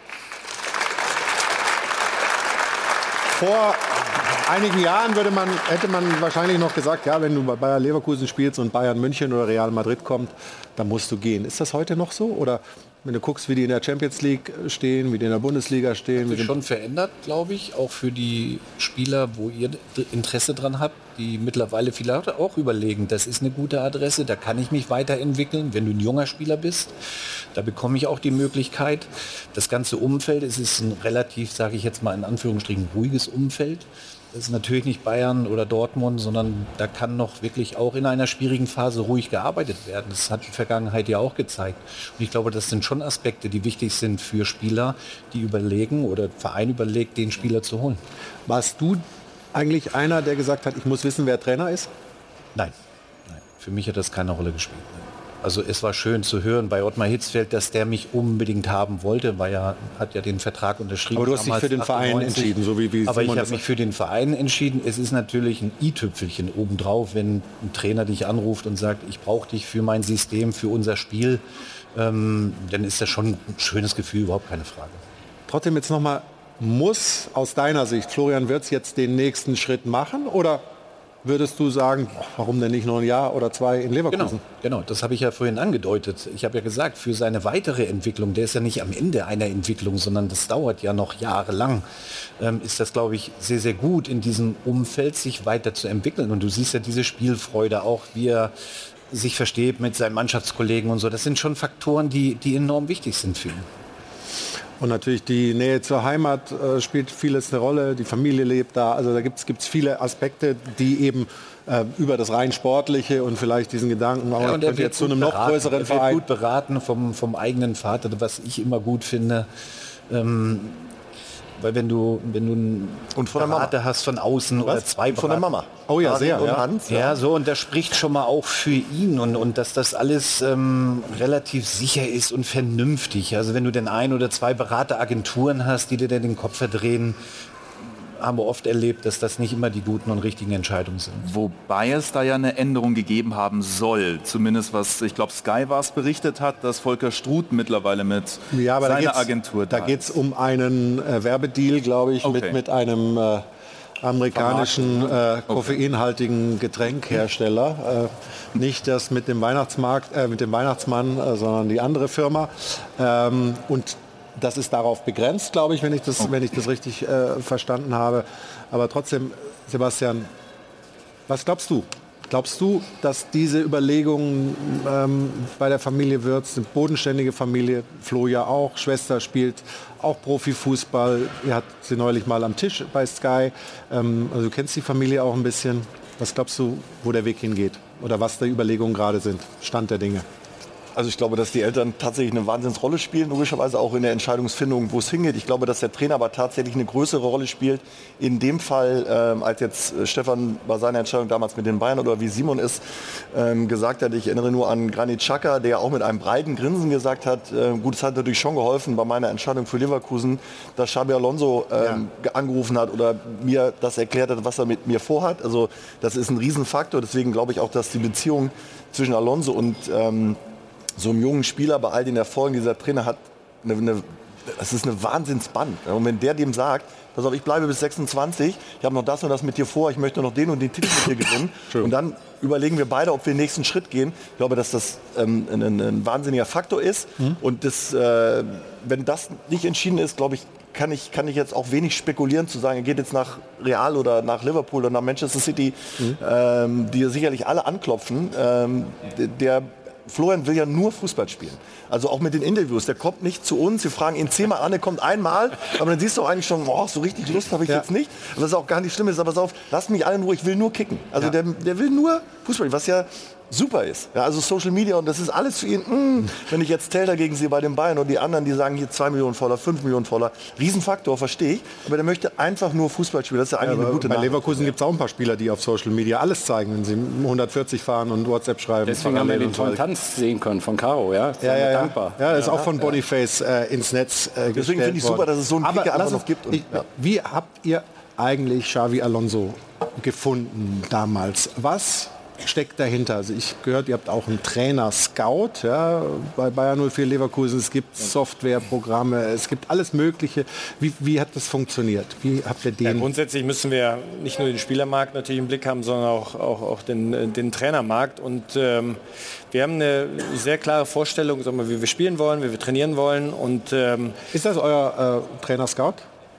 vor einigen Jahren würde man, hätte man wahrscheinlich noch gesagt, ja, wenn du bei Bayer Leverkusen spielst und Bayern München oder Real Madrid kommt, dann musst du gehen. Ist das heute noch so? Oder wenn du guckst, wie die in der Champions League stehen, wie die in der Bundesliga stehen? Hat sich schon verändert, glaube ich, auch für die Spieler, wo ihr Interesse dran habt, die mittlerweile vielleicht auch überlegen, das ist eine gute Adresse, da kann ich mich weiterentwickeln, wenn du ein junger Spieler bist. Da bekomme ich auch die Möglichkeit. Das ganze Umfeld, es ist ein relativ, sage ich jetzt mal in Anführungsstrichen, ruhiges Umfeld. Das ist natürlich nicht Bayern oder Dortmund, sondern da kann noch wirklich auch in einer schwierigen Phase ruhig gearbeitet werden. Das hat die Vergangenheit ja auch gezeigt. Und ich glaube, das sind schon Aspekte, die wichtig sind für Spieler, die überlegen oder der Verein überlegt, den Spieler zu holen. Warst du eigentlich einer, der gesagt hat, ich muss wissen, wer Trainer ist? Nein. Nein. Für mich hat das keine Rolle gespielt. Also es war schön zu hören bei Ottmar Hitzfeld, dass der mich unbedingt haben wollte, weil er hat ja den Vertrag unterschrieben. Aber du hast dich für den Verein entschieden, so wie, wie Aber Simon ich habe mich für den Verein entschieden. Es ist natürlich ein i-Tüpfelchen obendrauf, wenn ein Trainer dich anruft und sagt, ich brauche dich für mein System, für unser Spiel. ähm, dann ist das schon ein schönes Gefühl, überhaupt keine Frage. Trotzdem jetzt nochmal, muss aus deiner Sicht Florian Wirtz jetzt den nächsten Schritt machen oder würdest du sagen, warum denn nicht noch ein Jahr oder zwei in Leverkusen? Genau, genau, das habe ich ja vorhin angedeutet. Ich habe ja gesagt, für seine weitere Entwicklung, der ist ja nicht am Ende einer Entwicklung, sondern das dauert ja noch jahrelang, ähm, ist das, glaube ich, sehr, sehr gut, in diesem Umfeld sich weiter zu entwickeln. Und du siehst ja diese Spielfreude auch, wie er sich versteht mit seinen Mannschaftskollegen und so. Das sind schon Faktoren, die, die enorm wichtig sind für ihn. Und natürlich die Nähe zur Heimat äh, spielt vieles eine Rolle. Die Familie lebt da. Also da gibt es viele Aspekte, die eben äh, über das rein Sportliche und vielleicht diesen Gedanken, oh, ja, ich könnte jetzt zu einem noch beraten. größeren er wird Verein. gut beraten vom, vom eigenen Vater, was ich immer gut finde. Ähm, weil wenn du, wenn du einen und von Berater hast von außen was? oder zwei von der Mama. Oh ja, sehr. Und ja. Hans, ja. ja, so und das spricht schon mal auch für ihn und, und dass das alles ähm, relativ sicher ist und vernünftig. Also wenn du denn ein oder zwei Berateragenturen hast, die dir dann den Kopf verdrehen, haben wir oft erlebt, dass das nicht immer die guten und richtigen Entscheidungen sind. Wobei es da ja eine Änderung gegeben haben soll. Zumindest was, ich glaube, Sky war es berichtet hat, dass Volker Struth mittlerweile mit ja, aber seiner da Agentur da geht es um einen äh, Werbedeal, glaube ich, okay. mit, mit einem äh, amerikanischen äh, koffeinhaltigen Getränkhersteller. Äh, nicht das mit dem Weihnachtsmarkt, äh, mit dem Weihnachtsmann, äh, sondern die andere Firma. Ähm, und das ist darauf begrenzt, glaube ich, wenn ich das, wenn ich das richtig äh, verstanden habe. Aber trotzdem, Sebastian, was glaubst du? Glaubst du, dass diese Überlegungen ähm, bei der Familie Wirtz, eine bodenständige Familie, Flo ja auch, Schwester spielt auch Profifußball, ihr habt sie neulich mal am Tisch bei Sky, ähm, also du kennst die Familie auch ein bisschen. Was glaubst du, wo der Weg hingeht? Oder was die Überlegungen gerade sind? Stand der Dinge? Also ich glaube, dass die Eltern tatsächlich eine Wahnsinnsrolle spielen, logischerweise auch in der Entscheidungsfindung, wo es hingeht. Ich glaube, dass der Trainer aber tatsächlich eine größere Rolle spielt. In dem Fall, ähm, als jetzt äh, Stefan bei seiner Entscheidung damals mit den Bayern oder wie Simon es ähm, gesagt hat, ich erinnere nur an Granit Xhaka, der auch mit einem breiten Grinsen gesagt hat, äh, gut, es hat natürlich schon geholfen bei meiner Entscheidung für Leverkusen, dass Xabi Alonso ähm, ja. angerufen hat oder mir das erklärt hat, was er mit mir vorhat. Also das ist ein Riesenfaktor. Deswegen glaube ich auch, dass die Beziehung zwischen Alonso und ähm, so einem jungen Spieler bei all den Erfolgen, dieser Trainer hat, eine, eine, das ist eine Wahnsinnsband. Und wenn der dem sagt, pass auf, ich bleibe bis sechsundzwanzig, ich habe noch das und das mit dir vor, ich möchte noch den und den Titel mit dir gewinnen. Und dann überlegen wir beide, ob wir den nächsten Schritt gehen. Ich glaube, dass das ähm, ein, ein wahnsinniger Faktor ist. Mhm. Und das, äh, wenn das nicht entschieden ist, glaube ich, kann ich, kann ich jetzt auch wenig spekulieren, zu sagen, er geht jetzt nach Real oder nach Liverpool oder nach Manchester City, mhm. ähm, die sicherlich alle anklopfen. Ähm, der Florian will ja nur Fußball spielen. Also auch mit den Interviews. Der kommt nicht zu uns. Wir fragen ihn zehnmal an, er kommt einmal. Aber dann siehst du auch eigentlich schon, oh, so richtig Lust habe ich ja. jetzt nicht. Was auch gar nicht schlimm ist. Aber pass auf, lass mich alle in Ruhe, ich will nur kicken. Also ja. der, der will nur Fußball spielen, was ja super ist. Ja, also Social Media und das ist alles für ihn. Mh, wenn ich jetzt Taylor gegen sie bei den Bayern und die anderen, die sagen hier zwei Millionen voller, fünf Millionen voller. Riesenfaktor, verstehe ich. Aber der möchte einfach nur Fußball spielen. Das ist ja eigentlich ja, eine gute Bei Nachricht. Leverkusen gibt es auch ein paar Spieler, die auf Social Media alles zeigen, wenn sie hundertvierzig fahren und WhatsApp schreiben. Deswegen haben wir den tollen Tanz sehen können von Caro. Ja, ja, ja, ja. dankbar. Ja, das ist auch von Boniface äh, ins Netz äh, Deswegen finde ich super, dass es so einen Aber Kicker einfach uns, noch gibt. Und, ich, ja. Wie habt ihr eigentlich Xabi Alonso gefunden damals? Was steckt dahinter? Also ich gehört, ihr habt auch einen Trainer-Scout ja, bei Bayern null vier Leverkusen. Es gibt Softwareprogramme, es gibt alles Mögliche. Wie, wie hat das funktioniert? Wie habt ihr den? Ja, grundsätzlich müssen wir nicht nur den Spielermarkt natürlich im Blick haben, sondern auch, auch, auch den, den Trainermarkt. Und ähm, wir haben eine sehr klare Vorstellung, sagen wir, wie wir spielen wollen, wie wir trainieren wollen. Und, ähm, ist das euer äh, Trainer-Scout?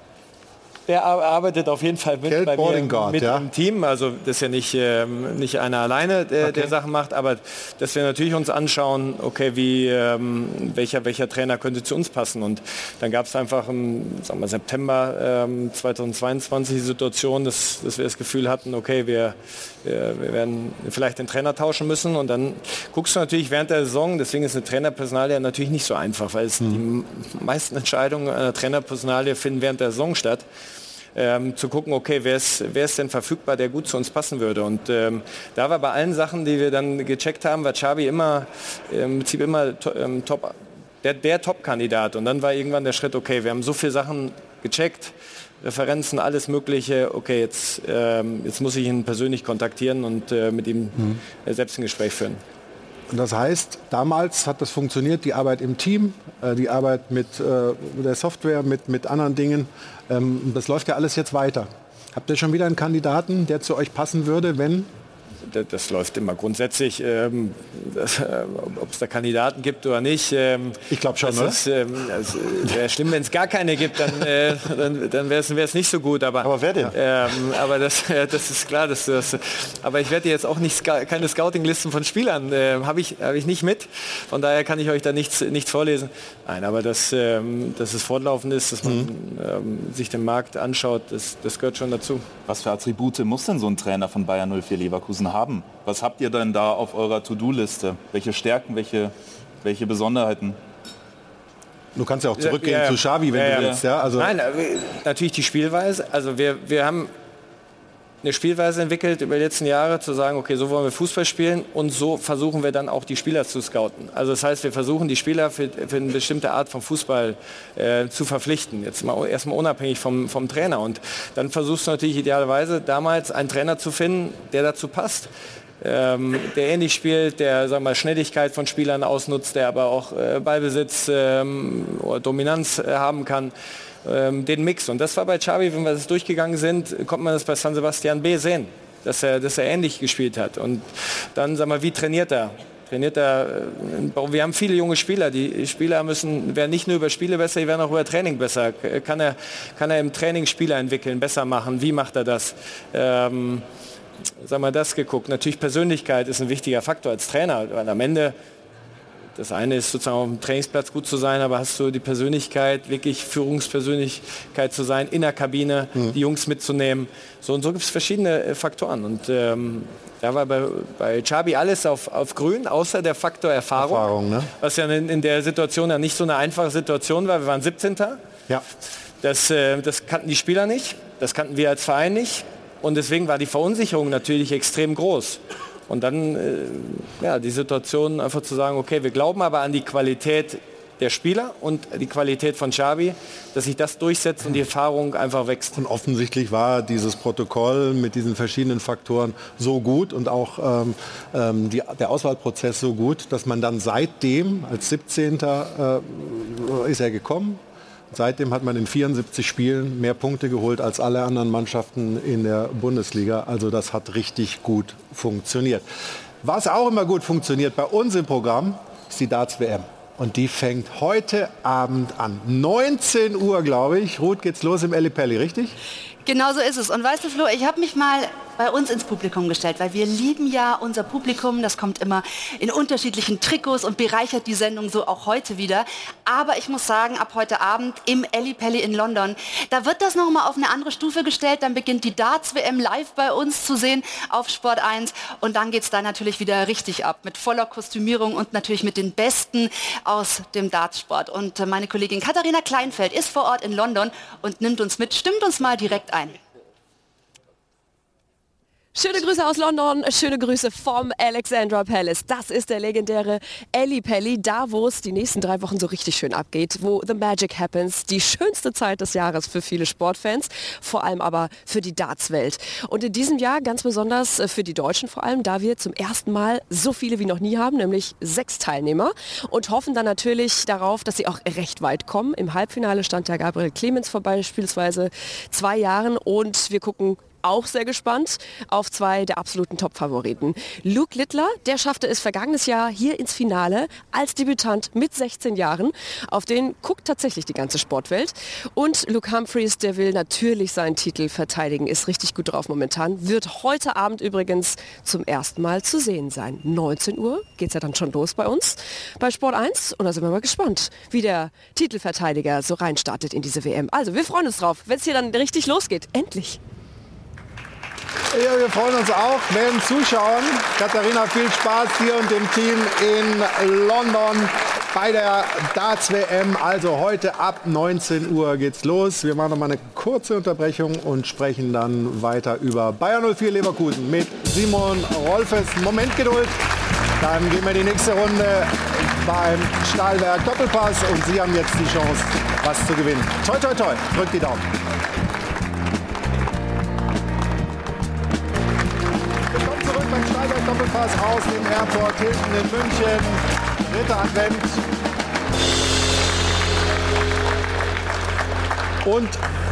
Der arbeitet auf jeden Fall mit, bei mir, Guard, mit ja. im Team. Also das ist ja nicht, ähm, nicht einer alleine, der, okay. der Sachen macht, aber dass wir natürlich uns anschauen, okay, wie, ähm, welcher, welcher Trainer könnte zu uns passen. Und dann gab es einfach im sagen wir, September ähm, zweitausendzweiundzwanzig die Situation, dass, dass wir das Gefühl hatten, okay, wir, wir, wir werden vielleicht den Trainer tauschen müssen. Und dann guckst du natürlich während der Saison, deswegen ist eine Trainerpersonalie natürlich nicht so einfach, weil es mhm. die meisten Entscheidungen einer Trainerpersonalie finden während der Saison statt. Ähm, zu gucken, okay, wer ist, wer ist denn verfügbar, der gut zu uns passen würde. Und ähm, da war bei allen Sachen, die wir dann gecheckt haben, war Xabi immer äh, im Prinzip immer to, ähm, top, der, der Top-Kandidat. Und dann war irgendwann der Schritt, okay, wir haben so viele Sachen gecheckt, Referenzen, alles Mögliche, okay, jetzt, ähm, jetzt muss ich ihn persönlich kontaktieren und äh, mit ihm mhm. äh, selbst ein Gespräch führen. Und das heißt, damals hat das funktioniert, die Arbeit im Team, äh, die Arbeit mit, äh, mit der Software, mit, mit anderen Dingen. Ähm, das läuft ja alles jetzt weiter. Habt ihr schon wieder einen Kandidaten, der zu euch passen würde, wenn... Das, das läuft immer grundsätzlich, ähm, äh, ob es da Kandidaten gibt oder nicht. Ähm, ich glaube schon, das oder? Ist, ähm, das wäre schlimm, wenn es gar keine gibt, dann, äh, dann, dann wäre es nicht so gut. Aber, aber wer denn? Ähm, aber das, äh, das ist klar. Dass das, aber ich werde jetzt auch nicht keine Scouting-Listen von Spielern, äh, habe ich, hab ich nicht mit. Von daher kann ich euch da nichts, nichts vorlesen. Nein, aber dass, ähm, dass es fortlaufend ist, dass man mhm. ähm, sich den Markt anschaut, das, das gehört schon dazu. Was für Attribute muss denn so ein Trainer von Bayer null vier Leverkusen haben? Was habt ihr denn da auf eurer To-Do-Liste? Welche Stärken, welche, welche Besonderheiten? Du kannst ja auch zurückgehen ja, ja, zu Xavi, wenn ja, du ja. willst. Ja, also Nein, natürlich die Spielweise. Also wir, wir haben eine Spielweise entwickelt über die letzten Jahre, zu sagen, okay, so wollen wir Fußball spielen und so versuchen wir dann auch die Spieler zu scouten. Also das heißt, wir versuchen die Spieler für, für eine bestimmte Art von Fußball äh, zu verpflichten. Jetzt mal erstmal unabhängig vom, vom Trainer. Und dann versuchst du natürlich idealerweise damals einen Trainer zu finden, der dazu passt. Ähm, der ähnlich spielt, der sagen wir mal, Schnelligkeit von Spielern ausnutzt, der aber auch äh, Ballbesitz ähm, oder Dominanz äh, haben kann. Den Mix. Und das war bei Xavi, wenn wir das durchgegangen sind, konnte man das bei San Sebastian B sehen, dass er, dass er ähnlich gespielt hat. Und dann, sag mal, wie trainiert er? Trainiert er, wir haben viele junge Spieler, die Spieler müssen, werden nicht nur über Spiele besser, die werden auch über Training besser. Kann er, kann er im Training Spieler entwickeln, besser machen? Wie macht er das? Ähm, sag mal, das geguckt. Natürlich Persönlichkeit ist ein wichtiger Faktor als Trainer, weil am Ende das eine ist sozusagen auf dem Trainingsplatz gut zu sein, aber hast du die Persönlichkeit, wirklich Führungspersönlichkeit zu sein, in der Kabine, mhm. die Jungs mitzunehmen. So und so gibt es verschiedene Faktoren. Und ähm, da war bei, bei Xabi alles auf, auf grün, außer der Faktor Erfahrung. Erfahrung, ne? Was ja in, in der Situation ja nicht so eine einfache Situation war. Wir waren siebzehnter Ja. Das, äh, das kannten die Spieler nicht, das kannten wir als Verein nicht. Und deswegen war die Verunsicherung natürlich extrem groß. Und dann äh, ja, die Situation einfach zu sagen, okay, wir glauben aber an die Qualität der Spieler und die Qualität von Xavi, dass sich das durchsetzt und die Erfahrung einfach wächst. Und offensichtlich war dieses Protokoll mit diesen verschiedenen Faktoren so gut und auch ähm, die, der Auswahlprozess so gut, dass man dann seitdem, als siebzehnter äh, ist er gekommen. Seitdem hat man in vierundsiebzig Spielen mehr Punkte geholt als alle anderen Mannschaften in der Bundesliga. Also das hat richtig gut funktioniert. Was auch immer gut funktioniert bei uns im Programm, ist die Darts-W M. Und die fängt heute Abend an. neunzehn Uhr, glaube ich. Ruth, geht's los im Ellipelli, richtig? Genau so ist es. Und weißt du, Flo, ich habe mich mal bei uns ins Publikum gestellt, weil wir lieben ja unser Publikum. Das kommt immer in unterschiedlichen Trikots und bereichert die Sendung so auch heute wieder. Aber ich muss sagen, ab heute Abend im Ellipelli in London, da wird das nochmal auf eine andere Stufe gestellt. Dann beginnt die Darts-W M live bei uns zu sehen auf Sport eins. Und dann geht es da natürlich wieder richtig ab. Mit voller Kostümierung und natürlich mit den Besten aus dem Dartsport. Und meine Kollegin Katharina Kleinfeld ist vor Ort in London und nimmt uns mit. Stimmt uns mal direkt ein. Schöne Grüße aus London, schöne Grüße vom Alexandra Palace. Das ist der legendäre Ellipelli, da wo es die nächsten drei Wochen so richtig schön abgeht, wo The Magic happens, die schönste Zeit des Jahres für viele Sportfans, vor allem aber für die Dartswelt. Und in diesem Jahr ganz besonders für die Deutschen vor allem, da wir zum ersten Mal so viele wie noch nie haben, nämlich sechs Teilnehmer und hoffen dann natürlich darauf, dass sie auch recht weit kommen. Im Halbfinale stand der Gabriel Clemens vor beispielsweise zwei Jahren und wir gucken auch sehr gespannt auf zwei der absoluten Top-Favoriten. Luke Littler, der schaffte es vergangenes Jahr hier ins Finale als Debütant mit sechzehn Jahren. Auf den guckt tatsächlich die ganze Sportwelt. Und Luke Humphries, der will natürlich seinen Titel verteidigen, ist richtig gut drauf momentan. Wird heute Abend übrigens zum ersten Mal zu sehen sein. neunzehn Uhr geht es ja dann schon los bei uns bei Sport eins. Und da sind wir mal gespannt, wie der Titelverteidiger so reinstartet in diese W M. Also wir freuen uns drauf, wenn es hier dann richtig losgeht. Endlich! Ja, wir freuen uns auch, werden zuschauen. Katharina, viel Spaß dir und dem Team in London bei der Darts-W M. Also heute ab neunzehn Uhr geht's los. Wir machen noch mal eine kurze Unterbrechung und sprechen dann weiter über Bayer null vier Leverkusen mit Simon Rolfes. Moment Geduld, dann gehen wir die nächste Runde beim Stahlwerk Doppelpass und Sie haben jetzt die Chance, was zu gewinnen. Toi, toi, toi, drückt die Daumen. Beim Stahlwerk Doppelpass aus dem Airport Hilton in München. Dritter Advent. Und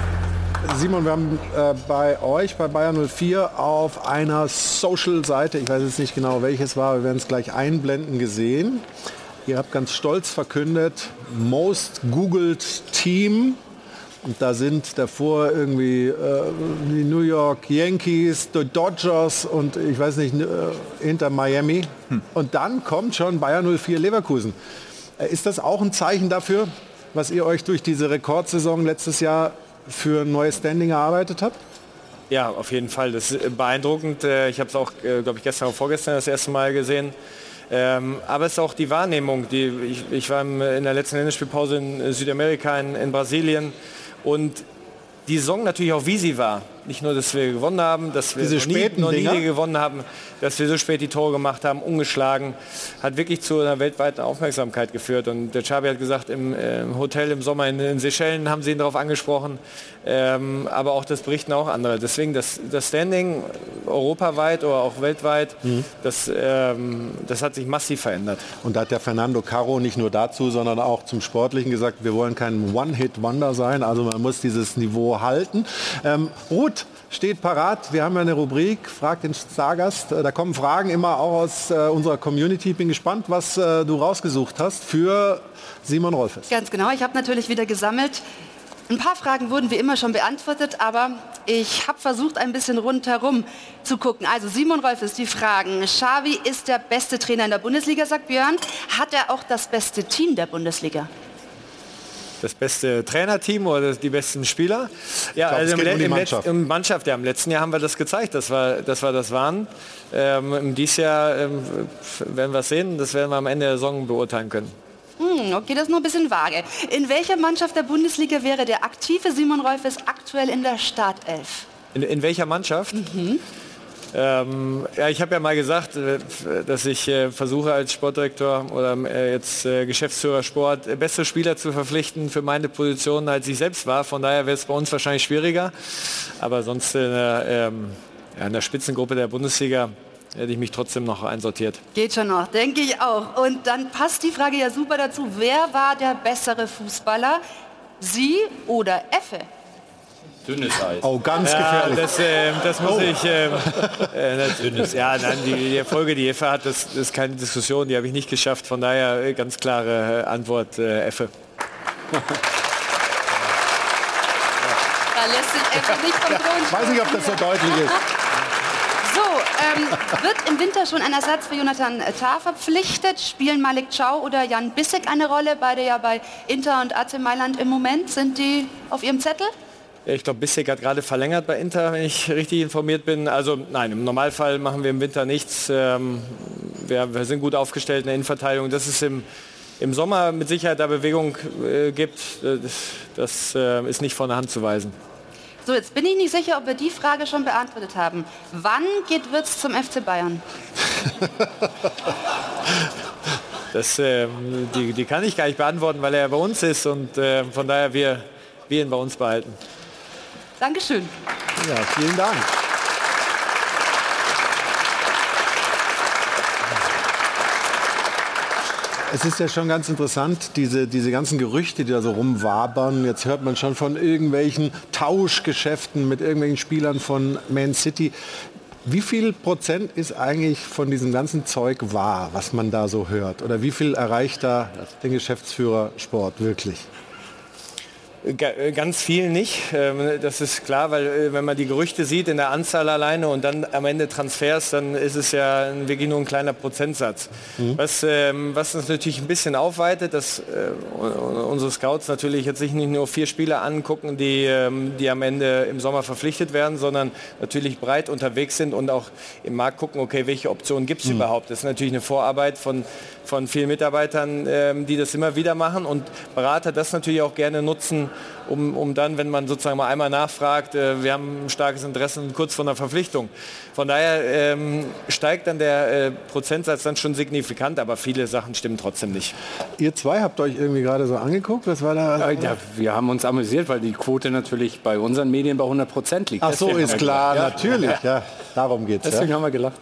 Simon, wir haben äh, bei euch, bei Bayern null vier, auf einer Social-Seite, ich weiß jetzt nicht genau, welches war, wir werden es gleich einblenden, gesehen. Ihr habt ganz stolz verkündet, Most Googled Team. Und da sind davor irgendwie äh, die New York Yankees, die Dodgers und ich weiß nicht, äh, Inter Miami. Hm. Und dann kommt schon Bayern null vier Leverkusen. Äh, ist das auch ein Zeichen dafür, was ihr euch durch diese Rekordsaison letztes Jahr für ein neues Standing erarbeitet habt? Ja, auf jeden Fall. Das ist beeindruckend. Ich habe es auch, glaube ich, gestern oder vorgestern das erste Mal gesehen. Ähm, aber es ist auch die Wahrnehmung. Die, ich, ich war in der letzten Länderspielpause in Südamerika, in, in Brasilien. Und die Saison natürlich auch, wie sie war. Nicht nur, dass wir gewonnen haben, dass wir Diese noch nie, späten noch nie Dinger? gewonnen haben, dass wir so spät die Tore gemacht haben, ungeschlagen, hat wirklich zu einer weltweiten Aufmerksamkeit geführt. Und der Xabi hat gesagt, im äh, Hotel im Sommer in den Seychellen haben sie ihn darauf angesprochen, ähm, aber auch das berichten auch andere. Deswegen das, das Standing europaweit oder auch weltweit, mhm. das, ähm, das hat sich massiv verändert. Und da hat der Fernando Caro nicht nur dazu, sondern auch zum Sportlichen gesagt, wir wollen kein One-Hit-Wonder sein, also man muss dieses Niveau halten. Ähm, Ruth steht parat, wir haben ja eine Rubrik, fragt den Stargast, da kommen Fragen immer auch aus äh, unserer Community. Ich bin gespannt, was äh, du rausgesucht hast für Simon Rolfes. Ganz genau, ich habe natürlich wieder gesammelt. Ein paar Fragen wurden wie immer schon beantwortet, aber ich habe versucht, ein bisschen rundherum zu gucken. Also Simon Rolfes, die Fragen. Xavi ist der beste Trainer in der Bundesliga, sagt Björn. Hat er auch das beste Team der Bundesliga? Das beste Trainerteam oder die besten Spieler? Ja, glaub, also im, um im, Mannschaft. Letz-, im Mannschaft, ja, im letzten Jahr haben wir das gezeigt, dass wir, dass wir das waren. Ähm, Im dieses Jahr ähm, werden wir es sehen, das werden wir am Ende der Saison beurteilen können. Hm, okay, das ist noch ein bisschen vage. In welcher Mannschaft der Bundesliga wäre der aktive Simon Rolfes aktuell in der Startelf? In, in welcher Mannschaft? Mhm. Ähm, ja, ich habe ja mal gesagt, äh, dass ich äh, versuche als Sportdirektor oder äh, jetzt äh, Geschäftsführer Sport äh, bessere Spieler zu verpflichten für meine Position, als ich selbst war. Von daher wäre es bei uns wahrscheinlich schwieriger. Aber sonst in der, ähm, ja, in der Spitzengruppe der Bundesliga hätte ich mich trotzdem noch einsortiert. Geht schon noch, denke ich auch. Und dann passt die Frage ja super dazu. Wer war der bessere Fußballer? Sie oder Effe? Dünnes Eis. Oh, ganz ja, gefährlich. Das, äh, das muss Oh. ich... Ähm, äh, dünnes. Ja, nein, die, die Erfolge, die Effe hat, das, das ist keine Diskussion, die habe ich nicht geschafft. Von daher äh, ganz klare äh, Antwort, äh, Effe. Da lässt sich Effe nicht vom Thron Ich weiß nicht, ob das so deutlich ist. So, ähm, wird im Winter schon ein Ersatz für Jonathan Tah verpflichtet? Spielen Malik Chow oder Jan Bissek eine Rolle? Beide ja bei Inter und A C Mailand im Moment. Sind die auf ihrem Zettel? Ich glaube, Bissek hat gerade verlängert bei Inter, wenn ich richtig informiert bin. Also nein, im Normalfall machen wir im Winter nichts. Ähm, wir, wir sind gut aufgestellt in der Innenverteidigung. Dass es im, im Sommer mit Sicherheit da Bewegung äh, gibt, das, das äh, ist nicht von der Hand zu weisen. So, jetzt bin ich nicht sicher, ob wir die Frage schon beantwortet haben. Wann geht Wirtz zum F C Bayern? Das, äh, die, die kann ich gar nicht beantworten, weil er bei uns ist und äh, von daher wir, wir ihn bei uns behalten. Dankeschön. Ja, vielen Dank. Es ist ja schon ganz interessant, diese, diese ganzen Gerüchte, die da so rumwabern. Jetzt hört man schon von irgendwelchen Tauschgeschäften mit irgendwelchen Spielern von Man City. Wie viel Prozent ist eigentlich von diesem ganzen Zeug wahr, was man da so hört? Oder wie viel erreicht da den Geschäftsführer Sport wirklich? Ganz viel nicht, das ist klar, weil wenn man die Gerüchte sieht in der Anzahl alleine und dann am Ende Transfers, dann ist es ja wirklich nur ein kleiner Prozentsatz. Mhm. Was, was uns natürlich ein bisschen aufweitet, dass unsere Scouts natürlich jetzt sich nicht nur vier Spieler angucken, die, die am Ende im Sommer verpflichtet werden, sondern natürlich breit unterwegs sind und auch im Markt gucken, okay, welche Optionen gibt es mhm. überhaupt. Das ist natürlich eine Vorarbeit von, von vielen Mitarbeitern, die das immer wieder machen und Berater das natürlich auch gerne nutzen, Um, um dann, wenn man sozusagen mal einmal nachfragt, äh, wir haben ein starkes Interesse kurz vor einer Verpflichtung. Von daher ähm, steigt dann der äh, Prozentsatz dann schon signifikant, aber viele Sachen stimmen trotzdem nicht. Ihr zwei habt euch irgendwie gerade so angeguckt, was war da? Ja, wir haben uns amüsiert, weil die Quote natürlich bei unseren Medien bei hundert Prozent liegt. Ach so, Deswegen ist klar, ja. natürlich. Ja, darum geht's. Deswegen ja. haben wir gelacht.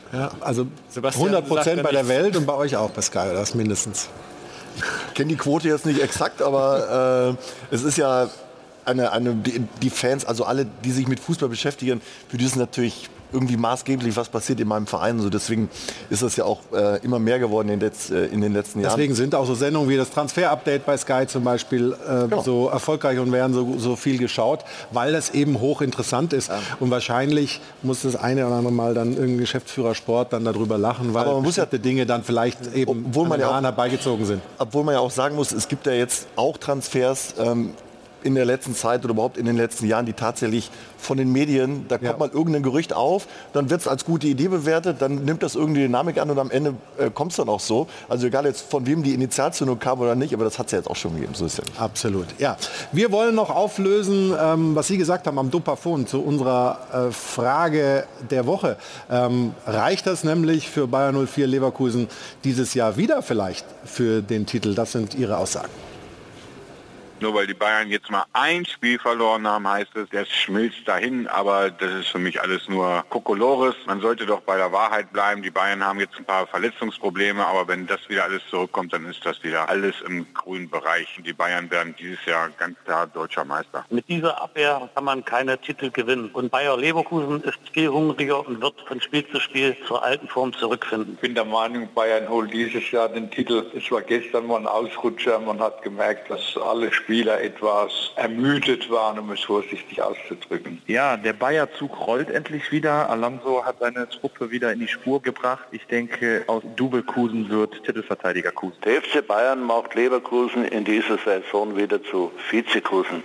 Ja, also Sebastian hundert Prozent bei der nichts. Welt und bei euch auch, Pascal, das mindestens. Ich kenne die Quote jetzt nicht exakt, aber äh, es ist ja eine, eine die, die Fans, also alle, die sich mit Fußball beschäftigen, für die ist natürlich irgendwie maßgeblich, was passiert in meinem Verein. So deswegen ist das ja auch äh, immer mehr geworden in, Letz-, äh, in den letzten Jahren. Deswegen sind auch so Sendungen wie das Transfer-Update bei Sky zum Beispiel äh, Genau. so erfolgreich und werden so, so viel geschaut, weil das eben hochinteressant ist. Ja. Und wahrscheinlich muss das eine oder andere Mal dann irgendein Geschäftsführer Sport dann darüber lachen, weil Aber man muss ja, Dinge dann vielleicht eben obwohl man ja auch, herbeigezogen sind. Obwohl man ja auch sagen muss, es gibt ja jetzt auch Transfers ähm, in der letzten Zeit oder überhaupt in den letzten Jahren, die tatsächlich von den Medien, da kommt Ja. mal irgendein Gerücht auf, dann wird es als gute Idee bewertet, dann nimmt das irgendwie Dynamik an und am Ende äh, kommt es dann auch so. Also egal jetzt von wem die Initialzündung kam oder nicht, aber das hat es ja jetzt auch schon gegeben. So ist ja nicht. Absolut, ja. Wir wollen noch auflösen, ähm, was Sie gesagt haben am Dopafon zu unserer äh, Frage der Woche. Ähm, reicht das nämlich für Bayer null vier Leverkusen dieses Jahr wieder vielleicht für den Titel? Das sind Ihre Aussagen. Nur weil die Bayern jetzt mal ein Spiel verloren haben, heißt es, das schmilzt dahin. Aber das ist für mich alles nur Kokolores. Man sollte doch bei der Wahrheit bleiben. Die Bayern haben jetzt ein paar Verletzungsprobleme, aber wenn das wieder alles zurückkommt, dann ist das wieder alles im grünen Bereich. Die Bayern werden dieses Jahr ganz klar deutscher Meister. Mit dieser Abwehr kann man keine Titel gewinnen. Und Bayer Leverkusen ist spielhungriger und wird von Spiel zu Spiel zur alten Form zurückfinden. Ich bin der Meinung, Bayern holt dieses Jahr den Titel. Es war gestern mal ein Ausrutscher. Man hat gemerkt, dass alle Spieler etwas ermüdet waren, um es vorsichtig auszudrücken. Ja, der Bayer-Zug rollt endlich wieder. Alonso hat seine Truppe wieder in die Spur gebracht. Ich denke, aus Doublekusen wird Titelverteidiger Kusen. Der F C Bayern macht Leverkusen in dieser Saison wieder zu Vizekusen.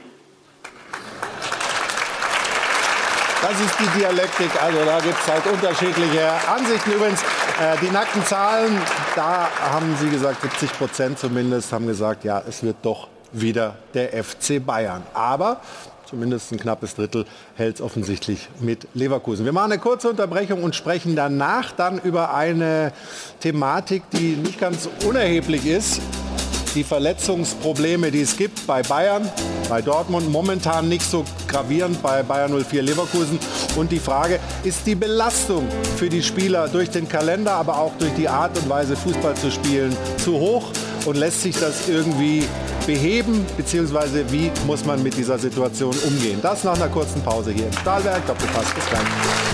Das ist die Dialektik, also da gibt es halt unterschiedliche Ansichten. Übrigens, äh, die nackten Zahlen, da haben Sie gesagt, siebzig Prozent zumindest haben gesagt, ja, es wird doch wieder der F C Bayern. Aber zumindest ein knappes Drittel hält es offensichtlich mit Leverkusen. Wir machen eine kurze Unterbrechung und sprechen danach dann über eine Thematik, die nicht ganz unerheblich ist. Die Verletzungsprobleme, die es gibt bei Bayern, bei Dortmund, momentan nicht so gravierend bei Bayer null vier Leverkusen. Und die Frage, ist die Belastung für die Spieler durch den Kalender, aber auch durch die Art und Weise, Fußball zu spielen, zu hoch? Und lässt sich das irgendwie beheben? Beziehungsweise wie muss man mit dieser Situation umgehen? Das nach einer kurzen Pause hier im Stahlwerk. Doppelpass, bis gleich.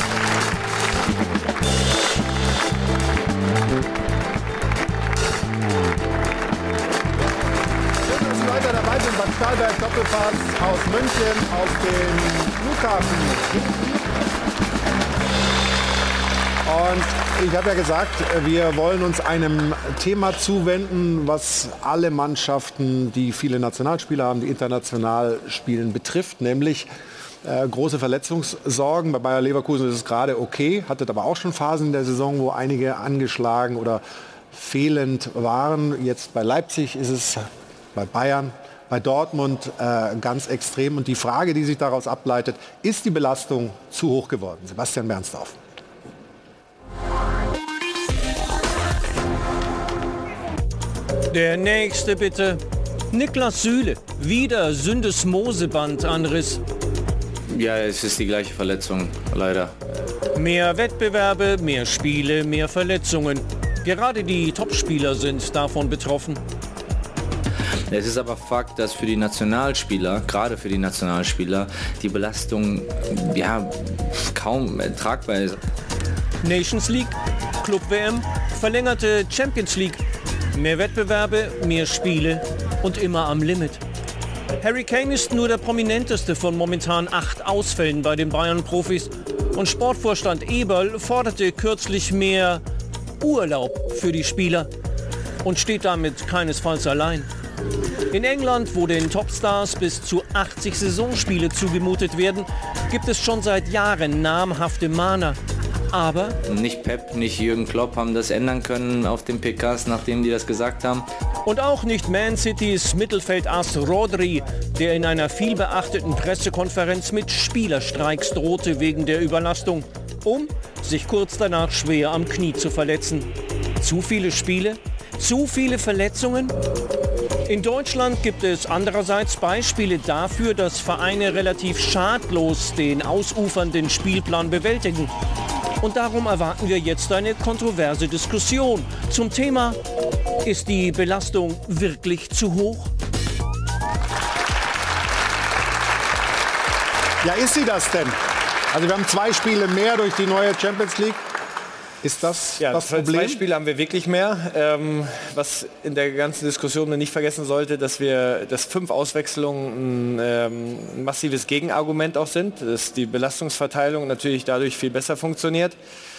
Weiter dabei sind beim Stahlberg Doppelpass aus München, aus dem Flughafen. Und ich habe ja gesagt, wir wollen uns einem Thema zuwenden, was alle Mannschaften, die viele Nationalspieler haben, die international spielen, betrifft, nämlich äh, große Verletzungssorgen. Bei Bayer Leverkusen ist es gerade okay, hattet aber auch schon Phasen in der Saison, wo einige angeschlagen oder fehlend waren. Jetzt bei Leipzig ist es bei Bayern, bei Dortmund äh, ganz extrem. Und die Frage, die sich daraus ableitet, ist die Belastung zu hoch geworden? Sebastian Bernsdorf. Der nächste bitte. Niklas Süle. Wieder Syndesmosebandanriss. Ja, es ist die gleiche Verletzung, leider. Mehr Wettbewerbe, mehr Spiele, mehr Verletzungen. Gerade die Topspieler sind davon betroffen. Es ist aber Fakt, dass für die Nationalspieler, gerade für die Nationalspieler, die Belastung ja kaum tragbar ist. Nations League, Club-W M, verlängerte Champions League. Mehr Wettbewerbe, mehr Spiele und immer am Limit. Harry Kane ist nur der prominenteste von momentan acht Ausfällen bei den Bayern-Profis. Und Sportvorstand Eberl forderte kürzlich mehr Urlaub für die Spieler und steht damit keinesfalls allein. In England, wo den Topstars bis zu achtzig Saisonspiele zugemutet werden, gibt es schon seit Jahren namhafte Mahner. Aber nicht Pep, nicht Jürgen Klopp haben das ändern können auf den P Ks, nachdem die das gesagt haben. Und auch nicht Man Citys Mittelfeldass Rodri, der in einer vielbeachteten Pressekonferenz mit Spielerstreiks drohte wegen der Überlastung, um sich kurz danach schwer am Knie zu verletzen. Zu viele Spiele? Zu viele Verletzungen? In Deutschland gibt es andererseits Beispiele dafür, dass Vereine relativ schadlos den ausufernden Spielplan bewältigen. Und darum erwarten wir jetzt eine kontroverse Diskussion zum Thema: Ist die Belastung wirklich zu hoch? Ja, ist sie das denn? Also wir haben zwei Spiele mehr durch die neue Champions League. Ist das ja, das Problem? Zwei Spiele haben wir wirklich mehr. Ähm, was in der ganzen Diskussion man nicht vergessen sollte, dass wir, dass fünf Auswechslungen ein ähm, massives Gegenargument auch sind, dass die Belastungsverteilung natürlich dadurch viel besser funktioniert.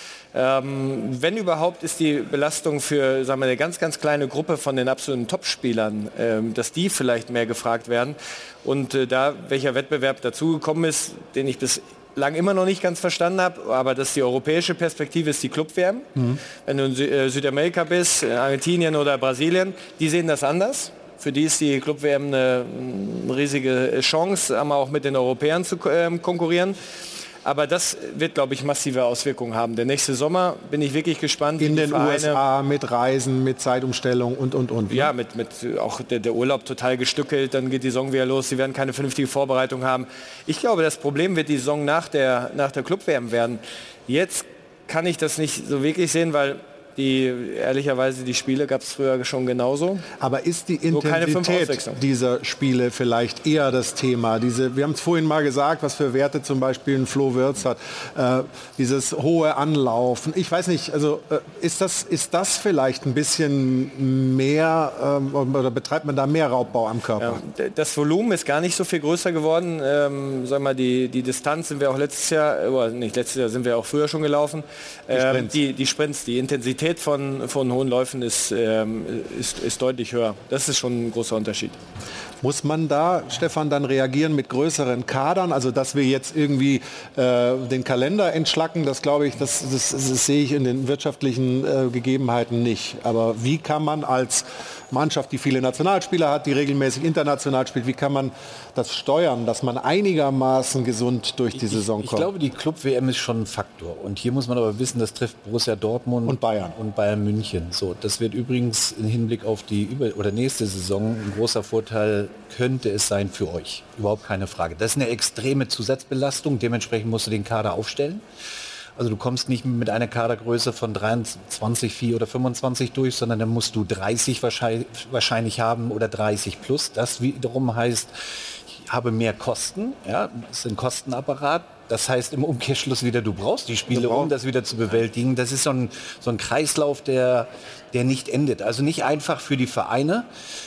Ähm, wenn überhaupt, ist die Belastung für, sagen wir, eine ganz, ganz kleine Gruppe von den absoluten Topspielern, ähm, dass die vielleicht mehr gefragt werden. Und äh, da, welcher Wettbewerb dazugekommen ist, den ich bis lang immer noch nicht ganz verstanden habe, aber dass die europäische Perspektive ist die Club-W M. Mhm. Wenn du in Sü äh, Südamerika bist, in Argentinien oder Brasilien, die sehen das anders. Für die ist die Club-W M eine, eine riesige Chance, auch mit den Europäern zu äh, konkurrieren. Aber das wird, glaube ich, massive Auswirkungen haben. Der nächste Sommer bin ich wirklich gespannt. In den Vereine, U S A mit Reisen, mit Zeitumstellung und, und, und. Ja, mit, mit auch der, der Urlaub total gestückelt, dann geht die Saison wieder los. Sie werden keine vernünftige Vorbereitung haben. Ich glaube, das Problem wird die Saison nach der, nach der Club-W M werden. Jetzt kann ich das nicht so wirklich sehen, weil die, ehrlicherweise, die Spiele gab es früher schon genauso. Aber ist die Intensität dieser Spiele vielleicht eher das Thema? Diese, wir haben es vorhin mal gesagt, was für Werte zum Beispiel ein Flo Wirtz hat. Äh, dieses hohe Anlaufen. Ich weiß nicht, also äh, ist, das, ist das vielleicht ein bisschen mehr, äh, oder betreibt man da mehr Raubbau am Körper? Ja, das Volumen ist gar nicht so viel größer geworden. Ähm, sag mal, die, die Distanz sind wir auch letztes Jahr, oder nicht letztes Jahr, sind wir auch früher schon gelaufen. Ähm, die, Sprints. Die, die Sprints, die Intensität Von, von hohen Läufen ist, ähm, ist, ist deutlich höher. Das ist schon ein großer Unterschied. Muss man da, Stefan, dann reagieren mit größeren Kadern? Also dass wir jetzt irgendwie äh, den Kalender entschlacken, das glaube ich, das, das, das sehe ich in den wirtschaftlichen äh, Gegebenheiten nicht. Aber wie kann man als Mannschaft, die viele Nationalspieler hat, die regelmäßig international spielt, wie kann man das steuern, dass man einigermaßen gesund durch die Saison kommt? Ich glaube, die Club-W M ist schon ein Faktor. Und hier muss man aber wissen, das trifft Borussia Dortmund und Bayern und Bayern München. So, das wird übrigens im Hinblick auf die über oder nächste Saison ein großer Vorteil könnte es sein für euch. Überhaupt keine Frage. Das ist eine extreme Zusatzbelastung. Dementsprechend musst du den Kader aufstellen. Also du kommst nicht mit einer Kadergröße von dreiundzwanzig, vier oder fünfundzwanzig durch, sondern dann musst du dreißig wahrscheinlich, wahrscheinlich haben oder dreißig plus. Das wiederum heißt, ich habe mehr Kosten. Ja, das ist ein Kostenapparat. Das heißt im Umkehrschluss wieder, du brauchst die Spiele, um das wieder zu bewältigen. Das ist so ein, so ein Kreislauf, der, der nicht endet. Also nicht einfach für die Vereine.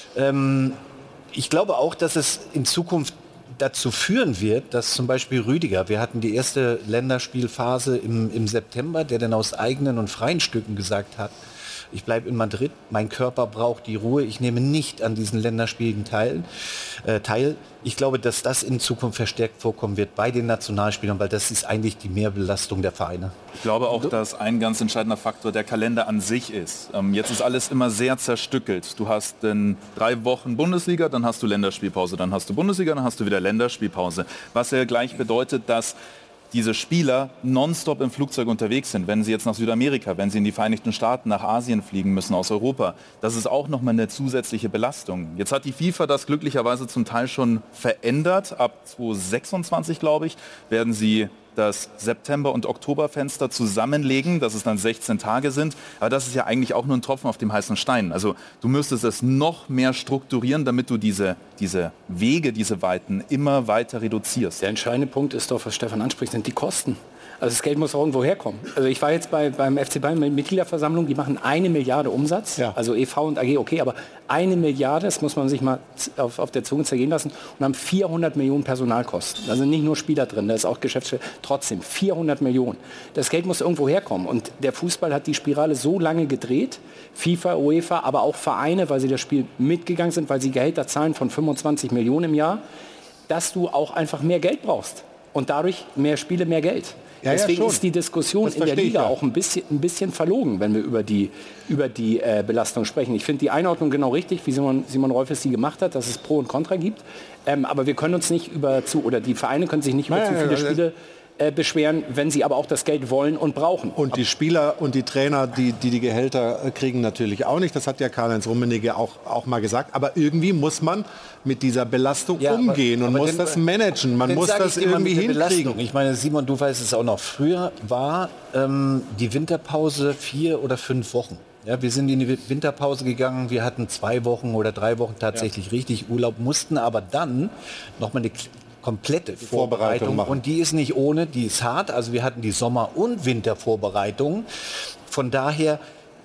Ähm, ich glaube auch, dass es in Zukunft dazu führen wird, dass zum Beispiel Rüdiger, wir hatten die erste Länderspielphase im, im September, der dann aus eigenen und freien Stücken gesagt hat, ich bleibe in Madrid, mein Körper braucht die Ruhe, ich nehme nicht an diesen Länderspielen teil. Äh, teil. Ich glaube, dass das in Zukunft verstärkt vorkommen wird bei den Nationalspielern, weil das ist eigentlich die Mehrbelastung der Vereine. Ich glaube auch, dass ein ganz entscheidender Faktor der Kalender an sich ist. Ähm, jetzt ist alles immer sehr zerstückelt. Du hast in drei Wochen Bundesliga, dann hast du Länderspielpause, dann hast du Bundesliga, dann hast du wieder Länderspielpause. Was ja gleich bedeutet, dass diese Spieler nonstop im Flugzeug unterwegs sind, wenn sie jetzt nach Südamerika, wenn sie in die Vereinigten Staaten, nach Asien fliegen müssen, aus Europa. Das ist auch nochmal eine zusätzliche Belastung. Jetzt hat die FIFA das glücklicherweise zum Teil schon verändert. Ab zweitausendsechsundzwanzig, glaube ich, werden sie das September- und Oktoberfenster zusammenlegen, dass es dann sechzehn Tage sind. Aber das ist ja eigentlich auch nur ein Tropfen auf dem heißen Stein. Also du müsstest es noch mehr strukturieren, damit du diese, diese Wege, diese Weiten immer weiter reduzierst. Der entscheidende Punkt ist doch, was Stefan anspricht, sind die Kosten. Also das Geld muss auch irgendwo herkommen. Also ich war jetzt bei, beim F C Bayern mit Mitgliederversammlung, die machen eine Milliarde Umsatz, ja. Also E V und A G, okay, aber eine Milliarde, das muss man sich mal auf, auf der Zunge zergehen lassen, und haben vierhundert Millionen Personalkosten. Da sind nicht nur Spieler drin, da ist auch Geschäftsstelle, trotzdem vierhundert Millionen. Das Geld muss irgendwo herkommen und der Fußball hat die Spirale so lange gedreht, FIFA, UEFA, aber auch Vereine, weil sie das Spiel mitgegangen sind, weil sie Gehälter zahlen von fünfundzwanzig Millionen im Jahr, dass du auch einfach mehr Geld brauchst und dadurch mehr Spiele, mehr Geld. Ja, deswegen ja, ist die Diskussion das in der Liga ich, ja. auch ein bisschen, ein bisschen verlogen, wenn wir über die, über die äh, Belastung sprechen. Ich finde die Einordnung genau richtig, wie Simon, Simon Rolfes sie gemacht hat, dass es Pro und Contra gibt. Ähm, aber wir können uns nicht über zu, oder die Vereine können sich nicht über Nein, zu viele ja, Spiele äh, beschweren, wenn sie aber auch das Geld wollen und brauchen. Und die Spieler und die Trainer, die die, die Gehälter kriegen, natürlich auch nicht. Das hat ja Karl-Heinz Rummenigge auch, auch mal gesagt. Aber irgendwie muss man mit dieser Belastung ja, umgehen aber, und aber muss das managen. Man muss das irgendwie hinkriegen. Ich meine, Simon, du weißt es auch noch. Früher war ähm, die Winterpause vier oder fünf Wochen. Ja, wir sind in die Winterpause gegangen. Wir hatten zwei Wochen oder drei Wochen tatsächlich ja. richtig Urlaub, mussten aber dann noch mal eine komplette die Vorbereitung, Vorbereitung machen. Und die ist nicht ohne, die ist hart. Also wir hatten die Sommer- und Wintervorbereitung. Von daher,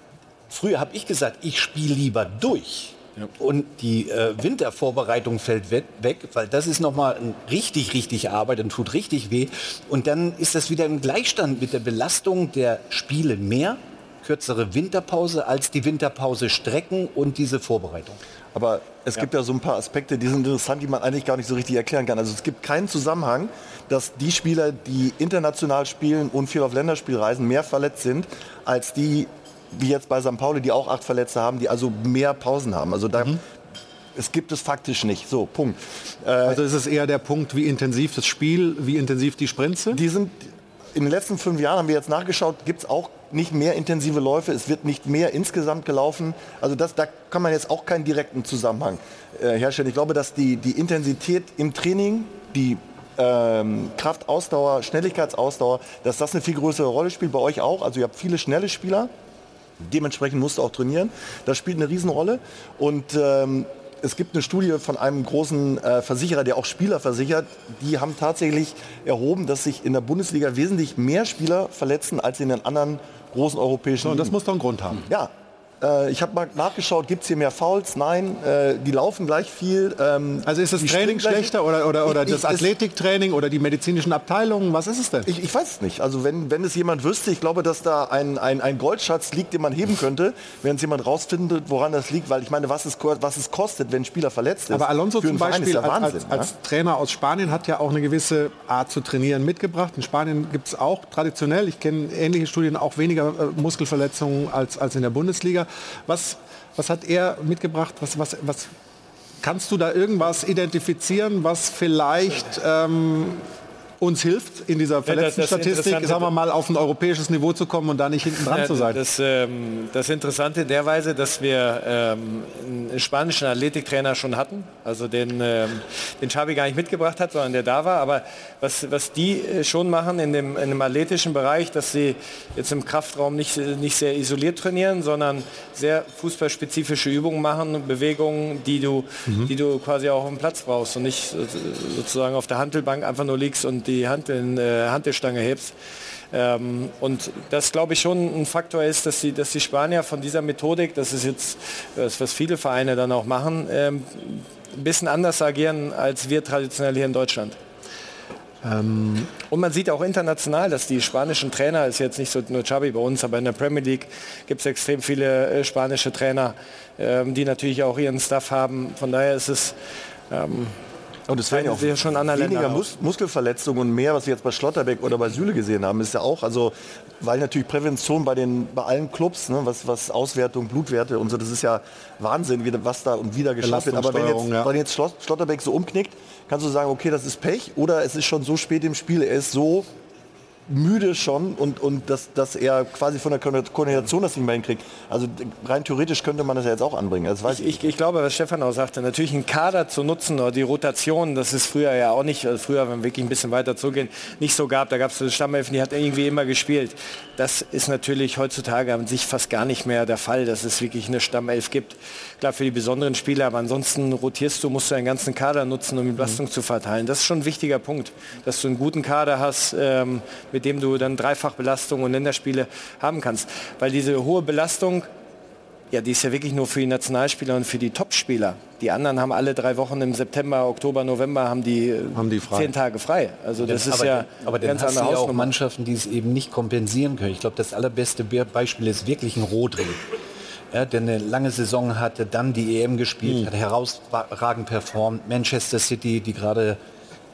früher habe ich gesagt, ich spiele lieber durch. Ja. Und die äh, Wintervorbereitung fällt weg, weil das ist nochmal ein richtig, richtig Arbeit und tut richtig weh. Und dann ist das wieder im Gleichstand mit der Belastung der Spiele mehr, kürzere Winterpause als die Winterpause strecken und diese Vorbereitung. Aber es Ja. gibt ja so ein paar Aspekte, die sind interessant, die man eigentlich gar nicht so richtig erklären kann. Also es gibt keinen Zusammenhang, dass die Spieler, die international spielen und viel auf Länderspielreisen, mehr verletzt sind, als die, wie jetzt bei Sankt Pauli, die auch acht Verletzte haben, die also mehr Pausen haben. Also da, mhm. es gibt es faktisch nicht. So, Punkt. Äh, also ist es eher der Punkt, wie intensiv das Spiel, wie intensiv die Sprints sind? Die sind, in den letzten fünf Jahren haben wir jetzt nachgeschaut, gibt es auch nicht mehr intensive Läufe, es wird nicht mehr insgesamt gelaufen. Also das, da kann man jetzt auch keinen direkten Zusammenhang äh, herstellen. Ich glaube, dass die, die Intensität im Training, die ähm, Kraft, Ausdauer, Schnelligkeitsausdauer, dass das eine viel größere Rolle spielt, bei euch auch. Also ihr habt viele schnelle Spieler, dementsprechend musst du auch trainieren. Das spielt eine Riesenrolle. Und ähm, es gibt eine Studie von einem großen äh, Versicherer, der auch Spieler versichert. Die haben tatsächlich erhoben, dass sich in der Bundesliga wesentlich mehr Spieler verletzen als in den anderen großen europäischen So, und das Ligen. muss doch einen Grund haben. Ja. Äh, ich habe mal nachgeschaut, gibt es hier mehr Fouls? Nein, äh, die laufen gleich viel. Ähm, Also ist das Training schlechter oder, oder, oder ich, das ich, Athletiktraining oder die medizinischen Abteilungen? Was ist es denn? Ich, ich weiß es nicht. Also wenn, wenn es jemand wüsste, ich glaube, dass da ein, ein, ein Goldschatz liegt, den man heben könnte, wenn es jemand rausfindet, woran das liegt. Weil ich meine, was es, was es kostet, wenn ein Spieler verletzt ist. Aber Alonso für zum einen Verein Beispiel ist ja als, Wahnsinn, als, als Trainer aus Spanien hat ja auch eine gewisse Art zu trainieren mitgebracht. In Spanien gibt es auch traditionell, ich kenne ähnliche Studien, auch weniger äh, Muskelverletzungen als, als in der Bundesliga. Was, was hat er mitgebracht? Was, was, was, kannst du da irgendwas identifizieren, was vielleicht ähm, uns hilft, in dieser verletzten das- das Statistik, sagen wir mal, auf ein europäisches Niveau zu kommen und da nicht hinten dran Ja, zu sein? Das, ähm, das Interessante in der Weise, dass wir ähm, einen spanischen Athletiktrainer schon hatten, also den, ähm, den Xavi gar nicht mitgebracht hat, sondern der da war. Aber was, was die äh, schon machen in dem, in dem athletischen Bereich, dass sie jetzt im Kraftraum nicht, nicht sehr isoliert trainieren, sondern sehr fußballspezifische Übungen machen, Bewegungen, die du, Mhm. die du quasi auch auf dem Platz brauchst und nicht so- sozusagen auf der Hantelbank einfach nur liegst und die Hanteln, äh, Hantelstange hebst. Ähm, und das, glaube ich, schon ein Faktor ist, dass die, dass die Spanier von dieser Methodik, das ist jetzt, das, was viele Vereine dann auch machen, ähm, ein bisschen anders agieren als wir traditionell hier in Deutschland. Ähm, Und man sieht auch international, dass die spanischen Trainer, ist jetzt nicht so nur Xavi bei uns, aber in der Premier League gibt es extrem viele äh, spanische Trainer, ähm, die natürlich auch ihren Staff haben. Von daher ist es ähm, Und es werden ja auch schon andere weniger Länder Mus Muskelverletzungen und mehr, was wir jetzt bei Schlotterbeck oder bei Süle gesehen haben, ist ja auch, also weil natürlich Prävention bei den bei allen Clubs, ne, was, was Auswertung, Blutwerte und so, das ist ja Wahnsinn, wie, was da und wieder geschafft wird. Aber wenn jetzt, Belastungssteuerung, ja. wenn jetzt Schlott, Schlotterbeck so umknickt, kannst du sagen, okay, das ist Pech oder es ist schon so spät im Spiel, er ist so müde schon und, und dass, dass er quasi von der Koordination das nicht mehr hinkriegt. Also rein theoretisch könnte man das ja jetzt auch anbringen. Das weiß Ich, ich, ich glaube, was Stefan auch sagte, natürlich einen Kader zu nutzen oder die Rotation, das ist früher ja auch nicht, also früher, wenn wir wirklich ein bisschen weiter zurückgehen, nicht so gab. Da gab es Stammelfen, die hat irgendwie immer gespielt. Das ist natürlich heutzutage an sich fast gar nicht mehr der Fall, dass es wirklich eine Stammelf gibt. Klar, für die besonderen Spieler, aber ansonsten rotierst du, musst du einen ganzen Kader nutzen, um die Belastung mhm. zu verteilen. Das ist schon ein wichtiger Punkt, dass du einen guten Kader hast, ähm, mit dem du dann Dreifachbelastung und Länderspiele haben kannst. Weil diese hohe Belastung, ja, die ist ja wirklich nur für die Nationalspieler und für die Topspieler. Die anderen haben alle drei Wochen im September, Oktober, November haben die, haben die frei. zehn Tage frei. Also das ist aber, ja aber dann ganz hast du andere ja auch Hausnummer. Mannschaften, die es eben nicht kompensieren können. Ich glaube, das allerbeste Be- Beispiel ist wirklich ein Rodri. Ja, der eine lange Saison hatte, dann die E M gespielt, Mhm. hat herausragend performt. Manchester City, die gerade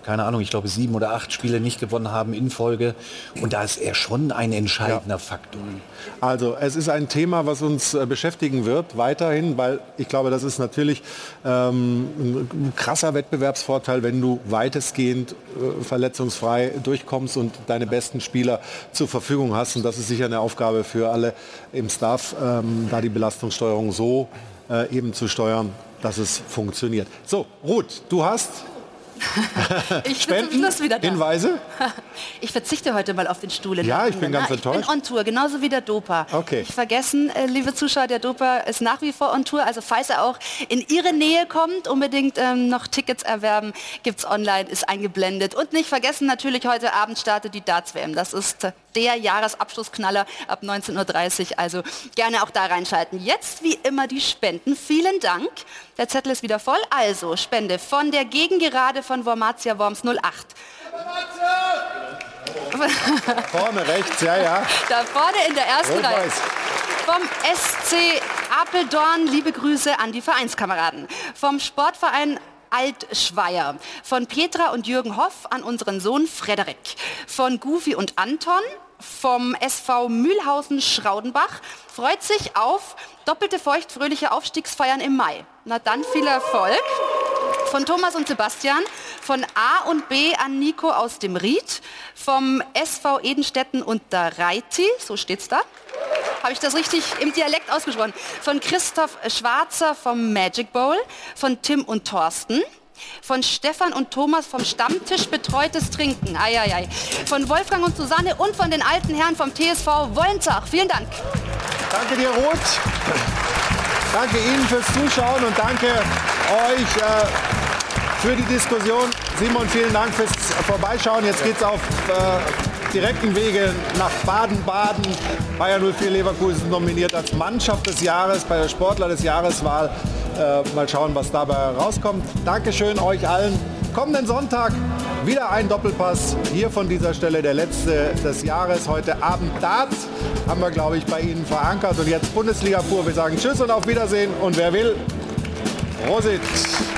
keine Ahnung, ich glaube sieben oder acht Spiele nicht gewonnen haben in Folge. Und da ist er schon ein entscheidender ja. Faktor. Also es ist ein Thema, was uns äh, beschäftigen wird weiterhin, weil ich glaube, das ist natürlich ähm, ein krasser Wettbewerbsvorteil, wenn du weitestgehend äh, verletzungsfrei durchkommst und deine besten Spieler zur Verfügung hast. Und das ist sicher eine Aufgabe für alle im Staff, ähm, da die Belastungssteuerung so äh, eben zu steuern, dass es funktioniert. So, Ruth, du hast ich bin zum Schluss wieder da. Hinweise? Ich verzichte heute mal auf den Stuhl. Ja, ich bin ganz Na, enttäuscht. Ich bin on Tour, genauso wie der Dopa. Okay. Nicht vergessen, äh, liebe Zuschauer, der Dopa ist nach wie vor on Tour. Also falls er auch in Ihre Nähe kommt, unbedingt ähm, noch Tickets erwerben. Gibt's online, ist eingeblendet. Und nicht vergessen, natürlich heute Abend startet die Darts-W M. Das ist äh, der Jahresabschlussknaller ab neunzehn Uhr dreißig. Also gerne auch da reinschalten. Jetzt wie immer die Spenden. Vielen Dank. Der Zettel ist wieder voll. Also Spende von der Gegengerade von Wormatia Worms null acht. Vorne rechts, ja, ja. Da vorne in der ersten Rot-Weiß. Reihe. Vom S C Apeldoorn, liebe Grüße an die Vereinskameraden. Vom Sportverein Altschweier. Von Petra und Jürgen Hoff an unseren Sohn Frederik. Von Goofy und Anton. Vom S V Mühlhausen Schraudenbach freut sich auf doppelte feuchtfröhliche Aufstiegsfeiern im Mai. Na dann viel Erfolg. Von Thomas und Sebastian, von A und B an Nico aus dem Ried, vom S V Edenstetten und der Reiti, so steht's da. Habe ich das richtig im Dialekt ausgesprochen? Von Christoph Schwarzer vom Magic Bowl, von Tim und Thorsten. Von Stefan und Thomas vom Stammtisch betreutes Trinken. Eieiei. Von Wolfgang und Susanne und von den alten Herren vom T S V Wollenzach. Vielen Dank. Danke dir, Ruth. Danke Ihnen fürs Zuschauen und danke euch äh, für die Diskussion. Simon, vielen Dank fürs Vorbeischauen. Jetzt geht's auf äh, direkten Wege nach Baden-Baden. Bayer null vier Leverkusen nominiert als Mannschaft des Jahres bei der Sportler des Jahreswahl. Äh, mal schauen, was dabei rauskommt. Dankeschön euch allen. Kommenden Sonntag wieder ein Doppelpass. Hier von dieser Stelle der letzte des Jahres. Heute Abend Darts haben wir, glaube ich, bei Ihnen verankert. Und jetzt Bundesliga pur. Wir sagen Tschüss und auf Wiedersehen. Und wer will, Prosit.